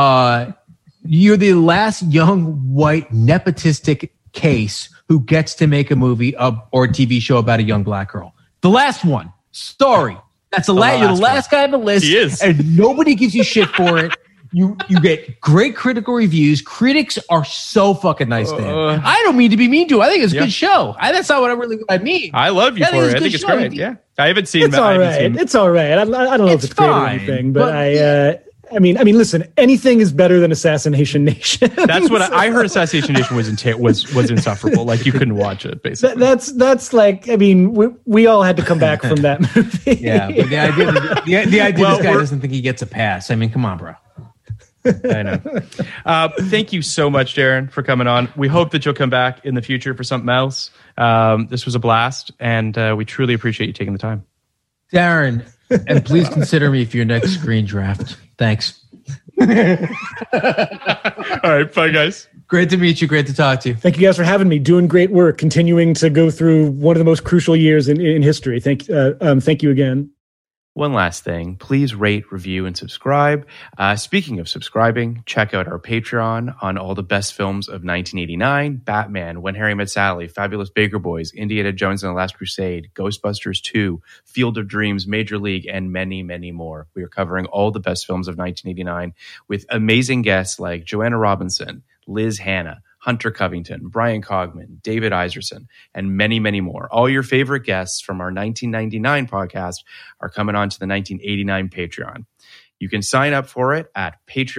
you're the last young white nepotistic case who gets to make a movie or a TV show about a young black girl. The last one. Sorry. That's you're the last guy on the list. He is. And nobody gives you shit for it. You get great critical reviews. Critics are so fucking nice to him. I don't mean to be mean to him. I think it's a good show. That's not what I mean. I love you for it. I think it's great. Yeah. I haven't seen it. It's all right. It's all right. I don't know if it's great or anything, but I mean, listen. Anything is better than Assassination Nation. That's what I heard. Assassination Nation was insufferable. Like you couldn't watch it. Basically, that's like. I mean, we all had to come back from that movie. Yeah, but the idea this guy doesn't think he gets a pass. I mean, come on, bro. I know. Thank you so much, Darren, for coming on. We hope that you'll come back in the future for something else. This was a blast, and we truly appreciate you taking the time, Darren. And please consider me for your next screen draft. Thanks. All right, bye, guys. Great to meet you. Great to talk to you. Thank you guys for having me. Doing great work, continuing to go through one of the most crucial years in history. Thank you again. One last thing, please rate, review, and subscribe. Speaking of subscribing, check out our Patreon on all the best films of 1989, Batman, When Harry Met Sally, Fabulous Baker Boys, Indiana Jones and the Last Crusade, Ghostbusters 2, Field of Dreams, Major League, and many, many more. We are covering all the best films of 1989 with amazing guests like Joanna Robinson, Liz Hanna, Hunter Covington, Brian Cogman, David Iserson, and many, many more. All your favorite guests from our 1999 podcast are coming on to the 1989 Patreon. You can sign up for it at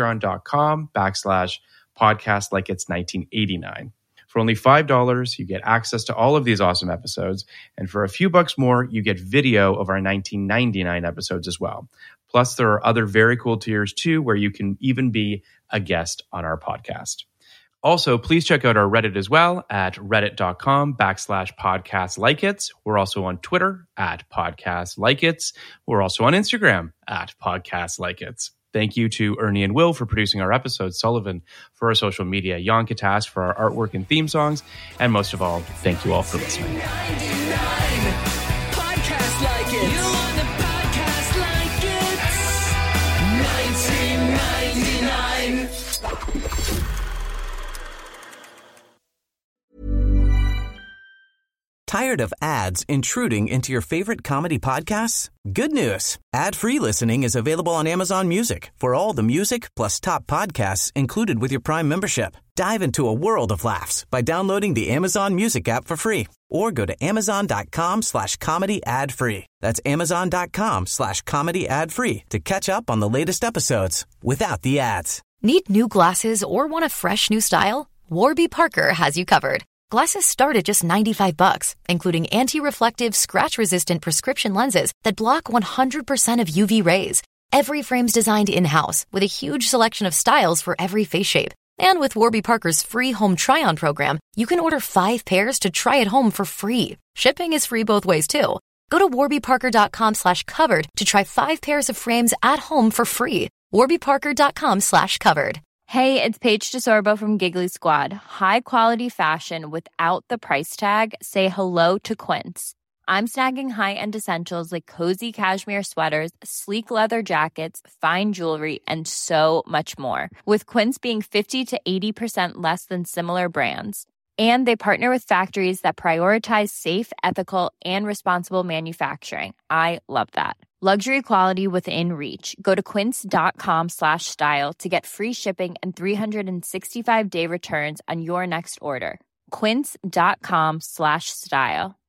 patreon.com/podcast like it's 1989. For only $5, you get access to all of these awesome episodes. And for a few bucks more, you get video of our 1999 episodes as well. Plus, there are other very cool tiers too, where you can even be a guest on our podcast. Also, please check out our Reddit as well at reddit.com/podcastlikeits. We're also on Twitter at podcastlikeits. We're also on Instagram at podcastlikeits. Thank you to Ernie and Will for producing our episodes, Sullivan for our social media, Jan Katas for our artwork and theme songs, and most of all, thank you all for listening. Podcast like it. You want the podcast like it. 1999. Tired of ads intruding into your favorite comedy podcasts? Good news. Ad-free listening is available on Amazon Music for all the music plus top podcasts included with your Prime membership. Dive into a world of laughs by downloading the Amazon Music app for free or go to amazon.com/comedy ad-free. That's amazon.com/comedy ad-free to catch up on the latest episodes without the ads. Need new glasses or want a fresh new style? Warby Parker has you covered. Glasses start at just $95, including anti-reflective, scratch-resistant prescription lenses that block 100% of UV rays. Every frame's designed in-house with a huge selection of styles for every face shape. And with Warby Parker's free home try-on program, you can order 5 pairs to try at home for free. Shipping is free both ways, too. Go to warbyparker.com/covered to try 5 pairs of frames at home for free. warbyparker.com/covered. Hey, it's Paige DeSorbo from Giggly Squad. High quality fashion without the price tag. Say hello to Quince. I'm snagging high-end essentials like cozy cashmere sweaters, sleek leather jackets, fine jewelry, and so much more. With Quince being 50 to 80% less than similar brands. And they partner with factories that prioritize safe, ethical, and responsible manufacturing. I love that. Luxury quality within reach. Go to quince.com/style to get free shipping and 365-day returns on your next order. Quince.com/style.